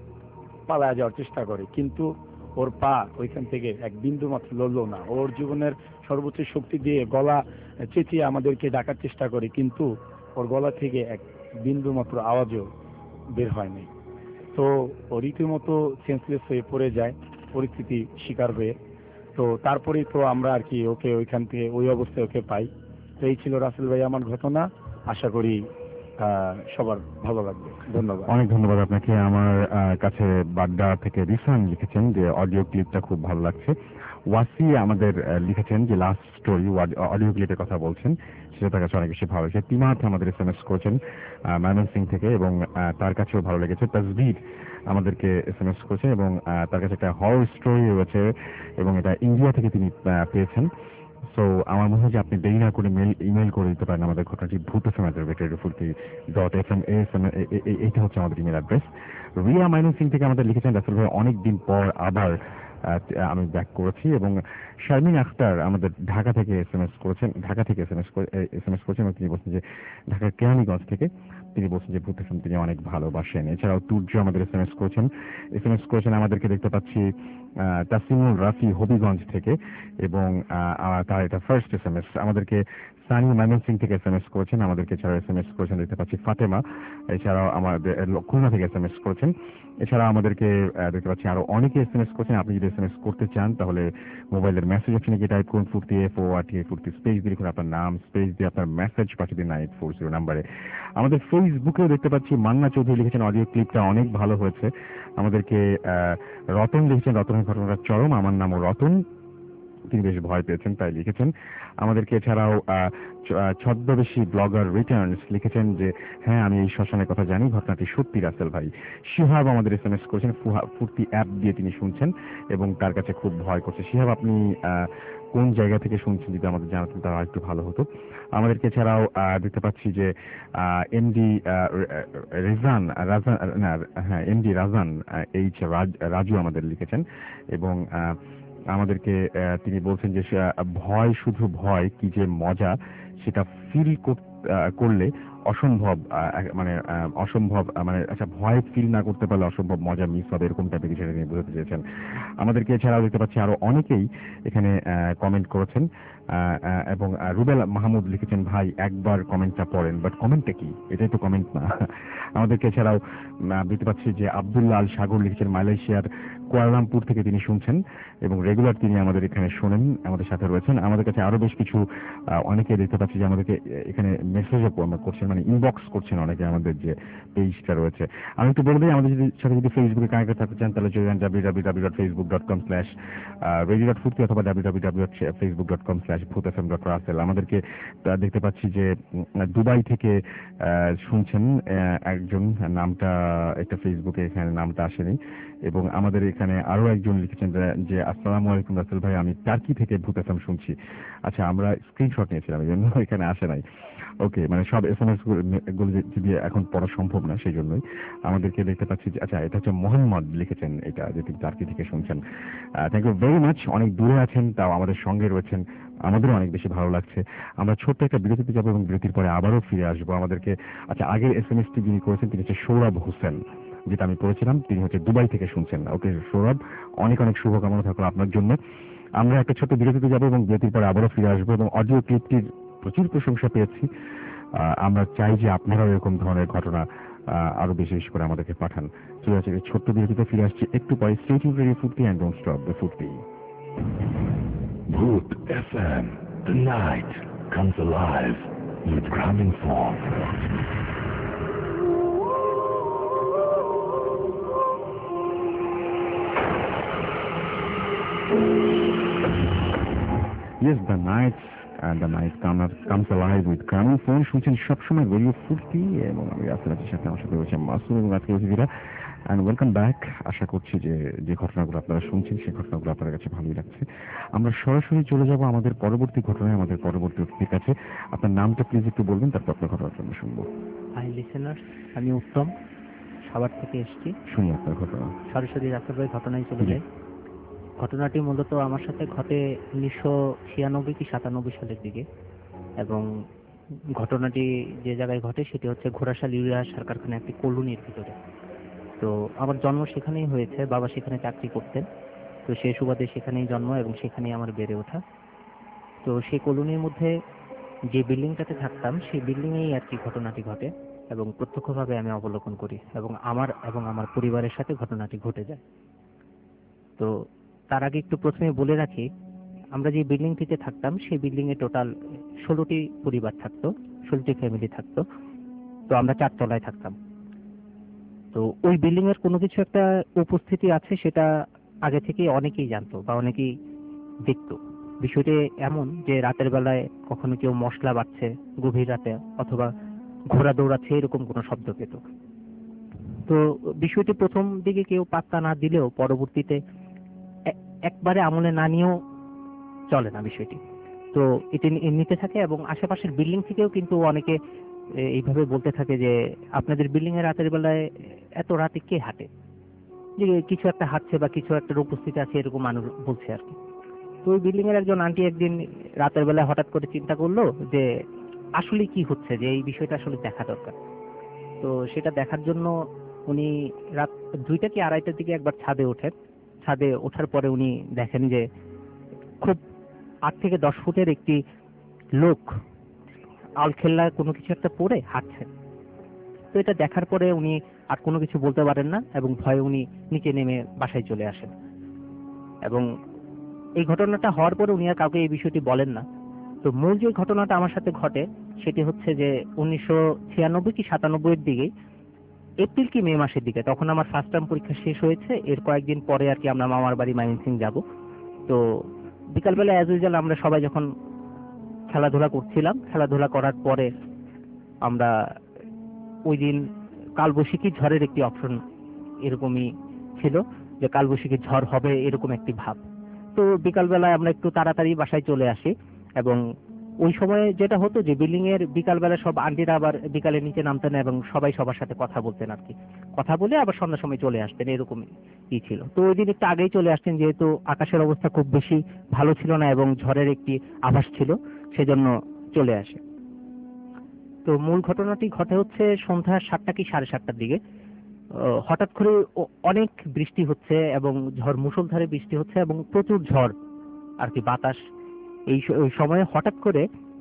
পালায় যাওয়ার চেষ্টা করে, কিন্তু ওর পা ওইখান থেকে এক বিন্দু মাত্র লড়লো না। ওর জীবনের সর্বোচ্চ শক্তি দিয়ে গলা চেঁচিয়ে আমাদেরকে ডাকার চেষ্টা করে, কিন্তু ওর গলা থেকে এক বিন্দু মাত্র আওয়াজও বের হয়নি। তো ও রীতিমতো সেন্সলেস হয়ে পড়ে যায় পরিস্থিতি শিকার হয়ে। তো তারপরেই তো আমরা আর কি ওকে ওইখান থেকে ওই অবস্থায় ওকে পাই। তো এই ছিল রাসেল ভাই আমার ঘটনা। আশা করি আহ, সবার ভালো লাগবে। ধন্যবাদ। অনেক ধন্যবাদ আপনাকে। আমার আহ, কাছে বাড্ডা থেকে রিসান লিখেছেন যে অডিও ক্লিপটা খুব ভালো লাগছে। ওয়াসি আমাদের আহ, লিখেছেন যে লাস্ট স্টোরি অডিও ক্লিপের কথা বলছেন, সেটা তার কাছে অনেক বেশি ভালো লেগেছে। তিমাত আমাদের এস এম এস করেছেন ময়মন সিং থেকে এবং আহ, তার কাছেও ভালো লেগেছে। তাসবির আমাদেরকে এস এম এস করেছেন এবং আহ, তার কাছে একটা হরর স্টোরি রয়েছে এবং এটা ইন্ডিয়া থেকে তিনি আহ, পেয়েছেন। সো আমার মনে হয় যে আপনি দেরি না করে মেল ইমেল করে দিতে পারেন আমাদের ঘটনাটি Bhoot F M radio Foorti dot F M S M এইটা হচ্ছে আমাদের ইমেল অ্যাড্রেস। রিয়া মাইনুল সিং থেকে আমাদের লিখেছেন রাসেল ভাই অনেক দিন পর আবার আহ, আমি ব্যাক করেছি। এবং শারমিন আখতার আমাদের ঢাকা থেকে এস এম এস করেছেন, ঢাকা থেকে S M S S M S করেছেন এবং তিনি বলছেন যে ঢাকার কেরানীগঞ্জ থেকে তিনি বলছেন যে ভূত এফ এম তিনি অনেক ভালোবাসেন। এছাড়াও তুর্য আমাদের এস এম এস করেছেন এস এম এস করেছেন আমাদেরকে দেখতে পাচ্ছি আহ, তাসিমুল রাফি হবিগঞ্জ থেকে এবং আহ, আহ, তার এটা ফার্স্ট এস এম এস। আমাদেরকে সানি ময়মন সিং থেকে এস এম এস করেছেন, আমাদেরকে এছাড়াও এস এম এস করেছেন দেখতে পাচ্ছি ফাতেমা, এছাড়াও আমাদের খুলনা থেকে এস এম এস করেছেন। এছাড়া আমাদেরকে আহ, দেখতে পাচ্ছি আরো অনেকে এস এম এস করছেন। আপনি যদি এস এম এস করতে চান তাহলে মোবাইলের মেসেজ অপশনে গিয়ে টাইপ করুন ফুর্তি এফ ও আর টি ফুর্তি স্পেস দিয়ে লিখুন আপনার নাম, স্পেস দিয়ে আপনার মেসেজ পাঠিয়ে দিন নাইন ফোর জিরো নাম্বারে। আমাদের ফেসবুকেও দেখতে পাচ্ছি মান্না চৌধুরী লিখেছেন অডিও ক্লিপটা অনেক ভালো হয়েছে। আমাদেরকে আহ, রতন লিখেছেন রতনের ঘটনাটা চরম, আমার নামও রতন, তিনি বেশ ভয় পেয়েছেন তাই লিখেছেন। আমাদেরকে এছাড়াও আহ, ছ- আহ, ছদ্মবেশী ব্লগার রিটার্নস লিখেছেন যে হ্যাঁ আমি এই শ্মশানের কথা জানি, ঘটনাটি সত্যি রাসেল ভাই। শিহাব আমাদের এস এম এস করেছেন ফুহা- ফুর্তি অ্যাপ দিয়ে তিনি শুনছেন এবং তার কাছে খুব ভয় করছে। শিহাব আপনি আহ, কোন জায়গা থেকে শুনছেন যদি আমাদের জানাতেন তাহলে একটু ভালো হতো। আমাদেরকে এছাড়াও আহ, দেখতে পাচ্ছি যে এমডি রেজান রাজান না হ্যাঁ এমডি রাজান এইচ রাজু আমাদের লিখেছেন এবং আহ, আমাদেরকে আহ, তিনি বলছেন যে সে, আহ, ভয় শুধু ভয় কি যে মজা সেটা ফিল করলে অসম্ভব আহ, এক- মানে আহ, অসম্ভব আহ, মানে আচ্ছা ভয় ফিল না করতে পারলে অসম্ভব মজা মিস হবে এরকম টাইপের কিছু তিনি বোঝাতে চেয়েছেন। আমাদেরকে এছাড়াও দেখতে পাচ্ছি আরো অনেকেই এখানে কমেন্ট করেছেন আহ, আহ, এবং আহ, রুবেল মাহমুদ লিখেছেন ভাই একবার কমেন্টটা পড়েন, বাট কমেন্টটা কি, এটাই তো কমেন্ট না। আমাদেরকে এছাড়াও আহ, দেখতে পাচ্ছি যে আব্দুল্লাহ আল সাগর লিখেছেন মালয়েশিয়ার কুয়ালালামপুর থেকে তিনি শুনছেন এবং রেগুলার তিনি আমাদের এখানে শোনেন, আমাদের সাথে রয়েছেন। আমাদের কাছে আরো বেশ কিছু আহ, অনেকে দেখতে পাচ্ছি যে আমাদেরকে এখানে মেসেজও করছেন, মানে ইনবক্স করছেন অনেকে আমাদের যে পেজটা রয়েছে। আমি একটু বলে দিই আমাদের যদি সাথে যদি ফেসবুকে কানেক্ট থাকতে চান তাহলে চলে যান W W W dot Facebook dot com slash radio dot Foorti অথবা W W W dot Facebook dot com slash Bhoot F M dot Russell. আমাদেরকে আহ, দেখতে পাচ্ছি যে উম, দুবাই থেকে আহ, শুনছেন আহ, একজন, নামটা একটা ফেসবুকে এখানে নামটা আসেনি এবং আমাদের এখানে আরো একজন লিখেছেন যে- যে আসসালামু আলাইকুম রাসেল ভাই আমি টার্কি থেকে ভূত এফ এম শুনছি। আচ্ছা আমরা স্ক্রিনশট নিয়েছিলাম এই জন্য এখানে আসে নাই। ওকে মানে সব এস এম এস গুলো যদি এখন পড়া সম্ভব না সেই জন্যই। আমাদেরকে দেখতে পাচ্ছি যে আচ্ছা এটা হচ্ছে মোহাম্মদ লিখেছেন এটা যে তিনি টার্কি থেকে শুনছেন। থ্যাংক ইউ ভেরি মাচ, অনেক দূরে আছেন তাও আমাদের সঙ্গে রয়েছেন, আমাদেরও অনেক বেশি ভালো লাগছে। আমরা ছোট্ট একটা বিরতিতে যাবো এবং বিরতির পরে আবারও ফিরে আসবো। আমাদেরকে আচ্ছা আগের এস এম এসটি যিনি করেছেন তিনি হচ্ছে সৌরভ হোসেন, যেটা আমি পড়েছিলাম, তিনি হচ্ছে দুবাই থেকে শুনছেন। ওকে সৌরভ অনেক অনেক শুভকামনা থাকলো আপনার জন্য। আমরা একটা ছোট্ট বিরতিতে যাবো এবং বিরতির পরে আবারও ফিরে আসবো এবং অডিও ক্লিপটির প্রচুর প্রশংসা পেয়েছি। আহ, আমরা চাই যে আপনারাও এরকম ধরনের ঘটনা আহ, আরো বেশি বেশি করে আমাদেরকে পাঠান। চলে আসছে ছোট্ট বিরতিতে ফিরে আসছি একটু পরে। Stay tuned radio Foorti and don't stop the Foorti. Bhoot F M, the night comes alive with Gramophone. Yes, the night and the night comes comes alive with gramophone শুনছেন সবসময় রেডিও ফুর্তি এবং আমি রাসেলের সাথে আমার সাথে রয়েছে মাসুম এবং আজকে রয়েছে অ্যান্ড ওয়েলকাম ব্যাক। আশা করছি যে যে ঘটনাগুলো আপনারা শুনছেন সেই ঘটনাগুলো আপনার কাছে ভালোই লাগছে। আমরা সরাসরি চলে যাব আমাদের পরবর্তী ঘটনায়, আমাদের পরবর্তী অতিথির কাছে। আপনার নামটা প্লিজ একটু বলবেন, তারপর আপনার ঘটনাটা আমরা শুনবো। হাই লিসেনার, আমি উত্তম, সাভার থেকে এসেছি। শুনি আপনার ঘটনা। সরাসরি রাসেল ভাই ঘটনায় চলে যাই। ঘটনাটি মূলত আমার সাথে ঘটে উনিশশো ছিয়ানব্বই কি সাতানব্বই সালের দিকে, এবং ঘটনাটি যে জায়গায় ঘটে সেটি হচ্ছে ঘোড়াশাল ইউরিয়া সার কারখানা একটি কলোনির ভিতরে। তো আমার জন্ম সেখানেই হয়েছে, বাবা সেখানে চাকরি করতেন, তো সেই সুবাদে সেখানেই জন্ম এবং সেখানেই আমার বেড়ে ওঠা। তো সেই কলোনির মধ্যে যে বিল্ডিংটাতে থাকতাম সেই বিল্ডিংয়েই আর কি ঘটনাটি ঘটে এবং প্রত্যক্ষভাবে আমি অবলোকন করি এবং আমার এবং আমার পরিবারের সাথে ঘটনাটি ঘটে যায়। তো তার আগে একটু প্রথমে বলে রাখি, আমরা যে বিল্ডিংটিতে থাকতাম সেই বিল্ডিংয়ে টোটাল ষোলোটি পরিবার থাকতো, ষোলোটি ফ্যামিলি থাকতো। তো আমরা চারতলায় থাকতাম। তো ওই বিল্ডিং এর কোনো কিছু একটা উপস্থিতি আছে সেটা আগে থেকে অনেকেই জানতো বা অনেকেই দেখতো। বিষয়টি এমন যে রাতের বেলায় কখনো কেউ মশলা বাটছে গভীর রাতে, অথবা ঘোড়া দৌড়াচ্ছে, এরকম কোনো শব্দ পেত। তো বিষয়টি প্রথম দিকে কেউ পাত্তা না দিলেও পরবর্তীতে একবারে আমলে না নিয়েও চলে না বিষয়টি। তো এটি নিতে থাকে এবং আশেপাশের বিল্ডিং থেকেও কিন্তু অনেকে এইভাবে বলতে থাকে যে আপনাদের বিল্ডিং এর রাতের বেলায় এত রাতে কে হাঁটে, যে কিছু একটা হাঁটছে বা কিছু একটা উপস্থিতি আছে, এরকম মানুষ বলছে আর কি। তো ওই বিল্ডিং এর একজন আন্টি একদিন রাতের বেলায় হঠাৎ করে চিন্তা করলো যে আসলে কি হচ্ছে, যে এই বিষয়টা আসলে দেখা দরকার। তো সেটা দেখার জন্য উনি রাত দুইটা কি আড়াইটার দিকে একবার ছাদে ওঠেন। ছাদে ওঠার পরে উনি দেখেন যে খুব আট থেকে দশ ফুটের একটি লোক আলখেল্লা কোনো কিছু একটা পরে হাঁটছে। তো এটা দেখার পরে উনি আর কোনো কিছু বলতে পারেন না এবং ভয়ে উনি নিচে নেমে বাসায় চলে আসেন। এবং এই ঘটনাটা হওয়ার পরে উনি আর কাউকে এই বিষয়টি বলেন না। তো মূল যে ঘটনাটা আমার সাথে ঘটে সেটি হচ্ছে যে উনিশশো ছিয়ানব্বই কি সাতানব্বই এর দিকে, এপ্রিল কি মে মাসের দিকে, তখন আমার ফার্স্ট টার্ম পরীক্ষা শেষ হয়েছে। এর কয়েকদিন পরে আর কি আমরা মামার বাড়ি ময়মনসিং যাব। তো বিকালবেলা অ্যাজ ইউজুয়াল আমরা সবাই যখন খেলাধুলা করছিলাম, খেলাধুলা করার পরে আমরা ওই দিন কালবৈশাখী ঝড়ের একটি অপশন এরকমই ছিল যে কালবৈশাখী ঝড় হবে এরকম একটি ভাব। তো বিকালবেলায় আমরা একটু তাড়াতাড়ি বাসায় চলে আসি এবং ওই সময় যেটা হতো যে বিল্ডিং এর বিকালবেলা সব আন্টিরা আবার বিকালে নিচে নামতেন এবং সবাই সবার সাথে কথা বলতেন আর কি, কথা বলে আবার সন্ধ্যার সময় চলে আসতেন, এরকম ই ছিল। তো ওই দিন একটু আগেই চলে আসতেন যেহেতু আকাশের অবস্থা খুব বেশি ভালো ছিল না এবং ঝড়ের একটি আভাস ছিল, সেজন্য চলে আসে। তো মূল ঘটনাটি ঘটে হচ্ছে সন্ধ্যা সাতটা কি সাড়ে সাতটার দিকে। হঠাৎ করে অনেক বৃষ্টি হচ্ছে এবং ঝড় মুষলধারে বৃষ্টি হচ্ছে এবং প্রচুর ঝড় আর কি, বাতাস। এই সময়ে হঠাৎ করে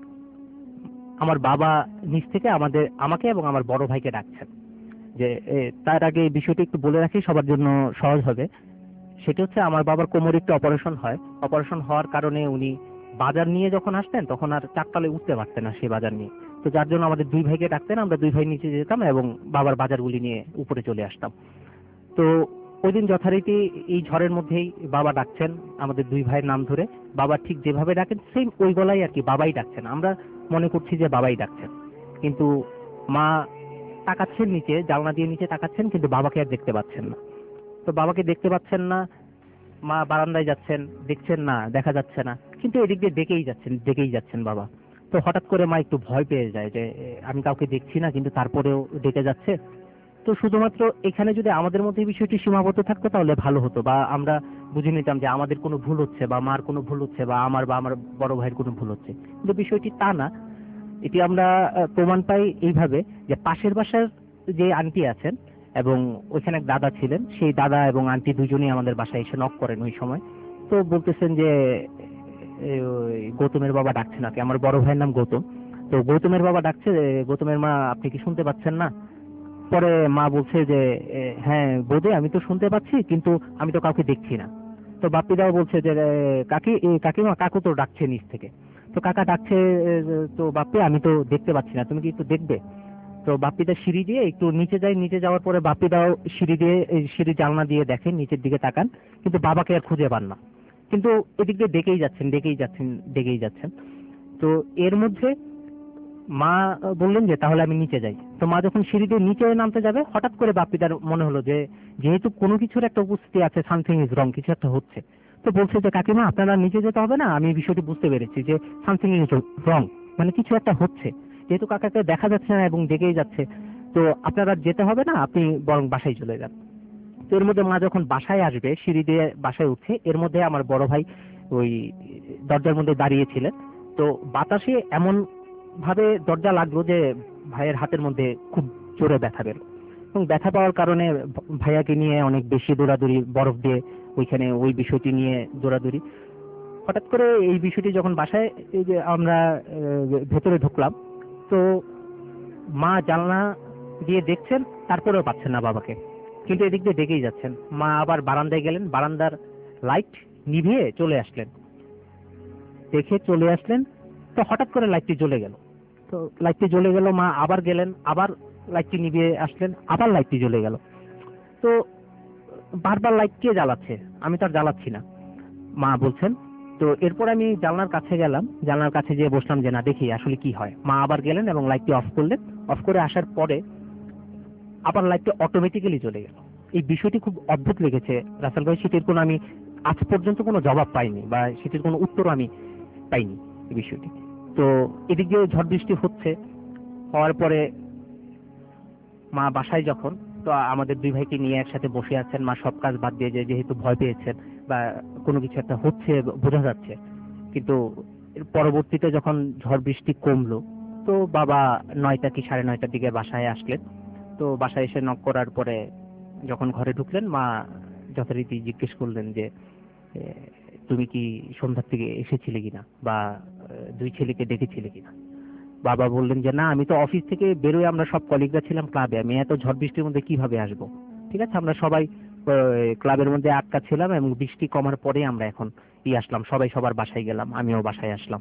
আমার বাবা নিচ থেকে আমাদের আমাকে এবং আমার বড় ভাইকে ডাকছেন। যে তার আগে এই বিষয়টি একটু বলে রাখি সবার জন্য সহজ হবে। সেটা হচ্ছে আমার বাবার কোমরে একটু অপারেশন হয়, অপারেশন হওয়ার কারণে উনি বাজার নিয়ে যখন আসতেন তখন আর চারতলায় উঠতে পারতেন না সেই বাজার নিয়ে। তো যার জন্য আমাদের দুই ভাইকে ডাকতেন, আমরা দুই ভাই নিচে যেতাম এবং বাবার বাজারগুলি নিয়ে উপরে চলে আসতাম। তো ওই দিন যথারীতি এই ঝড়ের মধ্যেই বাবা ডাকছেন আমাদের দুই ভাইয়ের নাম ধরে। বাবা ঠিক যেভাবে ডাকেন সেম ওই গলায় আর কি বাবাই ডাকছেন। আমরা মনে করছি যে বাবাই ডাকছেন, কিন্তু মা তাকাচ্ছেন নিচে, জানলা দিয়ে নিচে তাকাচ্ছেন, কিন্তু বাবাকে আর দেখতে পাচ্ছেন না। তো বাবাকে দেখতে পাচ্ছেন না, মা বারান্দায় যাচ্ছেন, দেখছেন না, দেখা যাচ্ছে না, কিন্তু এদিক দিয়ে ডেকেই যাচ্ছেন ডেকেই যাচ্ছেন বাবা। তো হঠাৎ করে মা একটু ভয় পেয়ে যায় যে আমি কাউকে দেখছি না কিন্তু তারপরেও ডেকে যাচ্ছে। তো শুধুমাত্র এখানে যদি আমাদের মধ্যে বিষয়টি সীমাবদ্ধ থাকতো তাহলে ভালো হতো, বা আমরা বুঝে নিতাম যে আমাদের কোনো ভুল হচ্ছে বা মার কোনো ভুল হচ্ছে বা আমার বা আমার বড় ভাইয়ের কোনো ভুল হচ্ছে, কিন্তু বিষয়টি তা না। এটি আমরা প্রমাণ পাই এইভাবে যে পাশের বাসার যে আন্টি আছেন এবং ওইখানে এক দাদা ছিলেন, সেই দাদা এবং আন্টি দুজনেই আমাদের বাসায় এসে নক করেন ওই সময়। তো বলতেছেন যে গৌতমের বাবা ডাকছে নাকি, আমার বড় ভাইয়ের নাম গৌতম। তো গৌতমের বাবা ডাকছে, গৌতমের মা আপনি কি শুনতে পাচ্ছেন না? পরে মা বলছে যে হ্যাঁ বোধে আমি তো শুনতে পাচ্ছি, কিন্তু আমি তো কাউকে দেখছি না। তো বাপ্পিদাও বলছে যে কাকি কাকিমা কাকু তো ডাকছে নিচ থেকে। তো কাকা ডাকছে, তো বাপ্পি আমি তো দেখতে পাচ্ছি না, তুমি কি একটু দেখবে? তো বাপ্পিদা সিঁড়ি দিয়ে একটু নিচে যায়, নিচে যাওয়ার পরে বাপ্পিদাও সিঁড়ি দিয়ে সিঁড়ি জানলা দিয়ে দেখেন, নিচের দিকে তাকান, কিন্তু বাবাকে আর খুঁজে পান না। কিন্তু এদিক দিয়ে ডেকেই যাচ্ছেন ডেকেই যাচ্ছেন ডেকেই যাচ্ছেন। তো তো এর মধ্যে মা বললেন যে তাহলে আমি নিচে যাই। তো মা যখন সিঁড়ি দিয়ে নিচে নামতে যাবে, হঠাৎ করে বাপ্পিদার মনে হলো যে যেহেতু কোনো কিছুর একটা উপস্থিতি আছে, সামথিং ইজ রং, কিছু একটা হচ্ছে। তো বলছে যে কাকিমা আপনারা নিচে যেতে হবে না, আমি এই বিষয়টি বুঝতে পেরেছি যে সামথিং ইজ রং, মানে কিছু একটা হচ্ছে, যেহেতু কাকাকে দেখা যাচ্ছে না এবং ডেকেই যাচ্ছে, তো আপনারা যেতে হবে না, আপনি বরং বাসায় চলে যান। তো এর মধ্যে মা যখন বাসায় আসবে, সিঁড়ি দিয়ে বাসায় উঠছে, এর মধ্যে আমার বড় ভাই ওই দরজার মধ্যে দাঁড়িয়েছিলেন। তো বাতাসে এমন ভাবে দরজা লাগলো যে ভাইয়ের হাতের মধ্যে খুব জোরে ব্যথা পেল, এবং ব্যথা পাওয়ার কারণে ভাইয়াকে নিয়ে অনেক বেশি দৌড়াদৌড়ি, বরফ দিয়ে ওইখানে ওই বিষয়টি নিয়ে দৌড়াদৌড়ি। হঠাৎ করে এই বিষয়টি যখন বাসায় এই যে আমরা ভেতরে ঢুকলাম, তো মা জানলা দিয়ে দেখছেন, তারপরেও পাচ্ছেন না বাবাকে, কিন্তু এদিক দিয়ে ডেকেই যাচ্ছেন। মা আবার বারান্দায় গেলেন, বারান্দার লাইট নিভিয়ে চলে আসলেন, দেখে চলে আসলেন। তো হঠাৎ করে লাইটটি জ্বলে গেল। তো লাইটটি জ্বলে গেল, মা আবার গেলেন, আবার লাইটটি নিভিয়ে আসলেন, আবার লাইটটি জ্বলে গেল। তো বারবার লাইট কে জ্বালাচ্ছে, আমি তো আর জ্বালাচ্ছি না, মা বলছেন। তো এরপর আমি জানলার কাছে গেলাম, জানলার কাছে যেয়ে বসলাম যে না দেখি আসলে কি হয়। মা আবার গেলেন এবং লাইটটি অফ করলেন। অফ করে আসার পরে আবার লাইটটি অটোমেটিক্যালি জ্বলে গেল। এই বিষয়টি খুব অদ্ভুত লেগেছে রাসেল ভাই, সেটির কোনো আমি আজ পর্যন্ত কোনো জবাব পাইনি বা সেটির কোনো উত্তর আমি পাইনি এই বিষয়টি। তো এদিক দিয়ে ঝড় বৃষ্টি হচ্ছে, হওয়ার পরে মা বাসায় যখন, তো আমাদের দুই ভাইকে নিয়ে একসাথে বসে আছেন, মা সব কাজ বাদ দিয়ে, যে যেহেতু ভয় পেয়েছেন বা কোনো কিছু একটা হচ্ছে বোঝা যাচ্ছে, কিন্তু এর পরবর্তীতে যখন ঝড় বৃষ্টি কমলো, তো বাবা নয়টা কি সাড়ে নয়টার দিকে বাসায় আসলেন। তো বাসায় এসে নক করার পরে যখন ঘরে ঢুকলেন, মা যথারীতি জিজ্ঞেস করলেন যে তুমি কি সন্ধ্যার থেকে এসেছিলে কিনা বা দুই ছেলেকে ডেকেছিলে কিনা। বাবা বললেন যে না, আমি তো অফিস থেকে বেরোয়, আমরা সব কলিগরা ছিলাম ক্লাবে, আমি এত ঝড় বৃষ্টির মধ্যে কিভাবে আসবো। ঠিক আছে, আমরা সবাই ক্লাবের মধ্যে আটকা ছিলাম এবং বৃষ্টি কমার পরে আমরা এখন ই আসলাম, সবাই সবার বাসায় গেলাম, আমিও বাসায় আসলাম।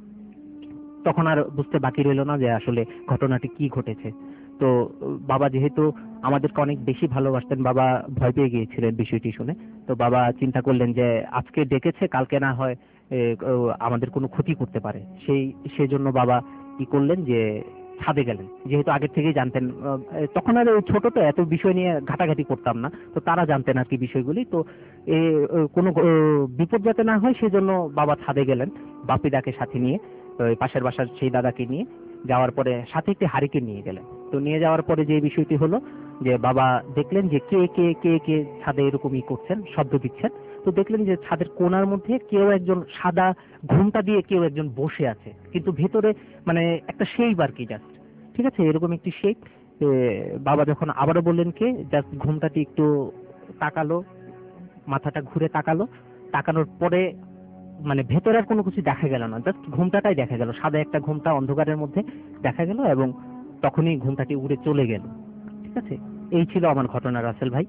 তখন আর বুঝতে বাকি রইল না যে আসলে ঘটনাটি কি ঘটেছে। তো বাবা যেহেতু আমাদেরকে অনেক বেশি ভালোবাসতেন, বাবা ভয় পেয়ে গিয়েছিলেন বিষয়টি শুনে। তো বাবা চিন্তা করলেন যে আজকে ডেকেছে, কালকে না হয় আমাদের কোনো ক্ষতি করতে পারে, সেই সেজন্য বাবা কি করলেন যে ছাদে গেলেন, যেহেতু আগের থেকেই জানতেন। তখন আর ছোট তো এত বিষয় নিয়ে ঘাটাঘাটি করতাম না, তো তারা জানতেন আর কি বিষয়গুলি। তো এ কোনো বিপদ যাতে না হয় সেজন্য বাবা ছাদে গেলেন বাপিদাকে সাথে নিয়ে, পাশের বাসার সেই দাদাকে নিয়ে। যাওয়ার পরে সাথে একটি হারিকেন নিয়ে গেলেন। তো নিয়ে যাওয়ার পরে যে বিষয়টি হলো যে বাবা দেখলেন যে কে কে কে কে ছাদে এরকমই করছেন, শব্দ দিচ্ছেন। তো দেখলেন যে ছাদের কোণার মধ্যে কেউ একজন সাদা ঘুমটা দিয়ে কেউ একজন বসে আছে, কিন্তু ভেতরে মানে একটা শেপ আর কি, জাস্ট ঠিক আছে এরকম একটি শেপ। বাবা যখন আবারও বললেন কে, জাস্ট ঘুমটাটি একটু তাকালো, মাথাটা ঘুরে তাকালো, তাকানোর পরে মানে ভেতরে আর কোনো কিছু দেখা গেল না, জাস্ট ঘুমটাটাই দেখা গেল, সাদা একটা ঘুমটা অন্ধকারের মধ্যে দেখা গেল, এবং তখনই ঘুমটাটি উড়ে চলে গেল। ঠিক আছে, এই ছিল আমার ঘটনা রাসেল ভাই।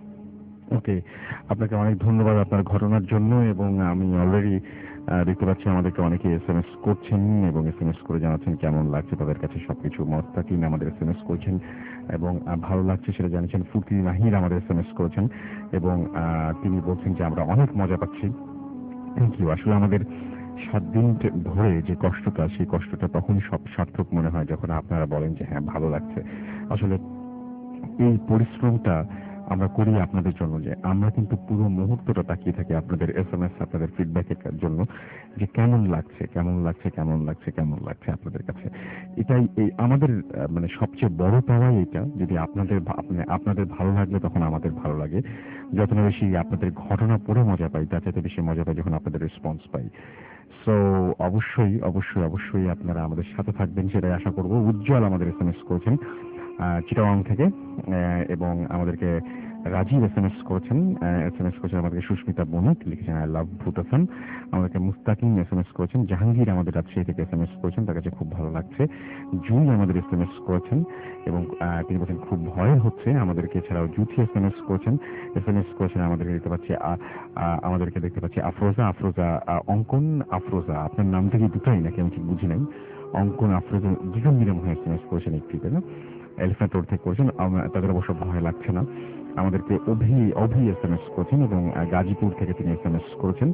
ওকে, আপনাকে অনেক ধন্যবাদ আপনার ঘটনার জন্য। এবং আমি অলরেডি দেখতে পাচ্ছি আমাদেরকে অনেকে এস এম এস করছেন এবং এস এম এস করে জানাচ্ছেন কেমন লাগছে তাদের কাছে সবকিছু। মস্তাকিন আমাদের এস এম এস করছেন এবং ভালো লাগছে সেটা জানিয়েছেন। ফুর্তি নাহির আমাদের এস এম এস করেছেন এবং তিনি বলছেন যে আমরা অনেক মজা পাচ্ছি। Thank you. আসলে আমাদের সাত দিন ধরে যে কষ্টটা, সেই কষ্টটা তখনই সব সার্থক মনে হয় যখন আপনারা বলেন যে হ্যাঁ ভালো লাগছে। আসলে এই পরিশ্রমটা আমরা করি আপনাদের জন্য, যে আমরা কিন্তু পুরো মুহূর্তটা তাকিয়ে থাকি আপনাদের এস এম এস, আপনাদের ফিডব্যাকের জন্য, যে কেমন লাগছে কেমন লাগছে কেমন লাগছে কেমন লাগছে আপনাদের কাছে। এটাই এই আমাদের মানে সবচেয়ে বড় পাওয়াই এটা। যদি আপনাদের আপনাদের ভালো লাগলে তখন আমাদের ভালো লাগে। যত না বেশি আপনাদের ঘটনা পড়ে মজা পাই, তার চাইতে বেশি মজা পাই যখন আপনাদের রেসপন্স পাই। সো অবশ্যই অবশ্যই অবশ্যই আপনারা আমাদের সাথে থাকবেন সেটাই আশা করব। উজ্জ্বল আমাদের এস এম এস করেছেন চিটাগাং থেকে, এবং আমাদেরকে রাজীব এস এম এস করেছেন এস এম এস করেছেন আমাদেরকে সুস্মিতা বণিক লিখেছেন আই লাভ ভুটান। আমাদেরকে মুস্তাকিম এস এম এস করেছেন। জাহাঙ্গীর আমাদের রাজশাহী থেকে এস এম এস করেছেন, তার কাছে খুব ভালো লাগছে। জুই আমাদের এস এম এস করেছেন এবং তিনি বলছেন খুব ভয় হচ্ছে আমাদেরকে। এছাড়াও জুথি এস এম এস করেছেন এস এম এস করেছেন আমাদেরকে দেখতে পাচ্ছি আমাদেরকে দেখতে পাচ্ছি আফরোজা আফরোজা অঙ্কন আফরোজা, আপনার নাম থেকে দুটাই নাকি আমি ঠিক বুঝি নাই। অঙ্কন আফরোজা দুজন মিলে মনে হয় এস এম এস করেছেন একটি, তাই না? এলিফ্যান্ট রোড থেকে করেছেন, তাদের অবশ্য ভয় লাগছে না। আমাদেরকে Avi Avi S M S করেছেন এবং গাজীপুর থেকে তিনি এস এম এস করেছেন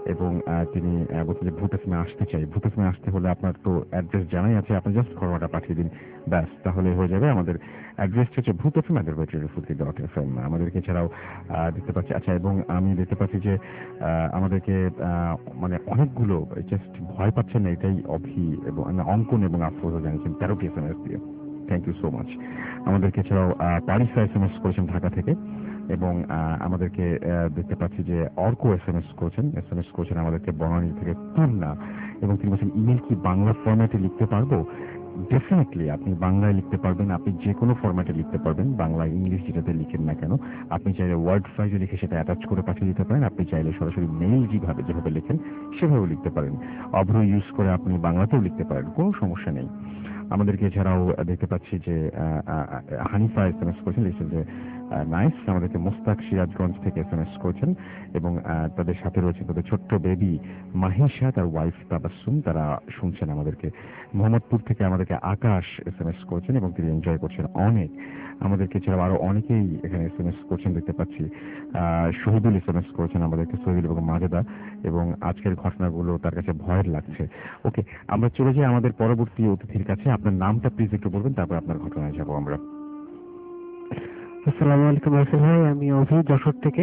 এবং আহ, তিনি আহ, বলছেন যে ভূত এফএমে আসতে চাই। ভূত এফএমে আসতে হলে আপনার তো অ্যাড্রেস জানাই আছে, আপনি জাস্ট ঘটনাটা পাঠিয়ে দিন, ব্যাস তাহলে হয়ে যাবে। আমাদের অ্যাড্রেসটা হচ্ছে Bhoot FM at the rate radio ফুলকি ডট এফ এম। আমাদেরকে এছাড়াও আহ, দেখতে পাচ্ছি, আচ্ছা, এবং আমি দেখতে পাচ্ছি যে আহ, আমাদেরকে আহ, মানে অনেকগুলো জাস্ট ভয় পাচ্ছেন না এটাই অভি এবং মানে অঙ্কন এবং আফরোজা জানিয়েছেন তেরোটি এস এম এস দিয়ে। Thank you so much. আমাদেরকে এছাড়াও পারিসা এস এম এস করেছেন ঢাকা থেকে, এবং আহ, আমাদেরকে আহ, দেখতে পাচ্ছি যে অর্ক এস এম এস করেছেন এস এম এস করেছেন আমাদেরকে বনানী থেকে তুলনা, এবং তিনি বলছেন ইমেল কি বাংলা ফরম্যাটে লিখতে পারবো? ডেফিনেটলি আপনি বাংলায় লিখতে পারবেন, আপনি যে কোনো ফরম্যাটে লিখতে পারবেন, বাংলা ইংলিশ যেটাতে লিখেন না কেন। আপনি চাইলে ওয়ার্ড ফ্রাইজে লিখে সেটা অ্যাটাচ করে পাঠিয়ে দিতে পারেন, আপনি চাইলে সরাসরি মেইল যেভাবে যেভাবে লিখেন সেভাবে লিখতে পারেন। অভ্র ইউজ করে আপনি বাংলাতেও লিখতে পারেন, কোনো সমস্যা নেই। আমাদেরকে এছাড়াও দেখতে পাচ্ছি যে হানিফা এস এম এস করেছেন, লিখছেন যে নাইস। আমাদেরকে মোস্তাক সিরাজগঞ্জ থেকে এস এম এস করেছেন, এবং তাদের সাথে রয়েছে তাদের ছোট্ট বেবি মাহিশা, তার ওয়াইফ তাবাসসুম, তারা শুনছেন আমাদেরকে। মোহাম্মদপুর থেকে আমাদেরকে আকাশ এস এম এস করেছেন এবং তিনি এনজয় করছেন অনেক। আমাদেরকে এছাড়াও আরো অনেকেই এখানে এস এম এস করছেন দেখতে পাচ্ছি। আহ শহীদুল এস এম এস করেছেন আমাদেরকে, শহীদুল এবং মাজেদা, এবং আজকের ঘটনাগুলো তার কাছে ভয়ের লাগছে। ওকে, আমরা চলে যাই আমাদের পরবর্তী অতিথির কাছে। আপনার নামটা প্লিজ একটু বলবেন, তারপর আপনার ঘটনায় যাবো আমরা। আসসালামু আলাইকুম রাসেল ভাই, আমি অভি যশোর থেকে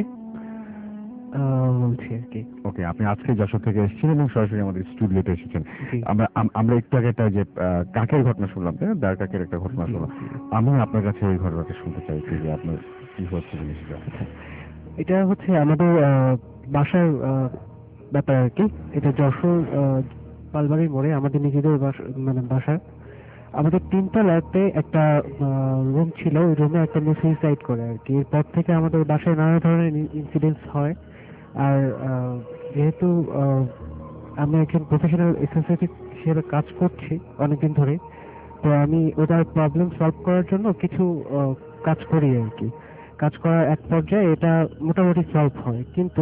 বলছি আর কি। ওকে, আপনি আজকে যশোর থেকে এসেছেন এবং সরাসরি আমাদের স্টুডিওতে এসেছেন। আমরা আমরা একটু আগে একটা যে কাকের ঘটনা শুনলাম, তাই না? দাঁড় কাকের একটা ঘটনা শুনলাম, আমি আপনার কাছে ওই ঘটনাটা শুনতে চাইছি যে আপনার কি হচ্ছে জিনিসটা। এটা হচ্ছে আমাদের বাসার ব্যাপার আর কি। এটা যশোর পালবাড়ির মোড়ে আমাদের নিজেদের মানে বাসার আমাদের তিনতলাতে একটা রুম ছিল, ওই রুমে একটা মেয়ে সুইসাইড করে আর কি। এরপর থেকে আমাদের বাসায় নানা ধরনের ইনসিডেন্টস হয়। আর যেহেতু আমি একজন প্রফেশনাল এসোসিয়েট হিসেবে কাজ করছি অনেকদিন ধরে, তো আমি ওটার প্রবলেম সলভ করার জন্য কিছু কাজ করি আর কি। কাজ করার এক পর্যায়ে এটা মোটামুটি সলভ হয়, কিন্তু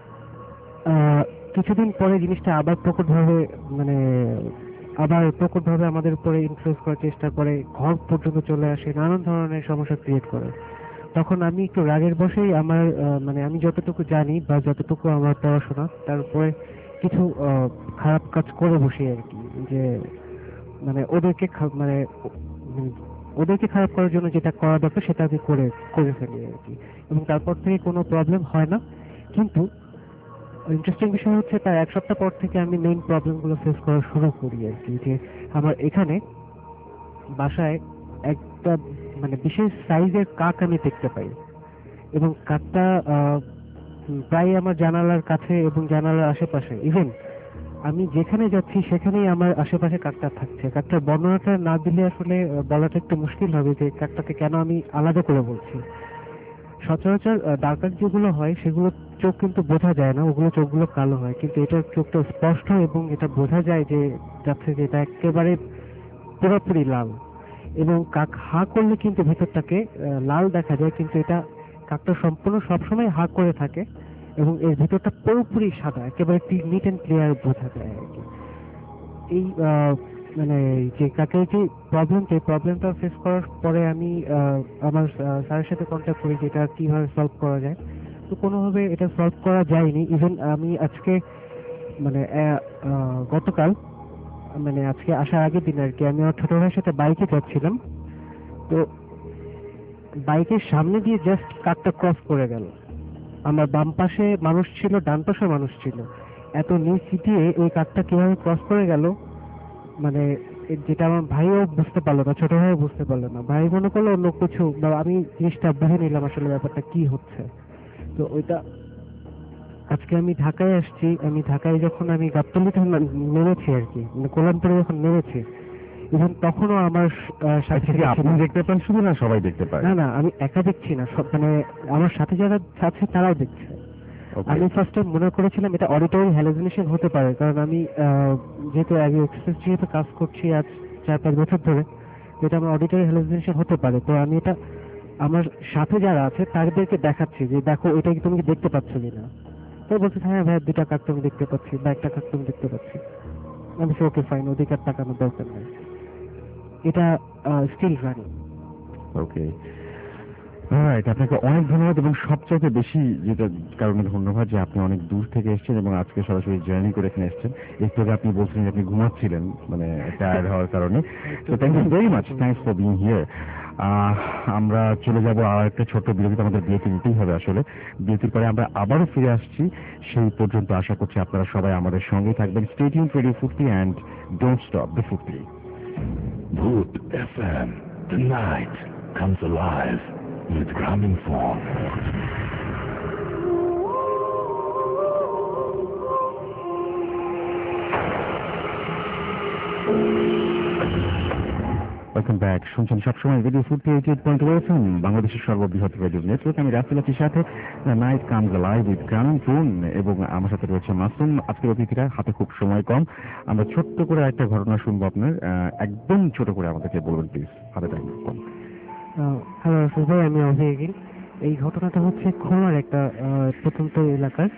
কিছুদিন পরে জিনিসটা আবার প্রকটভাবে মানে আবার প্রকটভাবে আমাদের উপরে ইনফ্লুয়েন্স করার চেষ্টা করে, ঘর পর্যন্ত চলে আসে, নানান ধরনের সমস্যা ক্রিয়েট করে। তখন আমি একটু রাগের বসেই আমার মানে আমি যতটুকু জানি বা যতটুকু আমার পড়াশোনা তার উপরে কিছু খারাপ কাজ করে বসি আর কি, যে মানে ওদেরকে মানে ওদেরকে খারাপ করার জন্য যেটা করা দরকার সেটা আমি করে করে ফেলি আর কি। এবং তারপর থেকে কোনো প্রবলেম হয় না। কিন্তু ইন্টারেস্টিং বিষয় হচ্ছে তার এক সপ্তাহ পর থেকে আমি মেইন প্রবলেমগুলো ফেস করা শুরু করি আর কি। যে আমার এখানে বাসায় একটা মানে বিশেষ সাইজের কাক আমি দেখতে পাই, এবং কাকটা প্রায় আমার জানালার কাছে এবং জানালার আশেপাশে, ইভেন আমি যেখানে যাচ্ছি সেখানেই আমার আশেপাশে কাকটা থাকছে। কাকটার বর্ণনাটা না দিলে আসলে বলাটা একটু মুশকিল হবে যে কাকটাকে কেন আমি আলাদা করে বলছি। সচরাচর ডাকাত যেগুলো হয় সেগুলো চোখ কিন্তু বোঝা যায় না, ওগুলো চোখগুলো কালো হয়, কিন্তু এটার চোখটা স্পষ্ট এবং এটা বোঝা যায় যে যাচ্ছে যে এটা একেবারে পুরোপুরি লাল। এবং কাক হা করলে কিন্তু ভেতরটাকে লাল দেখা যায়, কিন্তু এটা কাকটা সম্পূর্ণ সবসময় হা করে থাকে এবং এর ভিতরটা পুরোপুরি সাদা, একেবারে নিট অ্যান্ড ক্লিয়ার বোঝা যায় আর কি। এই মানে যে কাকের যে প্রবলেম, সেই প্রবলেমটা ফেস করার পরে আমি আমার স্যারের সাথে কন্ট্যাক্ট করি যে এটা কিভাবে সলভ করা যায়। তো কোনোভাবে এটা সলভ করা যায়নি। ইভেন আমি আজকে মানে গতকাল মানে আজকে আসার আগের দিন আর কি, আমি আমার ছোট ভাইয়ের সাথে বাইকে যাচ্ছিলাম, তো বাইকের সামনে দিয়ে জাস্ট কাকটা ক্রস করে গেল। আমার বাম পাশে মানুষ ছিল, ডান পাশে মানুষ ছিল, এত নিচ দিয়ে ওই কাকটা কিভাবে ক্রস করে গেল মানে যেটা আমার ভাইও বুঝতে পারলো না, ছোট ভাইও বুঝতে পারলো না। ভাই মনে করলো অন্য কিছু, বা আমি জিনিসটা বুঝে নিলাম আসলে ব্যাপারটা কি হচ্ছে। তো ওইটা আজকে আমি ঢাকায় আসছি, আমি ঢাকায় যখন আমি গাবতলীতে নেমেছি আর কি, মানে কোলামপুরে যখন নেমেছি, ইভেন তখনও আমার সাথে আপনি দেখতে পান শুধু না সবাই দেখতে পায়? না না, আমি একা দেখছি না, সব মানে আমার সাথে যারা আছে তারাও দেখছে। আমি ফার্স্ট টাইম মনে করেছিলাম এটা অডিটরি হ্যালুসিনেশন হতে পারে, কারণ আমি যেহেতু আগে এক্সপ্রেস যেহেতু কাজ করছি আজ চার পাঁচ বছর ধরে, এটা আমার অডিটরি হ্যালুসিনেশন হতে পারে। তো আমি এটা আমার সাথে যারা আছে তাদেরকে দেখাচ্ছি যে দেখো এটা কি তুমি কি দেখতে পাচ্ছ কিনা। তো বলছে হ্যাঁ ভাই দুটা কাক তুমি দেখতে পাচ্ছি বা একটা কাক তুমি দেখতে পাচ্ছি। আমি সে ওকে ফাইন, ওদিকে আর তাকানোর দরকার নেই, এটা স্টিল রানিং। ওকে, রাইট, আপনাকে অনেক ধন্যবাদ এবং সবচাইতে বেশি যেটা কারণে ধন্যবাদ যে আপনি অনেক দূর থেকে এসেছেন এবং আজকে সরাসরি জার্নি করে এখানে এসেছেন। একটু আগে আপনি বলছিলেন যে আপনি ঘুমাচ্ছিলেন মানে টায়ার্ড হওয়ার কারণে। তো thank you very much, thanks for being here. আমরা চলে যাব আর একটা ছোট্ট বিরতি, আমাদের বিরতি নিতেই হবে আসলে। বিরতির পরে আমরা আবারও ফিরে আসছি, সেই পর্যন্ত আশা করছি আপনারা সবাই আমাদের সঙ্গেই থাকবেন। Stay tuned radio Foorti and don't stop the Foorti. Bhoot F M, the night comes alive with Gramophone. Welcome back. শুনছেন সবসময় radio Foorti eighty eight point one FM, বাংলাদেশের সর্ববৃহৎ রেডিও নেটওয়ার্ক। আমি রাসেল আছি সাথে night comes live with Gramophone এবং আমার সাথে রয়েছে মাসুম। আজকের অতিথিরা হাতে খুব সময় কম, আমরা ছোট্ট করে একটা ঘটনা শুনবো আপনার। একদম ছোট করে আমাদেরকে বলবেন প্লিজ, হাতে টাইম কম। হ্যালো রাসেল ভাই, আমি অভিজ্ঞ। এই ঘটনাটা হচ্ছে খুলনার একটা প্রত্যন্ত এলাকার,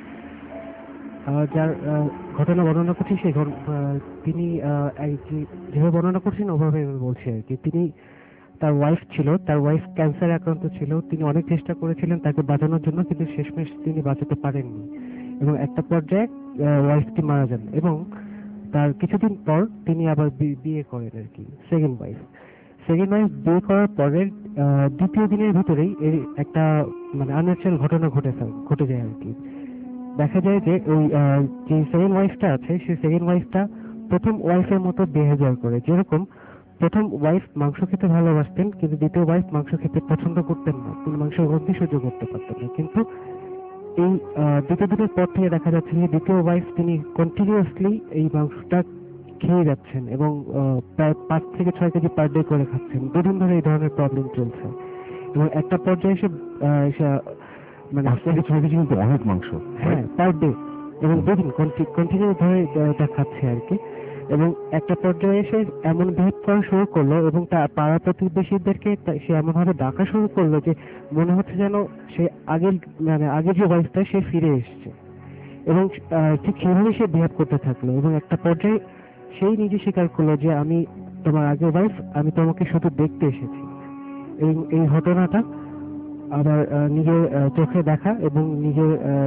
যার ঘটনা বর্ণনা করছি সেই তিনি যেভাবে বর্ণনা করছেন ওভাবে বলছি আর কি। তিনি, তার ওয়াইফ ছিল, তার ওয়াইফ ক্যান্সারে আক্রান্ত ছিল। তিনি অনেক চেষ্টা করেছিলেন তাকে বাঁচানোর জন্য, কিন্তু শেষমেশ তিনি বাঁচাতে পারেননি এবং একটা পর্যায়ে ওয়াইফটি মারা যান এবং তার কিছুদিন পর তিনি আবার বিয়ে করেন আর কি, সেকেন্ড ওয়াইফ। সেকেন্ড ওয়াইফ বিয়ে করার পরের দ্বিতীয় দিনের ভিতরেই এর একটা মানে আনন্যাচারাল ঘটনা ঘটে ঘটে যায় আর কি। দেখা যায় যে ওই যে সেকেন্ড ওয়াইফটা আছে, সেই সেকেন্ড ওয়াইফটা প্রথম ওয়াইফের মতো বিহেভিয়ার করে। যেরকম প্রথম ওয়াইফ মাংস খেতে ভালোবাসতেন, কিন্তু দ্বিতীয় ওয়াইফ মাংস খেতে পছন্দ করতেন না, তিনি মাংসের গন্ধি সহ্য করতে পারতেন না। কিন্তু এই দ্বিতীয় দিনের পর থেকে দেখা যাচ্ছে যে দ্বিতীয় ওয়াইফ তিনি কন্টিনিউয়াসলি এই মাংসটা খেয়ে যাচ্ছেন এবং প্রায় পাঁচ থেকে ছয় কেজি পার ডে করে খাচ্ছেন। দুদিন ধরে এই ধরনের প্রবলেম চলছে এবং একটা পর্যায়ে এসে মানে কিন্তু অনেক মাংস, হ্যাঁ, পার ডে এবং দুদিন কন্টিনিউ ধরে এটা খাচ্ছে আর কি। এবং একটা পর্যায়ে এসে এমন বিহেভ করা শুরু করলো এবং তার পাড়া প্রতিবেশীদেরকে সে এমন ভাবে ডাকা শুরু করলো যে মনে হচ্ছে যেন সে আগের মানে আগের যে ওয়াইফটা সে ফিরে এসছে এবং ঠিক সেভাবে সে বিহেভ করতে থাকলো। এবং একটা পর্যায়ে সেই নিজে স্বীকার করলো যে আমি তোমার আগের ওয়াইফ, আমি তোমাকে শুধু দেখতে এসেছি। এবং এই ঘটনাটা আবার নিজের চোখে দেখা এবং নিজের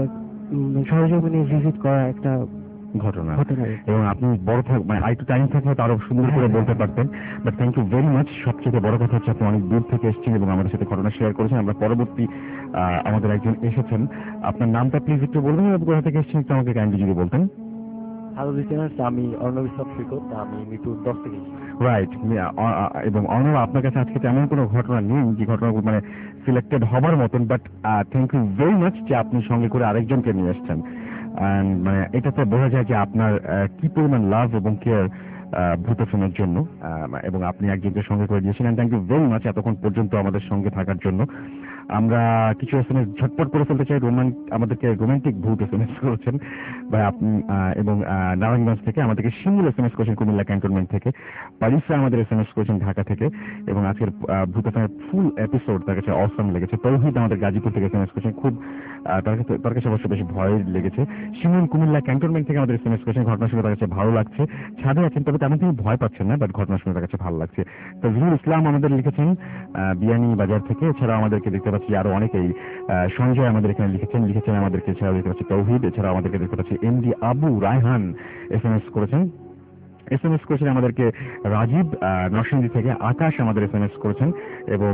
সরজমিনে ভিজিট করা একটা ঘটনা। এবং আপনি বড় থাক মানে আরেকটু টাইম থাকলে তো আরো সুন্দর করে বলতে পারতেন, but thank you very much. সবচেয়ে বড় কথা হচ্ছে আপনি অনেক দূর থেকে এসেছেন এবং আমাদের সাথে ঘটনা শেয়ার করেছেন। আমরা পরবর্তী আমাদের একজন এসেছেন, আপনার নামটা প্লিজ একটু বলবেন এবং কোথা থেকে এসেছেন একটু আমাকে কাইন্ডলি যদি বলতেন। হ্যালো লিসেনার্স, আমি অর্ণব ইসলাম ফিকো, আমি মিরপুর দশ থেকে এসেছি। রাইট। এবং অর্ণব, আপনার কাছে আজকে তেমন কোনো ঘটনা নেই যে ঘটনা মানে সিলেক্টেড হবার মতন, but thank you very much যে আপনি সঙ্গে করে আরেকজনকে নিয়ে এসেছেন। মানে এটাতে বোঝা যায় যে আপনার কি পরিমাণ লাভ এবং কেয়ার ভূত ফিল্মের জন্য, এবং আপনি একজনকে সঙ্গে করে দিয়েছেন। থ্যাংক ইউ ভেরি মাচ এতক্ষণ পর্যন্ত আমাদের সঙ্গে থাকার জন্য। আমরা কিছু এস এম এস ঝটপট করে ফেলতে চাই। রোমান আমাদেরকে রোমান্টিক ভূত এস এম এস করেছেন ভাই আপনি, এবং নারায়ণগঞ্জ থেকে আমাদেরকে শিমুল এস এম এস করেছেন কুমিল্লা ক্যান্টনমেন্ট থেকে। পারিসা আমাদের এস এম এস করেছেন ঢাকা থেকে এবং আজকের ভূত ফিল্মের ফুল এপিসোড তার কাছে অসম লেগেছে। তৌহিদ আমাদের গাজীপুর থেকে এস এম এস করেছেন, খুব তার কাছে তার কাছে অবশ্য বেশ ভয় লেগেছে। শিমুল কুমিল্লা ক্যান্টনমেন্ট থেকে আমাদের এস এম এস করেছেন, ঘটনা শুনে তার কাছে ভালো লাগছে। ছাদে আছেন তবে তেমন তিনি ভয় পাচ্ছেন না, বাট ঘটনা শুনে তার কাছে ভালো লাগছে। তো জিহুল ইসলাম আমাদের লিখেছেন বিয়ানি বাজার থেকে। এছাড়া আমাদেরকে দেখতে পাচ্ছি আরো অনেকেই, সঞ্জয় আমাদের এখানে লিখেছেন লিখেছেন আমাদেরকে এছাড়াও দেখতে পাচ্ছি তৌহিদ, এছাড়া আমাদেরকে দেখতে পাচ্ছি M D Abu Raihan S M S করেছেন এস এম এস করেছেন আমাদেরকে রাজীব নরসিংদী থেকে। আকাশ আমাদের এস এম এস করেছেন এবং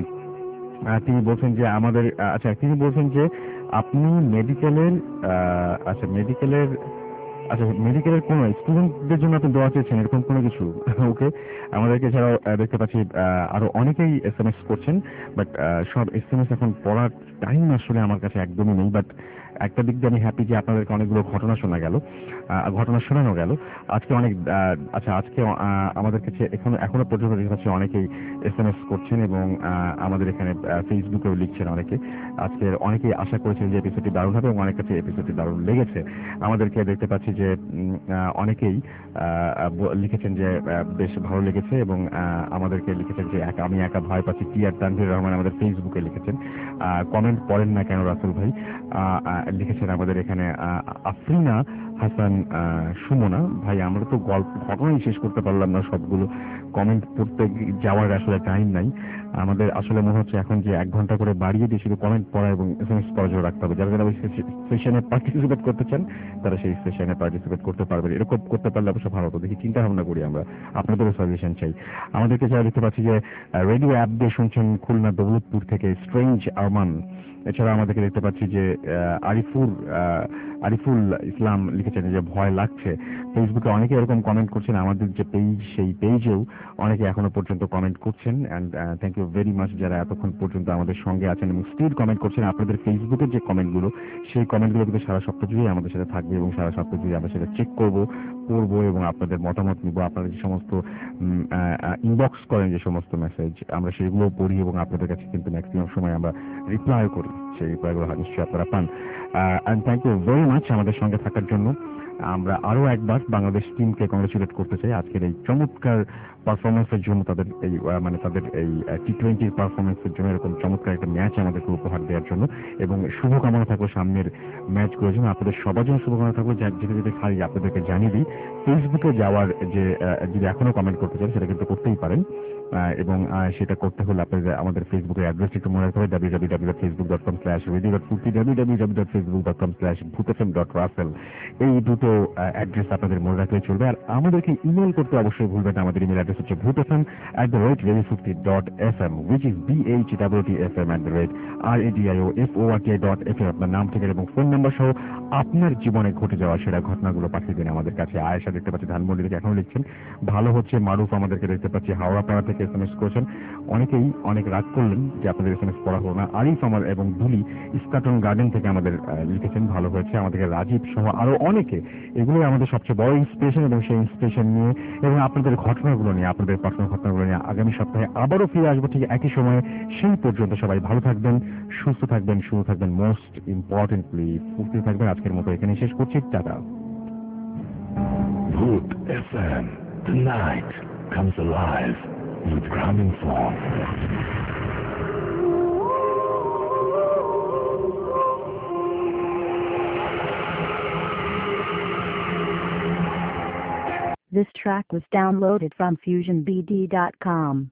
তিনি বলছেন যে আমাদের আচ্ছা তিনি বলছেন যে আপনি মেডিকেলের আচ্ছা মেডিকেলের আচ্ছা মেডিকেলের কোন স্টুডেন্টদের জন্য আপনি দোয়া চেয়েছেন এরকম কোনো কিছু। ওকে, আমাদেরকে এছাড়াও দেখতে পাচ্ছি আরো অনেকেই এস এম এস করছেন, বাট সব এস এম এস এখন পড়ার টাইম আসলে আমার কাছে একদমই নেই। বাট একটা দিক দিয়ে আমি হ্যাপি যে আপনাদেরকে অনেকগুলো ঘটনা শোনা গেল, ঘটনা শোনানো গেল আজকে অনেক। আচ্ছা আজকে আমাদের কাছে এখনো এখনো পর্যন্ত দেখতে পাচ্ছি অনেকেই এস এম এস করছেন এবং আমাদের এখানে ফেসবুকেও লিখছেন অনেকে। আজকে অনেকেই আশা করেছেন যে এপিসোডটি দারুণ হবে এবং অনেক কাছে এপিসোডটি দারুণ লেগেছে। আমাদেরকে দেখতে পাচ্ছি যে অনেকেই লিখেছেন যে বেশ ভালো লেগেছে এবং আমাদেরকে লিখেছেন যে আমি একা ভয় পাচ্ছি। টি আর তানভীর রহমান আমাদের ফেসবুকে লিখেছেন, কমেন্ট পড়েন না কেন রাসেল ভাই লিখেছেন আমাদের এখানে। আফরিনা হাসান আহ, সুমনা ভাই, আমরা তো গল্প ঘটনাই শেষ করতে পারলাম না সবগুলো, কমেন্ট পড়তে যাওয়ার আসলে টাইম নাই আমাদের। আসলে মনে হচ্ছে এখন যে এক ঘন্টা করে বাড়িয়ে দিয়ে শুধু কমেন্ট পড়া এবং এস এম এস পড়া জোর রাখতে হবে। যারা যারা ওই সেশনে পার্টিসিপেট করতে চান তারা সেই সেশনে পার্টিসিপেট করতে পারবেন। এরকম করতে পারলে অবশ্য ভালো হতো। দেখি চিন্তা ভাবনা করি আমরা, আপনাদেরও সাজেশন চাই। আমাদেরকে যারা দেখতে পাচ্ছি যে রেডিও অ্যাপ দিয়ে শুনছেন খুলনা দৌলতপুর থেকে স্ট্রেঞ্জ আরমান, এছাড়া আমাদেরকে দেখতে পাচ্ছি যে আহ, আরিফুর আহ, আরিফুল ইসলাম লিখেছেন যে ভয় লাগছে। ফেসবুকে অনেকে এরকম কমেন্ট করছেন, আমাদের যে পেজ সেই পেজেও অনেকে এখনো পর্যন্ত কমেন্ট করছেন। And thank you very much যারা এতক্ষণ পর্যন্ত আমাদের সঙ্গে আছেন এবং স্টিল কমেন্ট করছেন। আপনাদের ফেসবুকের যে কমেন্টগুলো সেই কমেন্টগুলো কিন্তু সারা সপ্তাহ জুড়ে আমাদের সাথে থাকবে এবং সারা সপ্তাহ জুড়ে আমরা সেটা চেক করবো, পড়বো এবং আপনাদের মতামত নিব। আপনারা যে সমস্ত ইনবক্স করেন যে সমস্ত মেসেজ আমরা সেগুলো পড়ি এবং আপনাদের কাছে কিন্তু ম্যাক্সিমাম সময় আমরা রিপ্লাই করি, সেই রিপ্লাইগুলো নিশ্চয়ই আপনারা পান। And thank you very much আমাদের সঙ্গে থাকার জন্য। আমরা আরো একবার বাংলাদেশ টিমকে কংগ্রেচুলেট করতে চাই আজকের এই চমৎকার পারফরমেন্সের জন্য, তাদের এই মানে তাদের এই টি টোয়েন্টির পারফরমেন্সের জন্য, এরকম চমৎকার একটা ম্যাচ আমাদেরকে উপহার দেওয়ার জন্য। এবং শুভকামনা থাকলো সামনের ম্যাচগুলোর জন্য। আপনাদের সবার জন্য শুভকামনা থাকলো। যেটা যেটা খালি আপনাদেরকে জানিয়ে দিই, ফেসবুকে যাওয়ার যে যদি এখনো কমেন্ট করতে চান সেটা কিন্তু করতেই পারেন। এবং সেটা করতে হলে আপনাদের আমাদের ফেসবুকের অ্যাড্রেস একটু মনে রাখতে হবে, W W W dot Facebook dot com slash radio dot Foorti, W W W dot Facebook dot com slash Bhoot F M dot Rasel. এই দুটো অ্যাড্রেস আপনাদের মনে রাখলে চলবে। আর আমাদেরকে ইমেল করতে অবশ্যই ভুলবেন না। আমাদের ইমেল অ্যাড্রেস হচ্ছে Bhoot F M at the rate radio Foorti dot F M, which is B H W T F M at the rate R A D I O F O R T I dot F M. আপনার নাম, ঠিকানা এবং ফোন নাম্বার সহ আপনার জীবনে ঘটে যাওয়া সেরা ঘটনাগুলো পাঠিয়ে দিন আমাদের কাছে। আয়েশা দেখতে পাচ্ছি ধানমন্ডি থেকে এখনো লিখছেন ভালো হচ্ছে। মারুফ আমাদেরকে দেখতে পাচ্ছি হাওড়াপাড়া থেকে এস এম এস করেছেন। অনেকেই অনেক রাগ করলেন যে আপনাদের এস এম এস পড়া হলো না। আরিফ আমার এবং দুলি ইস্কাটন গার্ডেন থেকে আমাদের লিখেছেন ভালো হয়েছে। আমাদেরকে রাজীব সহ আরো অনেকে, এগুলো আমাদের সবচেয়ে বড় ইন্সপিরেশন এবং সেই ইন্সপিরেশন নিয়ে এবং আপনাদের ঘটনাগুলো নিয়ে, আপনাদের পার্সোনাল ঘটনাগুলো নিয়ে আগামী সপ্তাহে আবারও ফিরে আসবো ঠিক একই সময়ে। সেই পর্যন্ত সবাই ভালো থাকবেন, সুস্থ থাকবেন, সুস্থ থাকবেন, মোস্ট ইম্পর্টেন্টলি ফুর্তি থাকবেন। আজকের মতো এখানে শেষ করছি, টাটা। Voot F M, the night comes alive with Gramophone. This track was downloaded from fusion b d dot com.